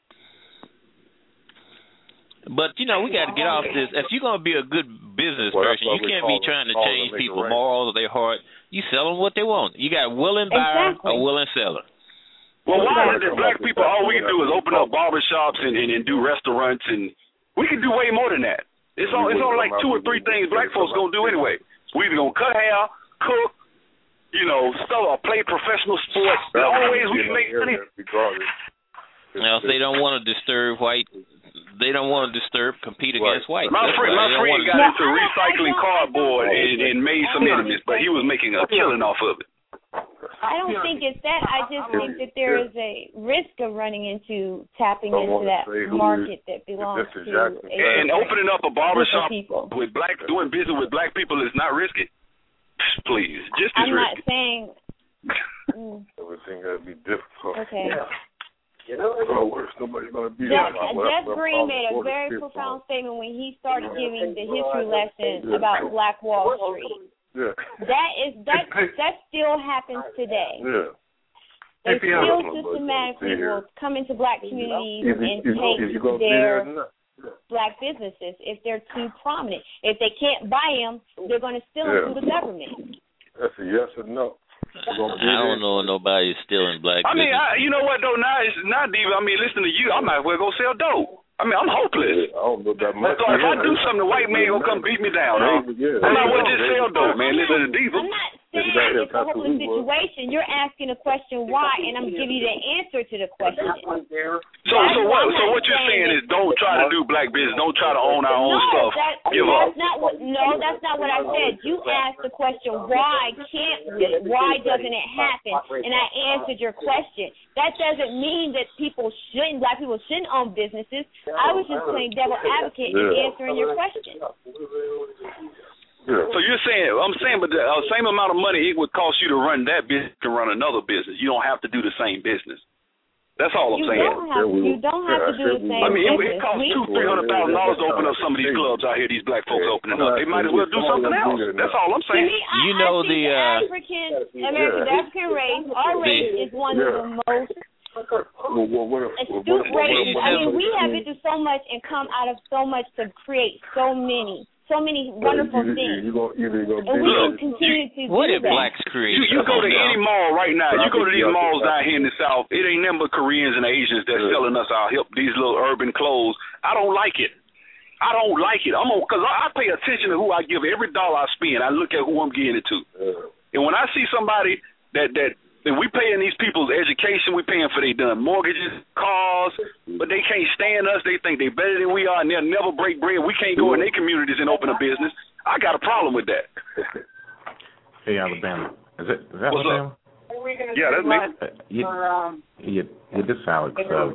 But, you know, we got to get off this. If you're going to be a good business person, you can't be trying to change people's morals or their heart. You sell them what they want. You got a willing buyer, a willing seller. Well, why is it black people, all we can do is open up barbershops and do restaurants, and we can do way more than that. It's only like 2 or 3 things black folks going to do anyway. We either going to cut hair, cook, or play professional sports. The only ways we can make money. Now, if they don't want to disturb compete against white. My friend got into recycling cardboard and made some enemies, but he was making a killing off of it. I don't think it's that. I just think that there is a risk of tapping into that market that belongs to and opening up a barbershop with doing business with black people is not risky. Please, just as risky. I'm not saying everything got to be difficult. Okay. Jeff Green made a very profound statement when he started giving the history lesson about Black Wall Street. Yeah. That still happens today. Yeah. They still systematically will come into black communities and take their black businesses if they're too prominent. If they can't buy them, they're going to steal them through the government. That's a yes or no. I don't know nobody stealing black business. I mean, you know what, though? Now, it's not Diva. I mean, listen to you. I might as well go sell dope. I mean, I'm hopeless. I don't know that much. So if I do something, the white man gonna come beat me down, huh? I might as well just sell dope, man. Listen to Diva. I'm not saying it's a hopeless situation. You're asking a question why, and I'm giving you the answer to the question. So what you're saying is don't try to do black business. Don't try to own our own stuff. Give up. That's not what I said. You asked the question, why can't we? Why doesn't it happen? And I answered your question. That doesn't mean that black people shouldn't own businesses. I was just playing devil advocate and answering your question. So you're saying, but the same amount of money it would cost you to run that business to run another business. You don't have to do the same business. That's all I'm saying. You don't have to do the same business. I mean, it costs $200,000-$300,000 to open up some of these clubs out here. These black folks opening up. They might as well do something else. That's all I'm saying. The African race, our race is one of the most astute races. I mean, we have been through so much and come out of so much to create so many wonderful things. And we can continue to do that. What did blacks create? You go to any mall right now. You go to these malls down here in the South. It ain't nothing but Koreans and Asians that's selling us our these little urban clothes. I don't like it. Because I pay attention to who I give every dollar I spend. I look at who I'm getting it to. And when I see somebody that we paying these people's education, we paying for their mortgages, cars, but they can't stand us. They think they're better than we are, and they'll never break bread. We can't go in their communities and open a business. I got a problem with that. Hey, Alabama. Is that What's Alabama? up? Yeah, that's me. This is Alex.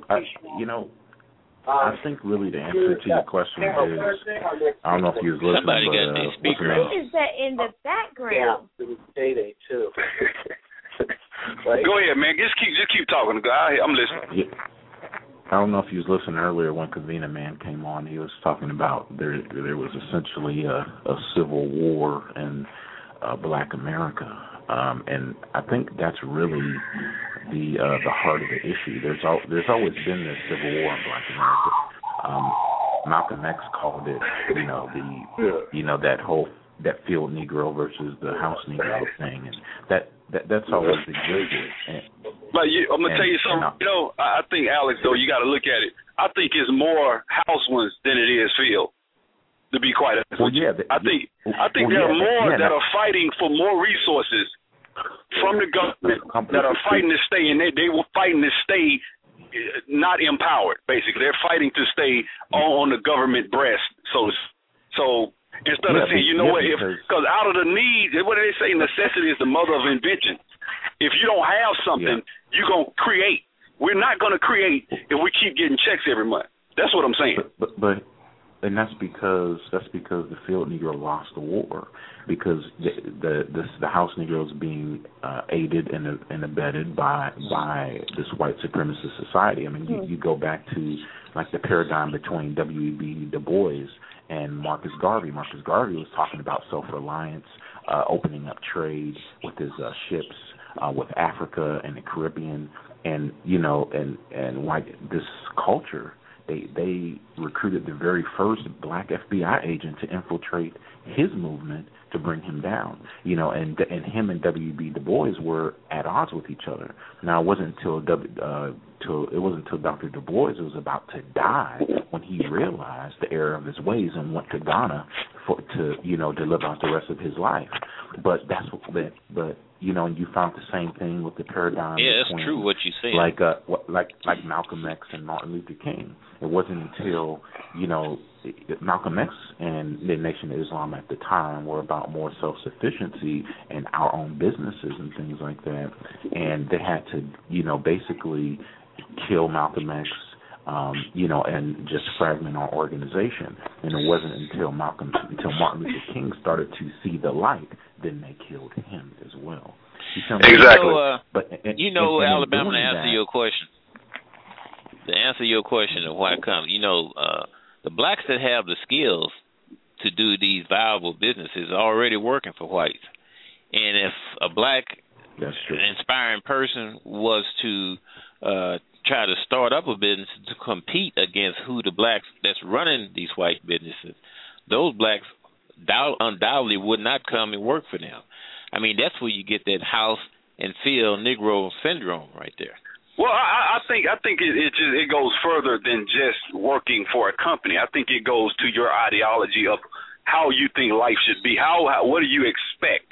I think really the answer to your question is, I don't know if you was listening, somebody got the speaker on. What is that in the background? Day too. Go ahead, man. Just keep talking. I'm listening. Yeah. I don't know if you was listening earlier when Kavina Man came on. He was talking about there was essentially a civil war in Black America, and I think that's really the heart of the issue. There's always been this civil war in Black America. Malcolm X called it, that field Negro versus the house Negro thing, and that's always existed. But I'm gonna tell you something. I think, Alex, though, you got to look at it. I think it's more house ones than it is field. To be quite honest with you, I think there are more that are fighting for more resources from the government that are fighting to stay, and they were fighting to stay not empowered. Basically, they're fighting to stay on the government breast. So instead of saying, because out of the need, what do they say? Necessity is the mother of invention. If you don't have something, you're going to create. We're not going to create if we keep getting checks every month. That's what I'm saying. But that's because the field Negro lost the war, because the house Negro is being aided and abetted by this white supremacist society. I mean, you go back to like the paradigm between W.E.B. Du Bois and Marcus Garvey. Marcus Garvey was talking about self-reliance, opening up trade with his ships with Africa and the Caribbean, and like this culture. They recruited the very first Black FBI agent to infiltrate his movement to bring him down. And him and W.B. Du Bois were at odds with each other. Now it wasn't until Dr. Du Bois was about to die when he realized the error of his ways and went to Ghana to live out the rest of his life. But that's what. And you found the same thing with the paradigm. Yeah, that's true what you say. Like Malcolm X and Martin Luther King. It wasn't until Malcolm X and the Nation of Islam at the time were about more self-sufficiency and our own businesses and things like that, and they had to basically kill Malcolm X. And just fragment our organization. And it wasn't until Martin Luther King started to see the light, then they killed him as well. Exactly. Alabama, to answer your question. To answer your question of why it comes, the blacks that have the skills to do these viable businesses are already working for whites. And if a black inspiring person was to try to start up a business to compete against who the blacks that's running these white businesses, those blacks undoubtedly would not come and work for them. I mean, that's where you get that house and field Negro syndrome right there. Well, I think it goes further than just working for a company. I think it goes to your ideology of how you think life should be. What do you expect?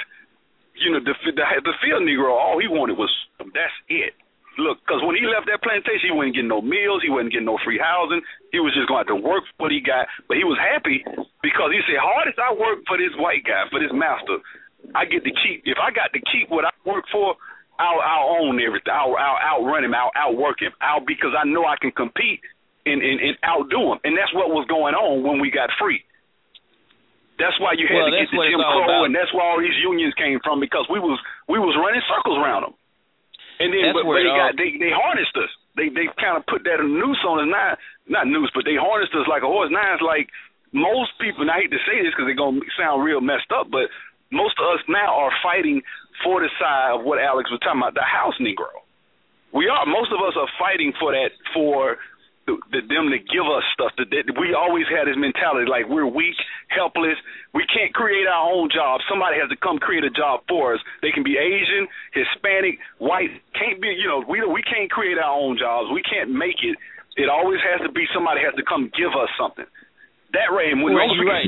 The field Negro, all he wanted was that's it. Look, because when he left that plantation, he wasn't getting no meals, he wasn't getting no free housing. He was just going to have to work for what he got. But he was happy because he said, hardest I work for this white guy, for this master, I get to keep. If I got to keep what I work for, I'll own everything. I'll outrun him. I'll outwork him. Because I know I can compete and outdo him. And that's what was going on when we got free. That's why you had to get the Jim Crow, and that's where all these unions came from, because we was running circles around them. And then, but they harnessed us. They kind of put that noose on us. Not noose, but they harnessed us like a horse. Now it's like most people, and I hate to say this because they're going to sound real messed up, but most of us now are fighting for the side of what Alex was talking about, the house Negro. We are. Most of us are fighting for that, for them to give us stuff. We always had this mentality like we're weak, helpless. We can't create our own jobs. Somebody has to come create a job for us. They can be Asian, Hispanic, white. Can't be, we can't create our own jobs. We can't make it. It always has to be somebody has to come give us something. That way, when you're right.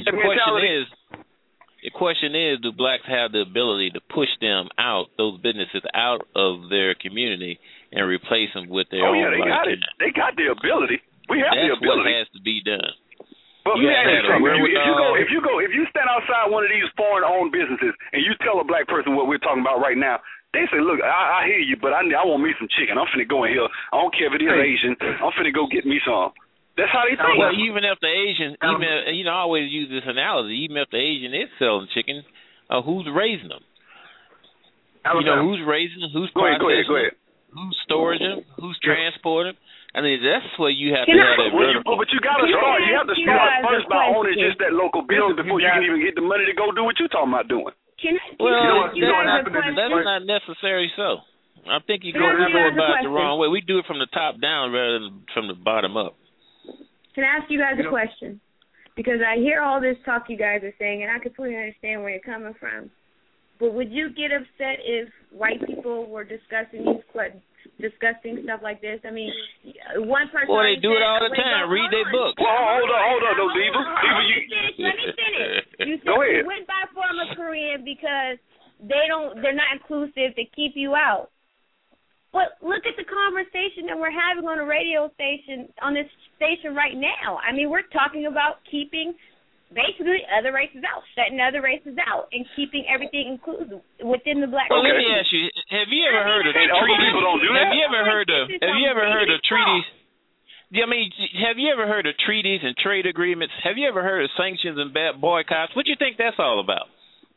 The question is, do blacks have the ability to push them out, those businesses out of their community, and replace them with their own? They got it. They got the ability. We have the That's what ability. has to be done. But let me ask you something. If you stand outside one of these foreign-owned businesses and you tell a black person what we're talking about right now, they say, "Look, I hear you, but I want me some chicken. I'm finna go in here. I don't care if it is Asian. I'm finna go get me some." That's how they think. Well, even if the Asian, I always use this analogy. Even if the Asian is selling chicken, who's raising them? Who's raising them? Who's processing them? Who's storing them? Who's transporting them? I mean, that's where you have to have that vertical. But you got to start. You have to start first by owning just that local business before you can even get the money to go do what you're talking about doing. That's not necessarily so. I think you go about it the wrong way. We do it from the top down rather than from the bottom up. Can I ask you guys a question? Because I hear all this talk you guys are saying, and I completely understand where you're coming from. But would you get upset if white people were discussing stuff like this? I mean, one person. Well, they do it all the time. Read their books. Well, hold on, though, Diva. Let me finish. You said you went by former Korean because they're not inclusive. They keep you out. But look at the conversation that we're having on a radio station, on this station right now. I mean, we're talking about keeping basically other races out, shutting other races out, and keeping everything inclusive within the black community. Well, let me ask you, have you ever heard of treaties? Have you ever heard of treaties? I mean, have you ever heard of treaties and trade agreements? Have you ever heard of sanctions and boycotts? What do you think that's all about?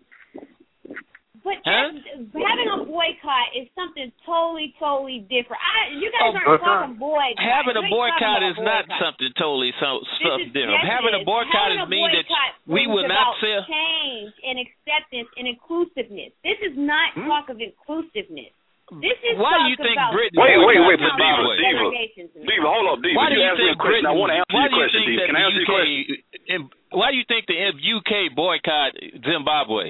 But having a boycott is something totally different. You guys aren't talking boycott. Having a boycott is not something totally something different. Having a boycott is mean that we will not sell. Change and acceptance and inclusiveness. This is not talk of inclusiveness. This is why do you think Britain? Wait, Diva, hold up, Diva. Why do you think Britain? I want to answer your question, Diva. Can I answer your question? Why do you think the UK boycott Zimbabwe?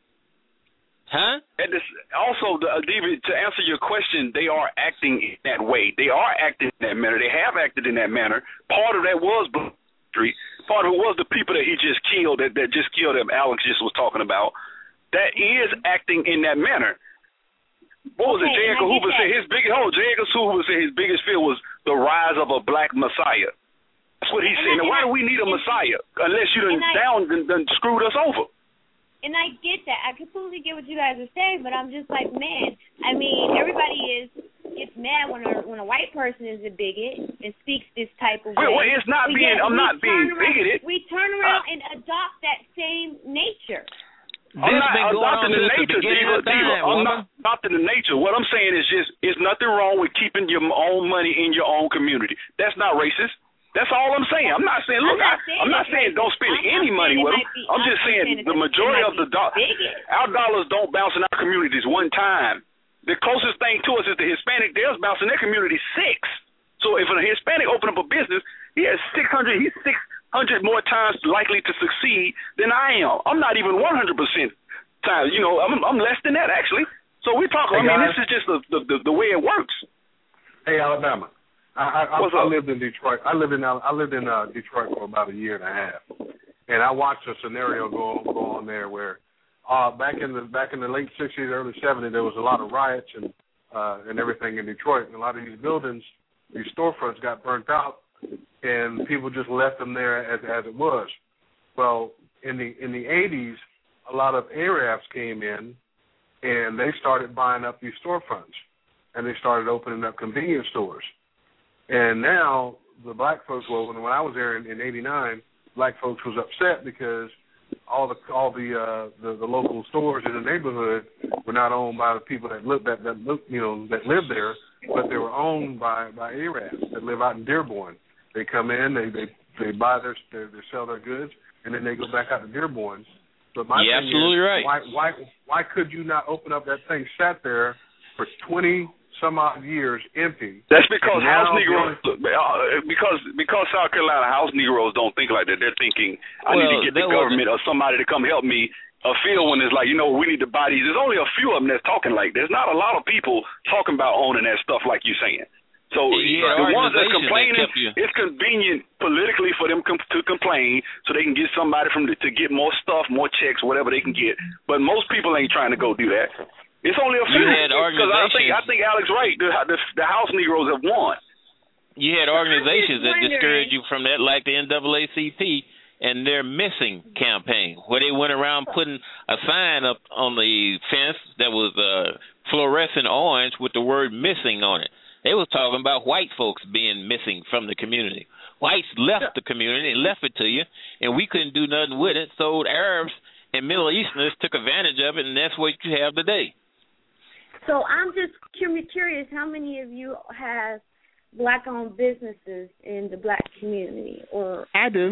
Huh? And also, Diva, to answer your question, they are acting in that way. They are acting in that manner. They have acted in that manner. Part of that was Black Street. Part of it was the people that he just killed, that just killed him, Alex just was talking about. That is acting in that manner. What was it? J. Edgar Hoover said his biggest fear was the rise of a black messiah. That's what he said. Now, why do we need a messiah unless you done screwed us over? And I get that. I completely get what you guys are saying, but I'm just like, man, I mean, everybody gets mad when a white person is a bigot and speaks this type of way. Well, it's not being, I'm not being bigoted. We turn around and adopt that same nature. I'm not adopting the nature, Diva. I'm not adopting the nature. What I'm saying is just, it's nothing wrong with keeping your own money in your own community. That's not racist. That's all I'm saying. I'm not saying, look, I'm not saying don't spend any money with them. I'm just saying the majority of our dollars don't bounce in our communities one time. The closest thing to us is the Hispanic. Theirs bounce in their community 6. So if a Hispanic open up a business, he's 600 more times likely to succeed than I am. I'm not even 100% times. I'm less than that actually. So we talk. Hey, this is just the way it works. Hey, Alabama. I lived in Detroit. I lived in Detroit for about a year and a half, and I watched a scenario go on there where back in the late '60s, early '70s, there was a lot of riots and everything in Detroit. And a lot of these buildings, these storefronts, got burnt out, and people just left them there as it was. Well, in the '80s, a lot of Arabs came in, and they started buying up these storefronts, and they started opening up convenience stores. And now the black folks, when I was there in '89, black folks was upset because all the local stores in the neighborhood were not owned by the people that lived lived there, but they were owned by Arabs that live out in Dearborn. They come in, they buy they sell their goods, and then they go back out to Dearborn. But my thing absolutely is, right. Why could you not open up that thing? Sat there for 20 some odd years empty. That's because house Negroes, because South Carolina house Negroes don't think like that. They're thinking, I need to get the government or somebody to come help me. A feel when it's like, we need to buy these. There's only a few of them that's talking like. There's not a lot of people talking about owning that stuff like you're saying. So the ones that complaining, it's convenient politically for them to complain so they can get somebody to get more stuff, more checks, whatever they can get. But most people ain't trying to go do that. It's only a few. Because I think Alex right. The house Negroes have won. You had organizations that discouraged you from that, like the NAACP and their missing campaign, where they went around putting a sign up on the fence that was fluorescent orange with the word missing on it. They was talking about white folks being missing from the community. Whites left the community and left it to you, and we couldn't do nothing with it. So the Arabs and Middle Easterners took advantage of it, and that's what you have today. So I'm just curious, how many of you have Black-owned businesses in the Black community? Or I do.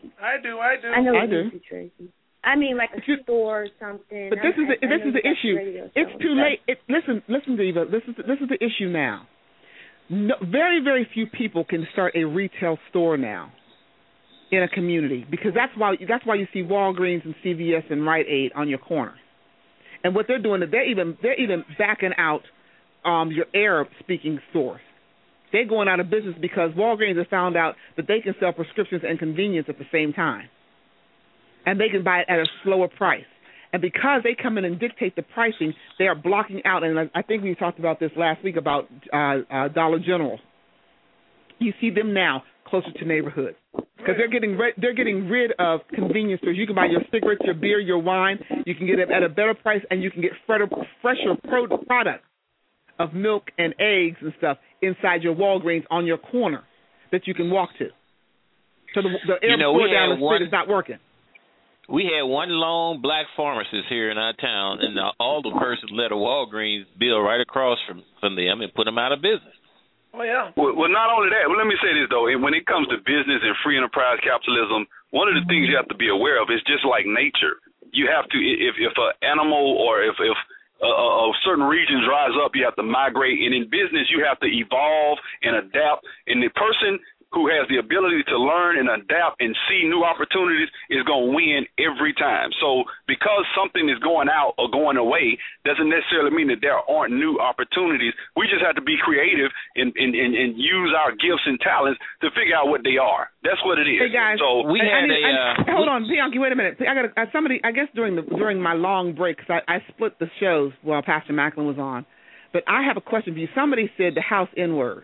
I know you do, Tracy. I mean, like a store or something. But this is the issue. It's too late. Listen, Diva. This is the issue now. No, very, very few people can start a retail store now in a community, because that's why you see Walgreens and CVS and Rite Aid on your corner. And what they're doing is they're even backing out your Arab-speaking stores. They're going out of business because Walgreens has found out that they can sell prescriptions and convenience at the same time, and they can buy it at a slower price. And because they come in and dictate the pricing, they are blocking out. And I think we talked about this last week about Dollar General. You see them now closer to neighborhoods because they're getting rid of convenience stores. You can buy your cigarettes, your beer, your wine. You can get it at a better price, and you can get fresher products of milk and eggs and stuff inside your Walgreens on your corner that you can walk to. So the airport down the street is not working. We had one lone Black pharmacist here in our town, and all the persons let a Walgreens bill right across from them and put them out of business. Oh, yeah. Well, not only that, let me say this, though. When it comes to business and free enterprise capitalism, one of the things you have to be aware of is just like nature. You have to, if an animal or if a certain region dries up, you have to migrate. And in business, you have to evolve and adapt. And the person who has the ability to learn and adapt and see new opportunities is going to win every time. So because something is going out or going away doesn't necessarily mean that there aren't new opportunities. We just have to be creative and use our gifts and talents to figure out what they are. That's what it is. Hey, guys. So hold on, Bianchi, wait a minute. I got somebody, I guess during my long break, because I split the shows while Pastor Macklin was on. But I have a question for you. Somebody said the house N-word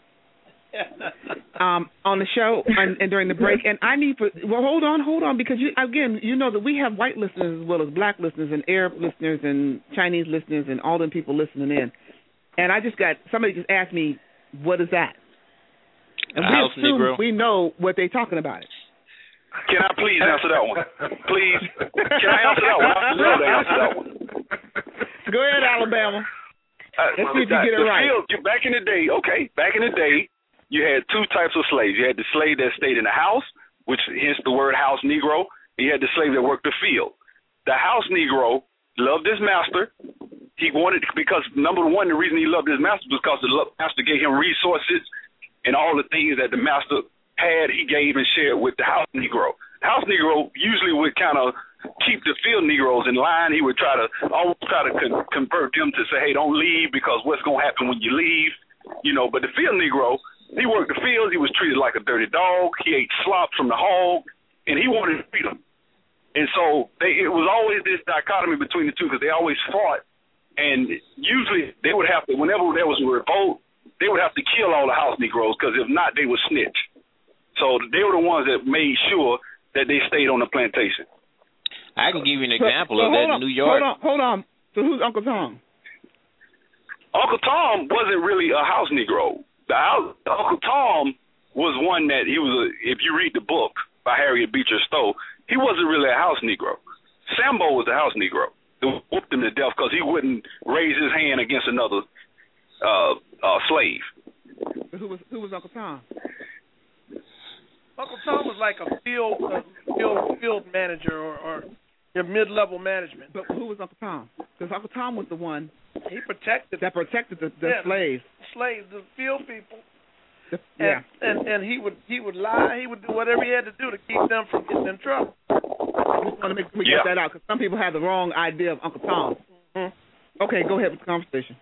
on the show and during the break, and I need hold on, because you know that we have white listeners as well as Black listeners and Arab listeners and Chinese listeners and all them people listening in, and somebody just asked me, what is that? And we assume Negro. We know what they're talking about. Can I please answer that one? Please, can I answer that one? I love to answer that one. Go ahead, Alabama. Let's see if you get it right. Back in the day, you had two types of slaves. You had the slave that stayed in the house, which hence the word house Negro, and you had the slave that worked the field. The house Negro loved his master. He wanted, because number one, the reason he loved his master was because the master gave him resources and all the things that the master had, he gave and shared with the house Negro. The house Negro usually would kind of keep the field Negroes in line. He would always try to convert them to say, hey, don't leave because what's going to happen when you leave? But the field Negro, he worked the fields. He was treated like a dirty dog. He ate slop from the hog, and he wanted freedom. And so it was always this dichotomy between the two because they always fought. And usually they would have to, whenever there was a revolt, they would have to kill all the house Negroes because if not, they would snitch. So they were the ones that made sure that they stayed on the plantation. I can give you an example of that in New York. Hold on. So who's Uncle Tom? Uncle Tom wasn't really a house Negro. Uncle Tom was one that if you read the book by Harriet Beecher Stowe, he wasn't really a house Negro. Sambo was a house Negro. They whooped him to death because he wouldn't raise his hand against another slave. Who was Uncle Tom? Uncle Tom was like a field manager or your mid-level management. But who was Uncle Tom? Because Uncle Tom was the one he protected the slaves. Slaves, the field people. Yeah. And he would lie. He would do whatever he had to do to keep them from getting in trouble. I just want to make sure we get that out because some people have the wrong idea of Uncle Tom. Mm-hmm. Okay, go ahead with the conversation.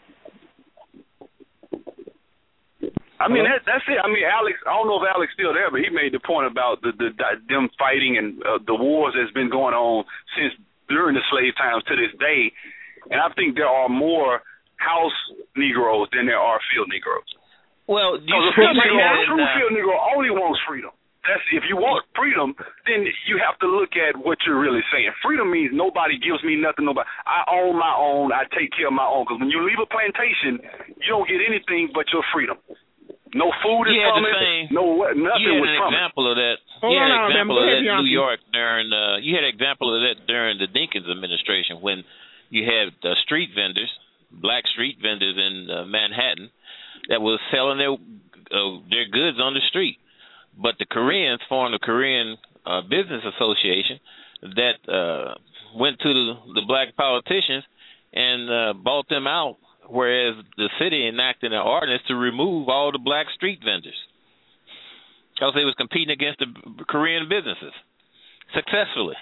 I mean, that's it. I mean, Alex, I don't know if Alex is still there, but he made the point about them fighting and the wars that's been going on since during the slave times to this day. And I think there are more house Negroes than there are field Negroes. Well, because a true field Negro only wants freedom. That's if you want freedom, then you have to look at what you're really saying. Freedom means nobody gives me nothing. Nobody. I own my own. I take care of my own. Because when you leave a plantation, you don't get anything but your freedom. No food is coming. Nothing was coming. Example of that. You had an example of that in New York during. You had an example of that during the Dinkins administration when you had street vendors, black street vendors in Manhattan, that was selling their goods on the street. But the Koreans formed a Korean Business Association that went to the black politicians and bought them out, whereas the city enacted an ordinance to remove all the black street vendors because they was competing against the Korean businesses successfully.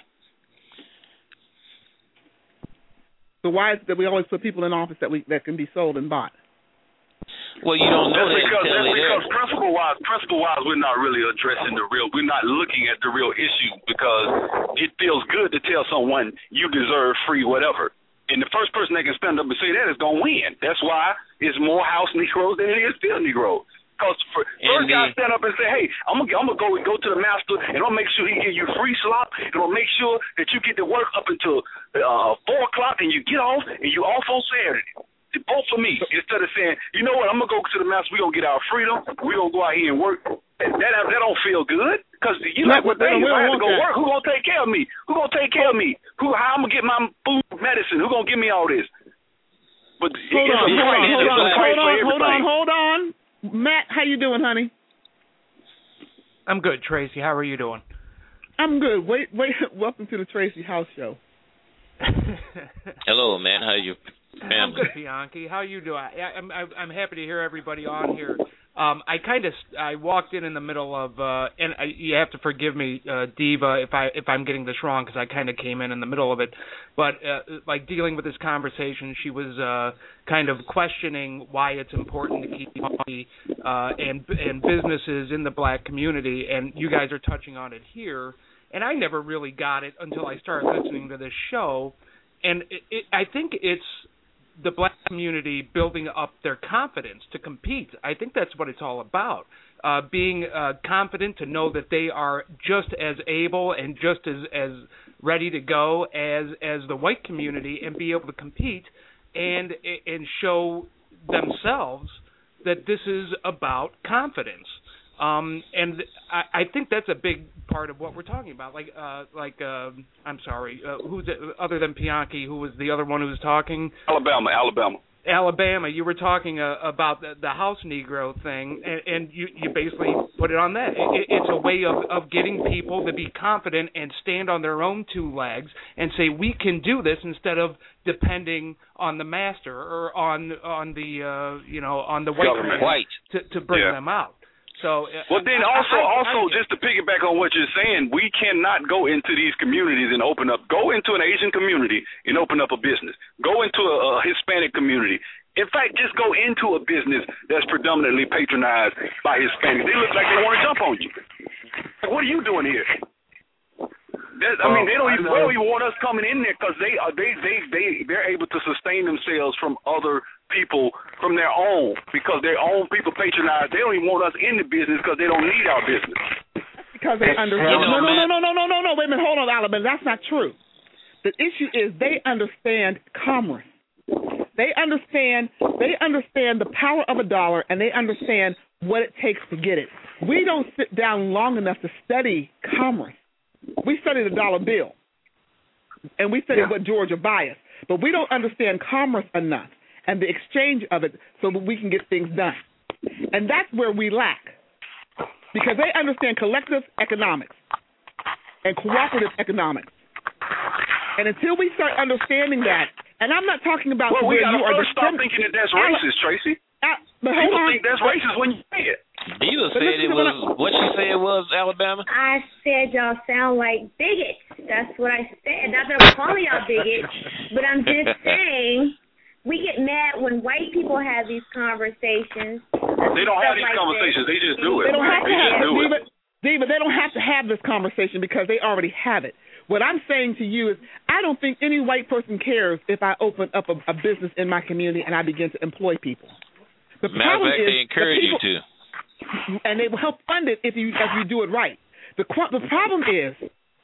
So why is it that we always put people in office that can be sold and bought? Well, you don't know that until that's because principle-wise, we're not really addressing we're not looking at the real issue because it feels good to tell someone you deserve free whatever. And the first person that can stand up and say that is going to win. That's why it's more house Negroes than it is field Negroes. Because first guy stand up and say, hey, I'm gonna go to the master and I'll make sure he give you free slop and I'll make sure that you get to work up until 4 o'clock and you get off and you off on Saturday. Both for me, instead of saying, you know what, I'm going to go to the master, we're going to get our freedom, we're going to go out here and work. That don't feel good. Because you know what, if I have to go work, who's going to take care of me? Who's going to take care of me? How I'm going to get my food, medicine? Who's going to give me all this? But hold on. Matt, how you doing, honey? I'm good, Tracy. How are you doing? I'm good. Wait. Welcome to the Tracy House Show. Hello, man. How are you? Family. I'm good, Bianchi. How you doing? I'm happy to hear everybody on here. I walked in the middle of and you have to forgive me, Diva, if I'm getting this wrong because I kind of came in the middle of it. But like dealing with this conversation, she was kind of questioning why it's important to keep money and businesses in the black community, and you guys are touching on it here. And I never really got it until I started listening to this show, and I think it's the black community building up their confidence to compete. I think that's what it's all about. Being confident to know that they are just as able and just as ready to go as the white community and be able to compete and show themselves that this is about confidence. And I think that's a big part of what we're talking about. I'm sorry, who's it, other than Bianchi, who was the other one who was talking? Alabama. You were talking about the house Negro thing, and you basically put it on that. It's a way of getting people to be confident and stand on their own two legs and say we can do this instead of depending on the master or on the on the white to bring them out. So, then also just to piggyback on what you're saying, we cannot go into these communities and go into an Asian community and open up a business. Go into a Hispanic community. In fact, just go into a business that's predominantly patronized by Hispanics. They look like they want to jump on you. Like, what are you doing here? They don't even want us coming in there because they're able to sustain themselves from other people from their own because their own people patronize. They don't even want us in the business because they don't need our business. Because they understand. No. Wait a minute. Hold on, Alabama. That's not true. The issue is they understand commerce. They understand the power of a dollar, and they understand what it takes to get it. We don't sit down long enough to study commerce. We study the dollar bill, and we study what Georgia buys, but we don't understand commerce enough and the exchange of it so that we can get things done. And that's where we lack, because they understand collective economics and cooperative economics. And until we start understanding that, and I'm not talking about we got to first stop thinking that that's racist, Tracy. People think that's racist when you say it. Diva said it was, what she said was, Alabama? I said y'all sound like bigots. That's what I said. Not that I'm calling y'all bigots, but I'm just saying we get mad when white people have these conversations. They don't have these conversations. They just do it. They don't have to have it. Diva, they don't have to have this conversation because they already have it. What I'm saying to you is I don't think any white person cares if I open up a business in my community and I begin to employ people. Matter of fact, they encourage you to. And they will help fund it if you do it right. The problem is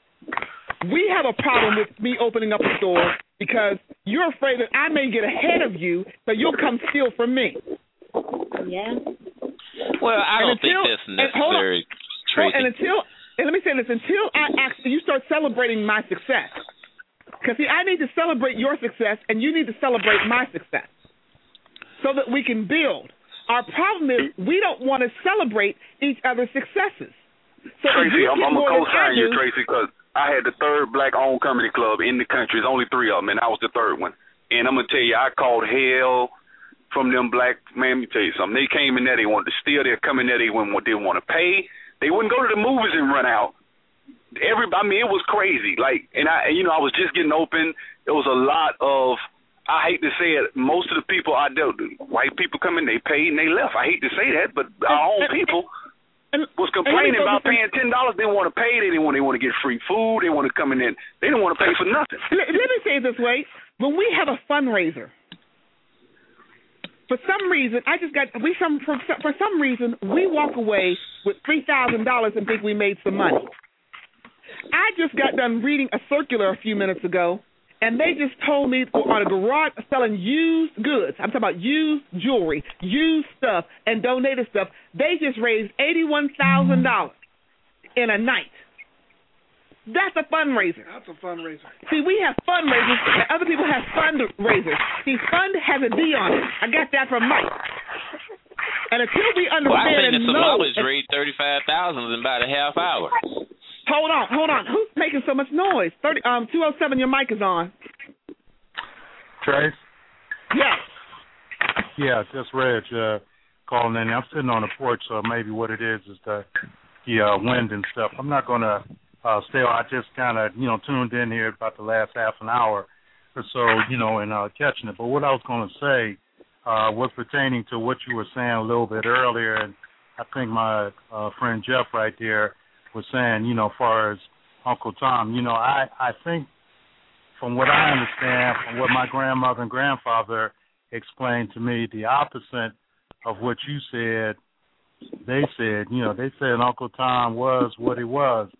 we have a problem with me opening up a store because you're afraid that I may get ahead of you, so you'll come steal from me. Yeah. Well, I don't think that's necessary, Tracy. And let me say this, until you start celebrating my success. Because, see, I need to celebrate your success, and you need to celebrate my success so that we can build. Our problem is we don't want to celebrate each other's successes. So Tracy, I'm going to co-sign you, Tracy, because I had the third black-owned comedy club in the country. There's only 3 of them, and I was the third one. And I'm going to tell you, I called hell from them black, man, let me tell you something. They came in there, they wanted to steal. They'd come in there, they didn't want to pay. They wouldn't go to the movies and run out. It was crazy. I was just getting open. There was a lot of, I hate to say it, most of the people I dealt with, white people come in, they paid and they left. I hate to say that, but our own people was complaining about paying $10. They didn't want to pay. They didn't want to get free food. They want to come in there. They didn't want to pay for nothing. Let me say it this way. When we have a fundraiser, for some reason, for some reason, we walk away with $3,000 and think we made some money. I just got done reading a circular a few minutes ago, and they just told me on a garage selling used goods. I'm talking about used jewelry, used stuff, and donated stuff. They just raised $81,000 in a night. That's a fundraiser. See, we have fundraisers, and other people have fundraisers. See, fund has a D on it. I got that from Mike. And until we understand and know... Well, I think the Somalians raised $35,000 in about a half hour. Hold on. Who's making so much noise? 207, your mic is on. Trace? Yes. Yeah, just Reg calling in. I'm sitting on the porch, so maybe what it is the wind and stuff. I'm not going to stay on. I just kind of, tuned in here about the last half an hour or so, and catching it. But what I was going to say was pertaining to what you were saying a little bit earlier, and I think my friend Jeff right there was saying, as far as Uncle Tom, I think from what I understand, from what my grandmother and grandfather explained to me, the opposite of what you said, they said Uncle Tom was what he was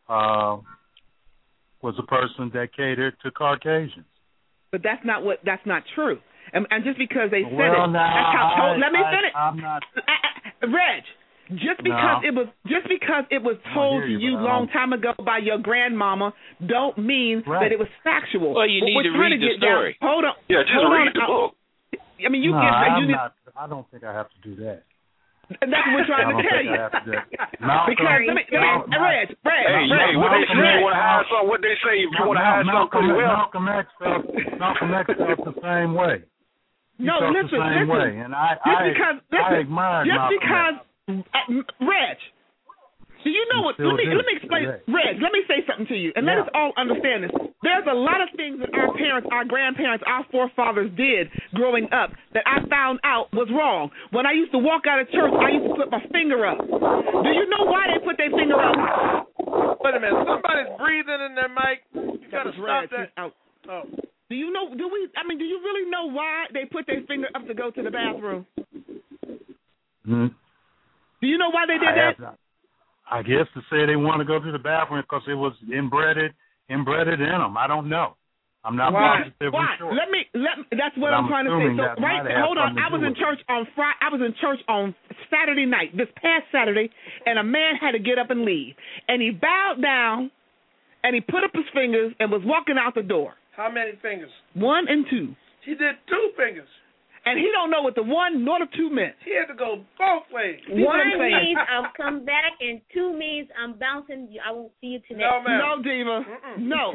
a person that catered to Caucasians. But that's not true. And just because they said well, it, now, let me finish. I'm not. Reg, just because it was told to you long time ago by your grandmama, don't mean that it was factual. Well, you need to read the story. Hold on. Yeah, just read the book. I mean, I don't think I have to do that. And that's what we're trying to tell you. Because Reg. Hey, what they say? You want to hire something? What they say? If you want to hire something, Malcolm X felt the same way. Listen. And I admire Malcolm X. Reg, do you know what? Let me explain. Reg, let me say something to you, and let us all understand this. There's a lot of things that our parents, our grandparents, our forefathers did growing up that I found out was wrong. When I used to walk out of church, I used to put my finger up. Do you know why they put their finger up? Wait a minute, somebody's breathing in their mic. You gotta stop that. Oh. Do you know? Do you really know why they put their finger up to go to the bathroom? Hmm. Do you know why they did that? I guess to say they want to go to the bathroom because it was embedded in them. I don't know. I'm not positively sure. That's what I'm trying to say. So hold on. I was in church on Friday. I was in church on Saturday night, this past Saturday, and a man had to get up and leave. And he bowed down, and he put up his fingers and was walking out the door. How many fingers? 1 and 2. He did 2 fingers. And he don't know what the 1 nor the 2 meant. He had to go both ways. 1 means I'll come back, and 2 means I'm bouncing. I won't see you tonight. No, ma'am. No, Diva. No.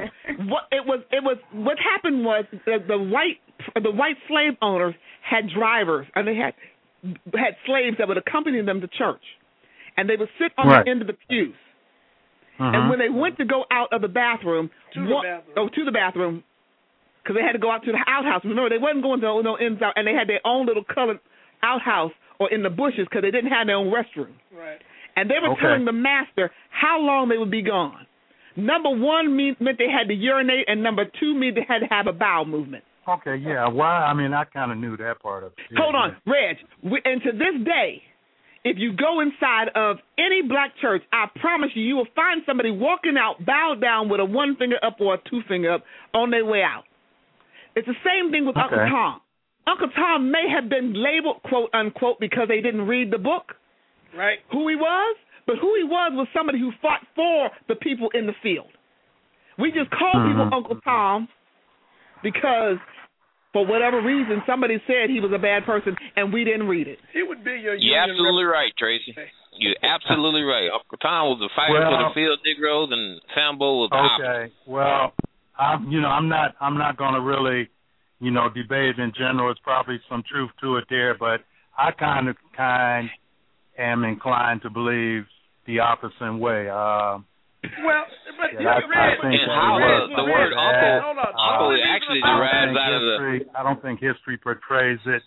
What happened was the white slave owners had drivers, and they had slaves that would accompany them to church, and they would sit on the end of the pews. And when they went to go out of the bathroom, to the bathroom. Because they had to go out to the outhouse. Remember, they wasn't going to no ins out, and they had their own little colored outhouse or in the bushes because they didn't have their own restroom. Right. And they were telling the master how long they would be gone. Number 1 meant they had to urinate, and number 2 meant they had to have a bowel movement. Okay, yeah. Well, I mean, I kind of knew that part of it. Yeah, Hold on, Reg. And to this day, if you go inside of any black church, I promise you will find somebody walking out, bowed down with a one finger up or a two finger up on their way out. It's the same thing with Uncle Tom. Uncle Tom may have been labeled, quote, unquote, because they didn't read the book, right? Who he was somebody who fought for the people in the field. We just call people Uncle Tom because, for whatever reason, somebody said he was a bad person and we didn't read it. He would be your You're absolutely right, Tracy. You're absolutely right. Uncle Tom was a fighter for the field Negroes, and Sambo was the opposite. Okay. Well, I'm not going to really, debate in general. It's probably some truth to it there, but I kind am inclined to believe the opposite way. Well, but the word uncle actually derives out of the. I don't think history portrays it.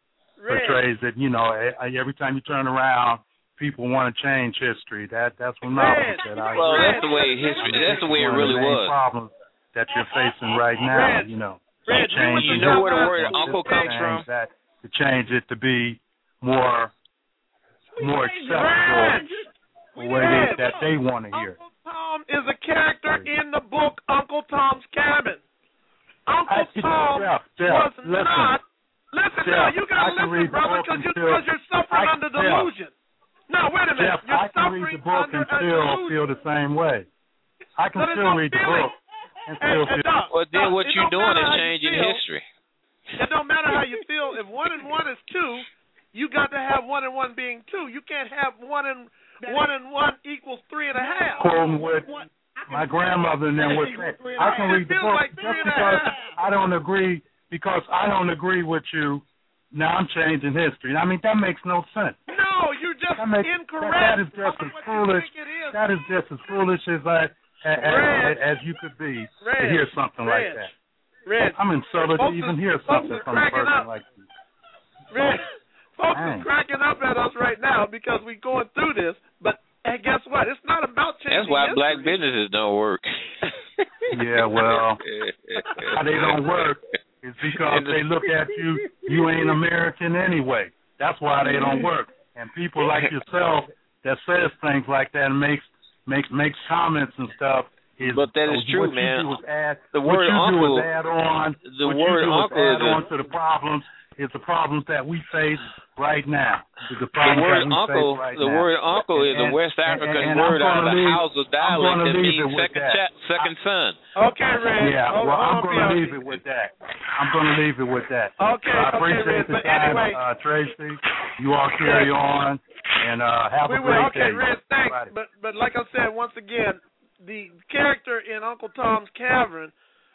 Every time you turn around, people want to change history. That's what Malcolm said. That's the way history. That's the way it really was. Problems that you're facing right now, you know where the word uncle comes from? To change it to be more acceptable the way that they want to hear. Uncle Tom is a character in the book Uncle Tom's Cabin. Uncle Tom was not. Listen now, you got to listen, brother, because you're suffering under delusion. No, wait a minute. Jeff, I can read the book and still feel the same way. I can still read the book and still feel. Well, then what you're doing is changing history. It don't matter how you feel. If 1 and 1 is 2, you got to have 1 and 1 being 2. You can't have 1 and 1 equals 3.5. Quoting what my grandmother and them would say. I can read the book just because I don't agree. Because I don't agree with you. Now I'm changing history. I mean, that makes no sense. No, you're just incorrect. That is just as foolish. That is just as foolish as you could be to hear something like that. I'm insulted to even hear something from a person like you. Folks are cracking up at us right now because we're going through this. But hey, guess what? It's not about changing. That's why history. black businesses don't work. Yeah, well, how they don't work is because they look at you ain't American anyway. That's why they don't work. And people like yourself that says things like that and makes comments and stuff. But that is true, man. The word uncle. Add on to the problems. It's the problems that we face right now. The word uncle is a West African word out of the Hausa dialect that means second son. Okay, Red. Yeah, I'm going to leave it with that. Okay, I appreciate the time, Tracy. You all carry on and have a great day. Okay, Red, thanks. But like I said, once again, the character in Uncle Tom's Cabin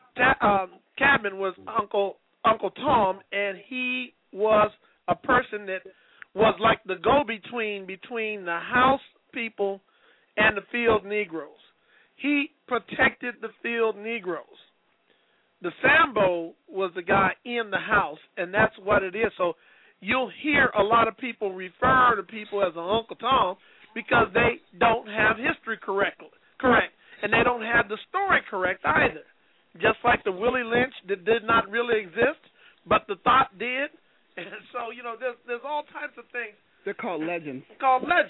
was Uncle Tom, and he was a person that was like the go-between between the house people and the field Negroes. He protected the field Negroes. The Sambo was the guy in the house, and that's what it is. So you'll hear a lot of people refer to people as an Uncle Tom because they don't have history correct, and they don't have the story correct either. Just like the Willie Lynch that did not really exist, but the thought did. And so, there's all types of things. They're called legends. And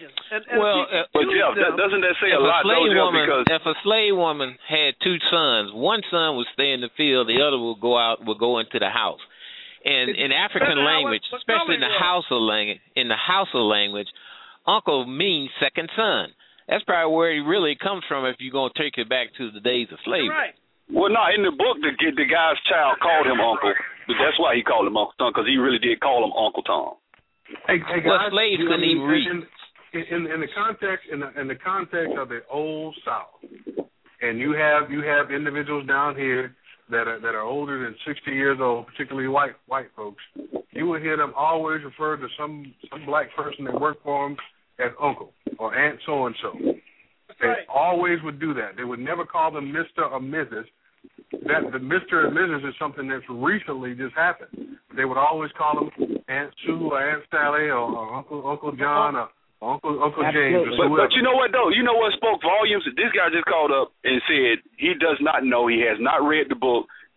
but Jeff, doesn't that say a lot, though, Jeff? Because if a slave woman had 2 sons, one son would stay in the field, the other would go into the house. And in African language, especially in the Hausa language, uncle means second son. That's probably where he really comes from if you're going to take it back to the days of slavery. Right. Well, no, in the book, the guy's child called him uncle. But that's why he called him Uncle Tom, because he really did call him Uncle Tom. Hey guys, slaves couldn't even read. In the context of the old South, and you have individuals down here that are older than 60 years old, particularly white folks. You will hear them always refer to some black person that worked for them as uncle or aunt so and so. They always would do that. They would never call them Mr. or Mrs. That the Mr. and Mrs. is something that's recently just happened. They would always call them Aunt Sue or Aunt Sally or Uncle John or Uncle James. But you know what though? You know what spoke volumes? This guy just called up and said he does not know. He has not read the book.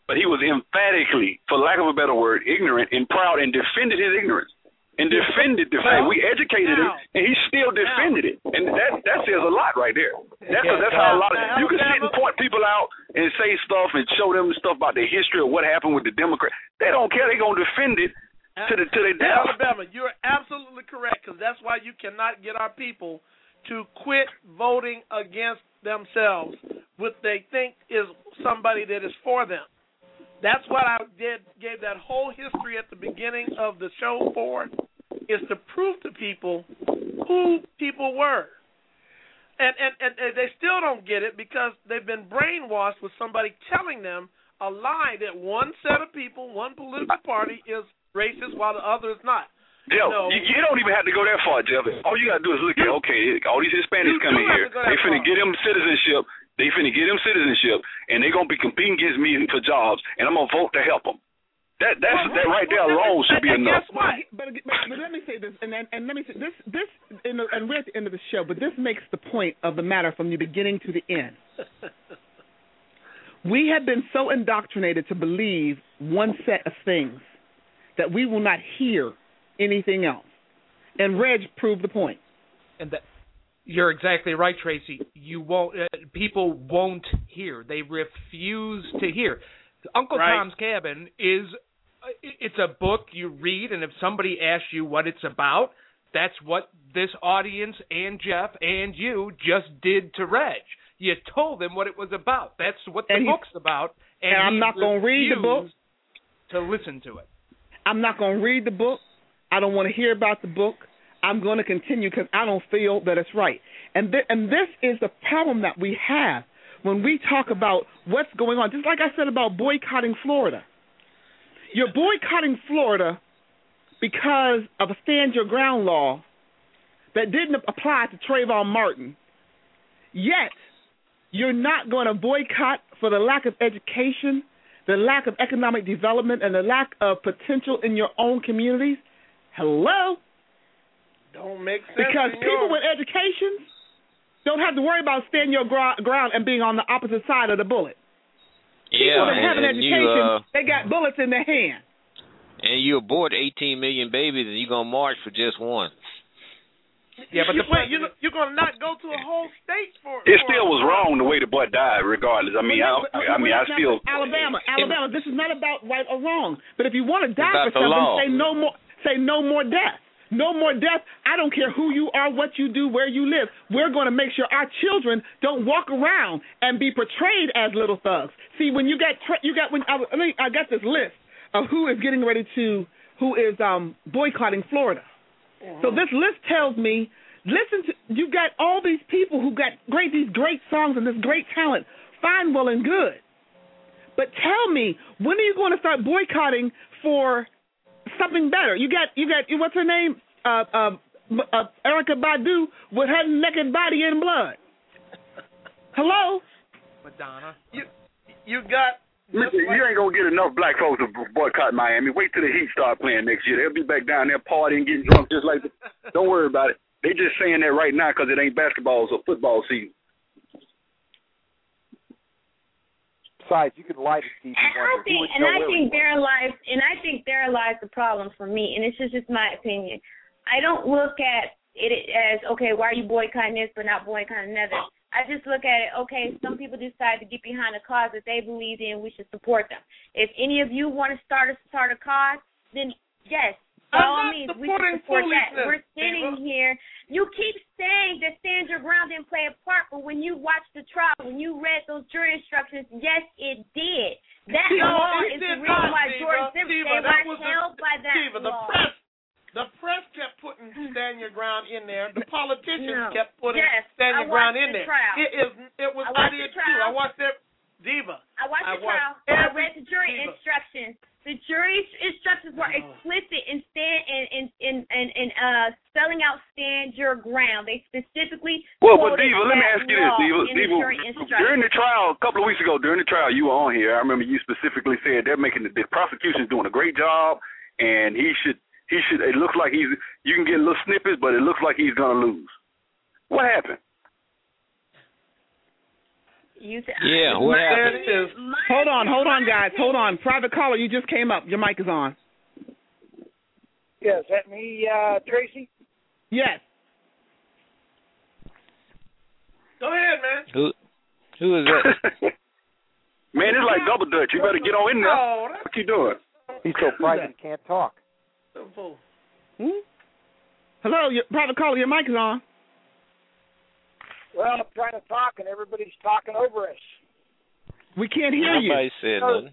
but he was emphatically, for lack of a better word, ignorant and proud, and defended his ignorance. And defended the fact we educated him, and he still defended it, and that says a lot right there. That's how a lot of you can sit and point people out and say stuff and show them stuff about the history of what happened with the Democrats. They don't care. They're gonna defend it to their death. Alabama, you're absolutely correct, because that's why you cannot get our people to quit voting against themselves, what they think is somebody that is for them. That's what I gave that whole history at the beginning of the show for, is to prove to people who people were. And they still don't get it because they've been brainwashed with somebody telling them a lie that one set of people, one political party is racist while the other is not. Jeff, you don't even have to go that far, Jeff. All you got to do is look at, okay, all these Hispanics coming here, they finna get them citizenship. They finna get them citizenship, and they're going to be competing against me for jobs, and I'm going to vote to help them. That right there alone should be enough. Guess what? But let me say this, and let me say this, and we're at the end of the show, but this makes the point of the matter from the beginning to the end. We have been so indoctrinated to believe one set of things that we will not hear anything else. And Reg proved the point. And that you're exactly right, Tracy. You won't. People won't hear. They refuse to hear. Uncle Tom's Cabin is. It's a book you read, and if somebody asks you what it's about, that's what this audience and Jeff and you just did to Reg. You told them what it was about. That's what the book's about. And I'm not going to read the book. To listen to it. I'm not going to read the book. I don't want to hear about the book. I'm going to continue because I don't feel that it's right. And this is the problem that we have when we talk about what's going on. Just like I said about boycotting Florida. You're boycotting Florida because of a stand your ground law that didn't apply to Trayvon Martin. Yet, you're not going to boycott for the lack of education, the lack of economic development, and the lack of potential in your own communities. Hello? Don't make sense. Because people with education don't have to worry about standing your ground and being on the opposite side of the bullet. People that have an education, they got bullets in their hand. And you abort 18 million babies, and you're going to march for just one. Yeah, but you're going to not go to a whole state for it. It still was wrong the way the boy died, regardless. I still. Alabama, this is not about right or wrong. But if you want to die for something, say no more death. No more death. I don't care who you are, what you do, where you live. We're going to make sure our children don't walk around and be portrayed as little thugs. See, when I got this list of who is boycotting Florida. Mm-hmm. So this list tells me, you got all these people who got these great songs and this great talent, fine, well, and good. But tell me, when are you going to start boycotting for something better? You got what's her name? Erykah Badu with her naked body in blood. Hello? Madonna. You got. Listen, you ain't gonna get enough black folks to boycott Miami. Wait till the Heat start playing next year. They'll be back down there partying, getting drunk just like that. Don't worry about it. They just saying that right now because it ain't basketball or football season. Besides, you can lie to Stevie Wonder. I think therein lies the problem for me, and it's just my opinion. I don't look at it as, okay, why are you boycotting this but not boycotting another? I just look at it, okay, some people decide to get behind a cause that they believe in, we should support them. If any of you want to start a cause, then yes, by all means, we should support that. We're sitting here. You keep saying that stand your ground didn't play a part, but when you watched the trial, when you read those jury instructions, yes, it did. That law is the reason why George Zimmerman was held by that law. The press kept putting stand your ground in there. The politicians kept putting stand your ground in there. I did too. I watched it. Diva. I watched the trial. I read the jury instructions. The jury instructions were explicit in spelling out stand your ground. They specifically. Well, but Diva, let me ask you this, Diva. During the trial, a couple of weeks ago, during the trial, you were on here. I remember you specifically said the prosecution's doing a great job, and he should. It looks like you can get little snippets, but it looks like he's going to lose. What happened? Yeah, what happened? There it is. Hold on, guys. Hold on. Private caller, you just came up. Your mic is on. Yeah, is that me, Tracy? Yes. Go ahead, man. Who is that? Man, it's like double dutch. You better get on in there. Oh, What you doing? He's so private he can't talk. Hello, private caller, your mic is on. Well, I'm trying to talk, and everybody's talking over us. We can't hear you. Nobody said nothing.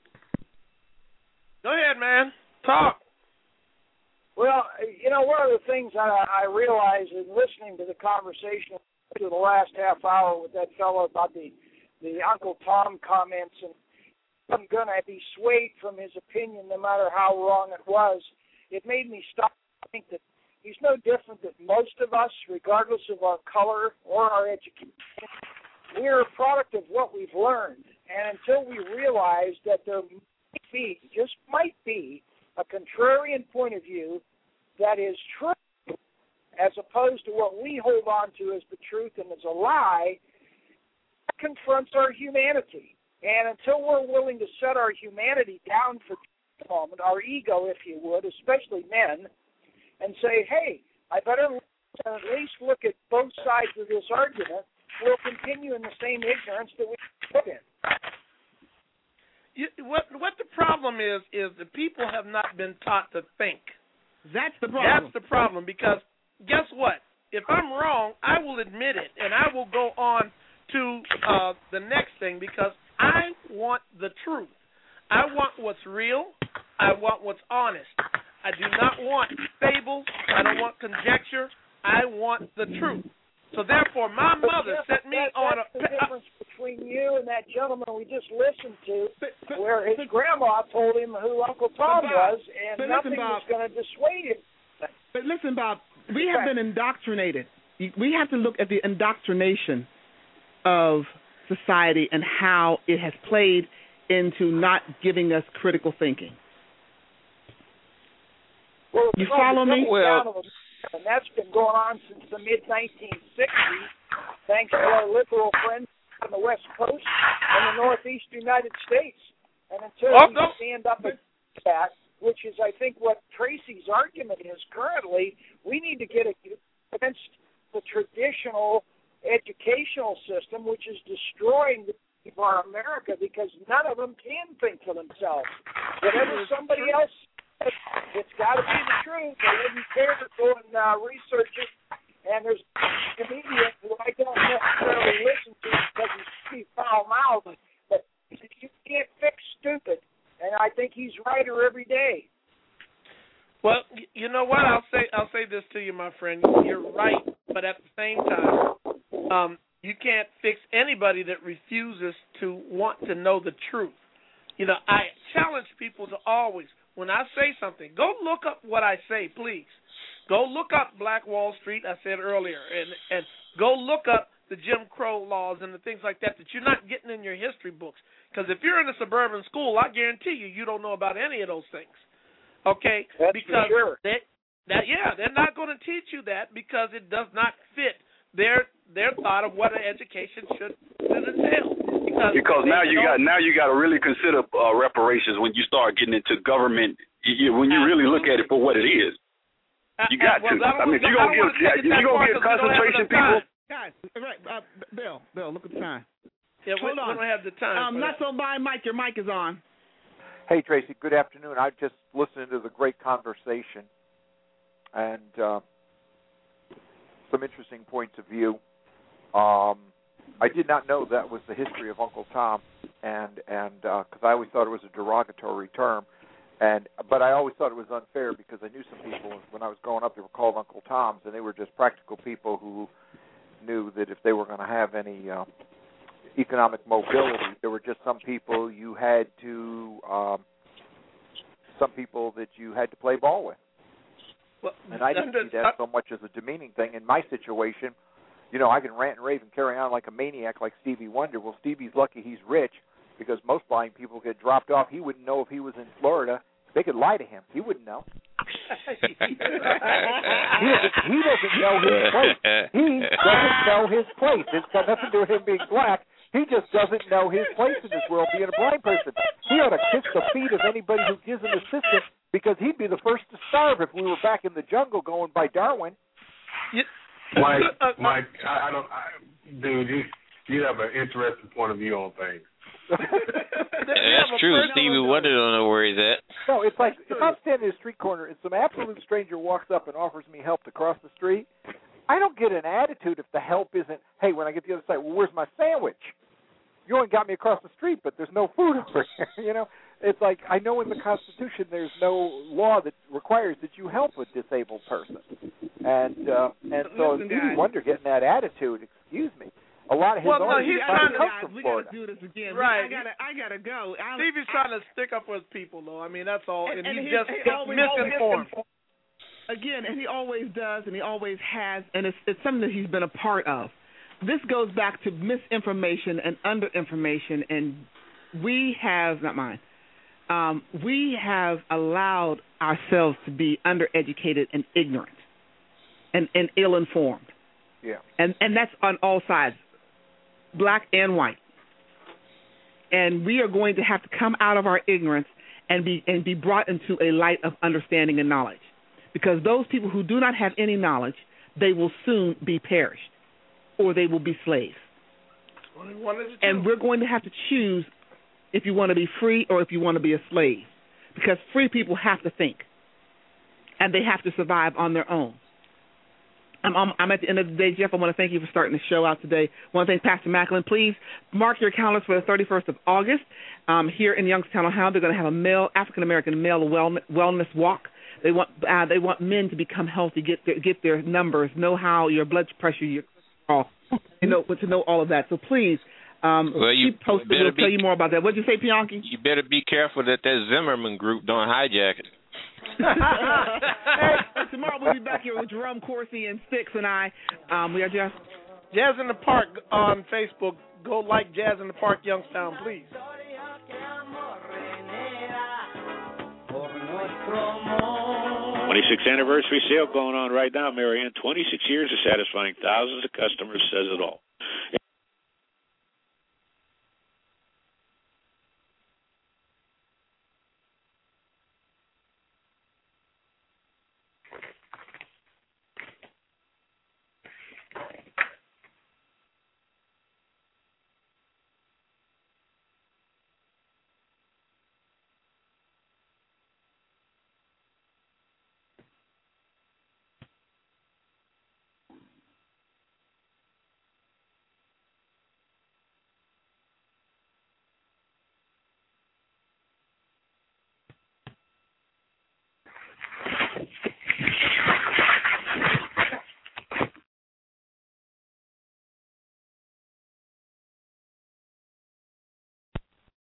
Go ahead, man. Talk. Well, one of the things I realized in listening to the conversation to the last half hour with that fellow about the Uncle Tom comments, and I'm going to be swayed from his opinion no matter how wrong it was, it made me stop and think that he's no different than most of us, regardless of our color or our education. We're a product of what we've learned. And until we realize that there might be, a contrarian point of view that is true, as opposed to what we hold on to as the truth and as a lie, that confronts our humanity. And until we're willing to set our humanity down for a moment, our ego, if you would, especially men, and say, hey, I better at least look at both sides of this argument, we'll continue in the same ignorance that we put in. What the problem is that people have not been taught to think. That's the problem. That's the problem, because guess what? If I'm wrong, I will admit it, and I will go on to the next thing, because I want the truth. I want what's real. I want what's honest. I do not want fables. I don't want conjecture. I want the truth. So therefore, my mother set me on a... That's the difference between you and that gentleman we just listened to, where his grandma told him who Uncle Tom was, and nothing was going to dissuade him. But listen, Bob, we have been indoctrinated. We have to look at the indoctrination of society and how it has played into not giving us critical thinking. Well, you follow me? And that's been going on since the mid-1960s, thanks to our liberal friends on the West Coast and the Northeast United States. And until we stand up against that, which is, I think, what Tracy's argument is currently, we need to get against the traditional educational system, which is destroying our America, because none of them can think for themselves. Whatever somebody else says, it's got to be the truth. They wouldn't care to go and research it. And there's a comedian who I don't necessarily listen to because he's foul-mouthed, but you can't fix stupid. And I think he's righter every day. Well, you know what? I'll say this to you, my friend. You're right, but at the same time, you can't fix anybody that refuses to want to know the truth. I challenge people to always, when I say something, go look up what I say, please. Go look up Black Wall Street, I said earlier, and go look up the Jim Crow laws and the things like that you're not getting in your history books. Because if you're in a suburban school, I guarantee you don't know about any of those things. Okay? That's because for sure. They're not going to teach you that because it does not fit their thought of what an education should entail. Because now you got to really consider reparations when you start getting into government. When you really look at it for what it is, you got to. I mean, if you're gonna get concentration people. Guys, right, Bill, look at the time. Yeah, we don't have the time. Not so by Mike. Your mic is on. Hey, Tracy. Good afternoon. I just listened to the great conversation and some interesting points of view. I did not know that was the history of Uncle Tom, and because I always thought it was a derogatory term, but I always thought it was unfair because I knew some people when I was growing up they were called Uncle Toms, and they were just practical people who knew that if they were going to have any economic mobility, there were just some people you had to play ball with. Well, and I didn't see that so much as a demeaning thing. In my situation, I can rant and rave and carry on like a maniac like Stevie Wonder. Well, Stevie's lucky he's rich because most blind people get dropped off. He wouldn't know if he was in Florida. They could lie to him. He wouldn't know. he doesn't know his place. He doesn't know his place. It's got nothing to do with him being black. He just doesn't know his place in this world, being a blind person. He ought to kiss the feet of anybody who gives him assistance, because he'd be the first to starve if we were back in the jungle going by Darwin. Mike, dude, you have an interesting point of view on things. That's true. Stevie Wonder don't know where he's at. No, it's like if I'm standing in a street corner and some absolute stranger walks up and offers me help to cross the street, I don't get an attitude if the help isn't, hey, when I get to the other side, well, where's my sandwich? You only got me across the street, but there's no food over here. You know, it's like I know in the Constitution there's no law that requires that you help a disabled person, and so Stevie Wonder getting that attitude. Excuse me. A lot of his he's trying to we gotta do this again. Right. I gotta go. Stevie's trying to stick up for his people, though. I mean, that's all, and he's just always misinformed. Again, and he always does, and he always has, and it's something that he's been a part of. This goes back to misinformation and underinformation, and we have we have allowed ourselves to be undereducated and ignorant and ill-informed. Yeah. And that's on all sides, black and white. And we are going to have to come out of our ignorance and be brought into a light of understanding and knowledge. Because those people who do not have any knowledge, they will soon be perished, or they will be slaves. And we're going to have to choose if you want to be free or if you want to be a slave. Because free people have to think, and they have to survive on their own. I'm at the end of the day, Jeff. I want to thank you for starting the show out today. I want to thank Pastor Macklin. Please mark your calendars for the 31st of August. Here in Youngstown, Ohio, they're going to have a African-American male wellness walk. They want men to become healthy, get their numbers, know how your blood pressure, your cholesterol, to know all of that. So please, keep posted. We'll tell you more about that. What did you say, Pianki? You better be careful that Zimmerman group don't hijack it. Hey, tomorrow we'll be back here with Jerome Corsi and Sticks and I. We are just Jazz in the Park on Facebook. Go like Jazz in the Park Youngstown, please. 26th anniversary sale going on right now, Marianne. 26 years of satisfying thousands of customers says it all.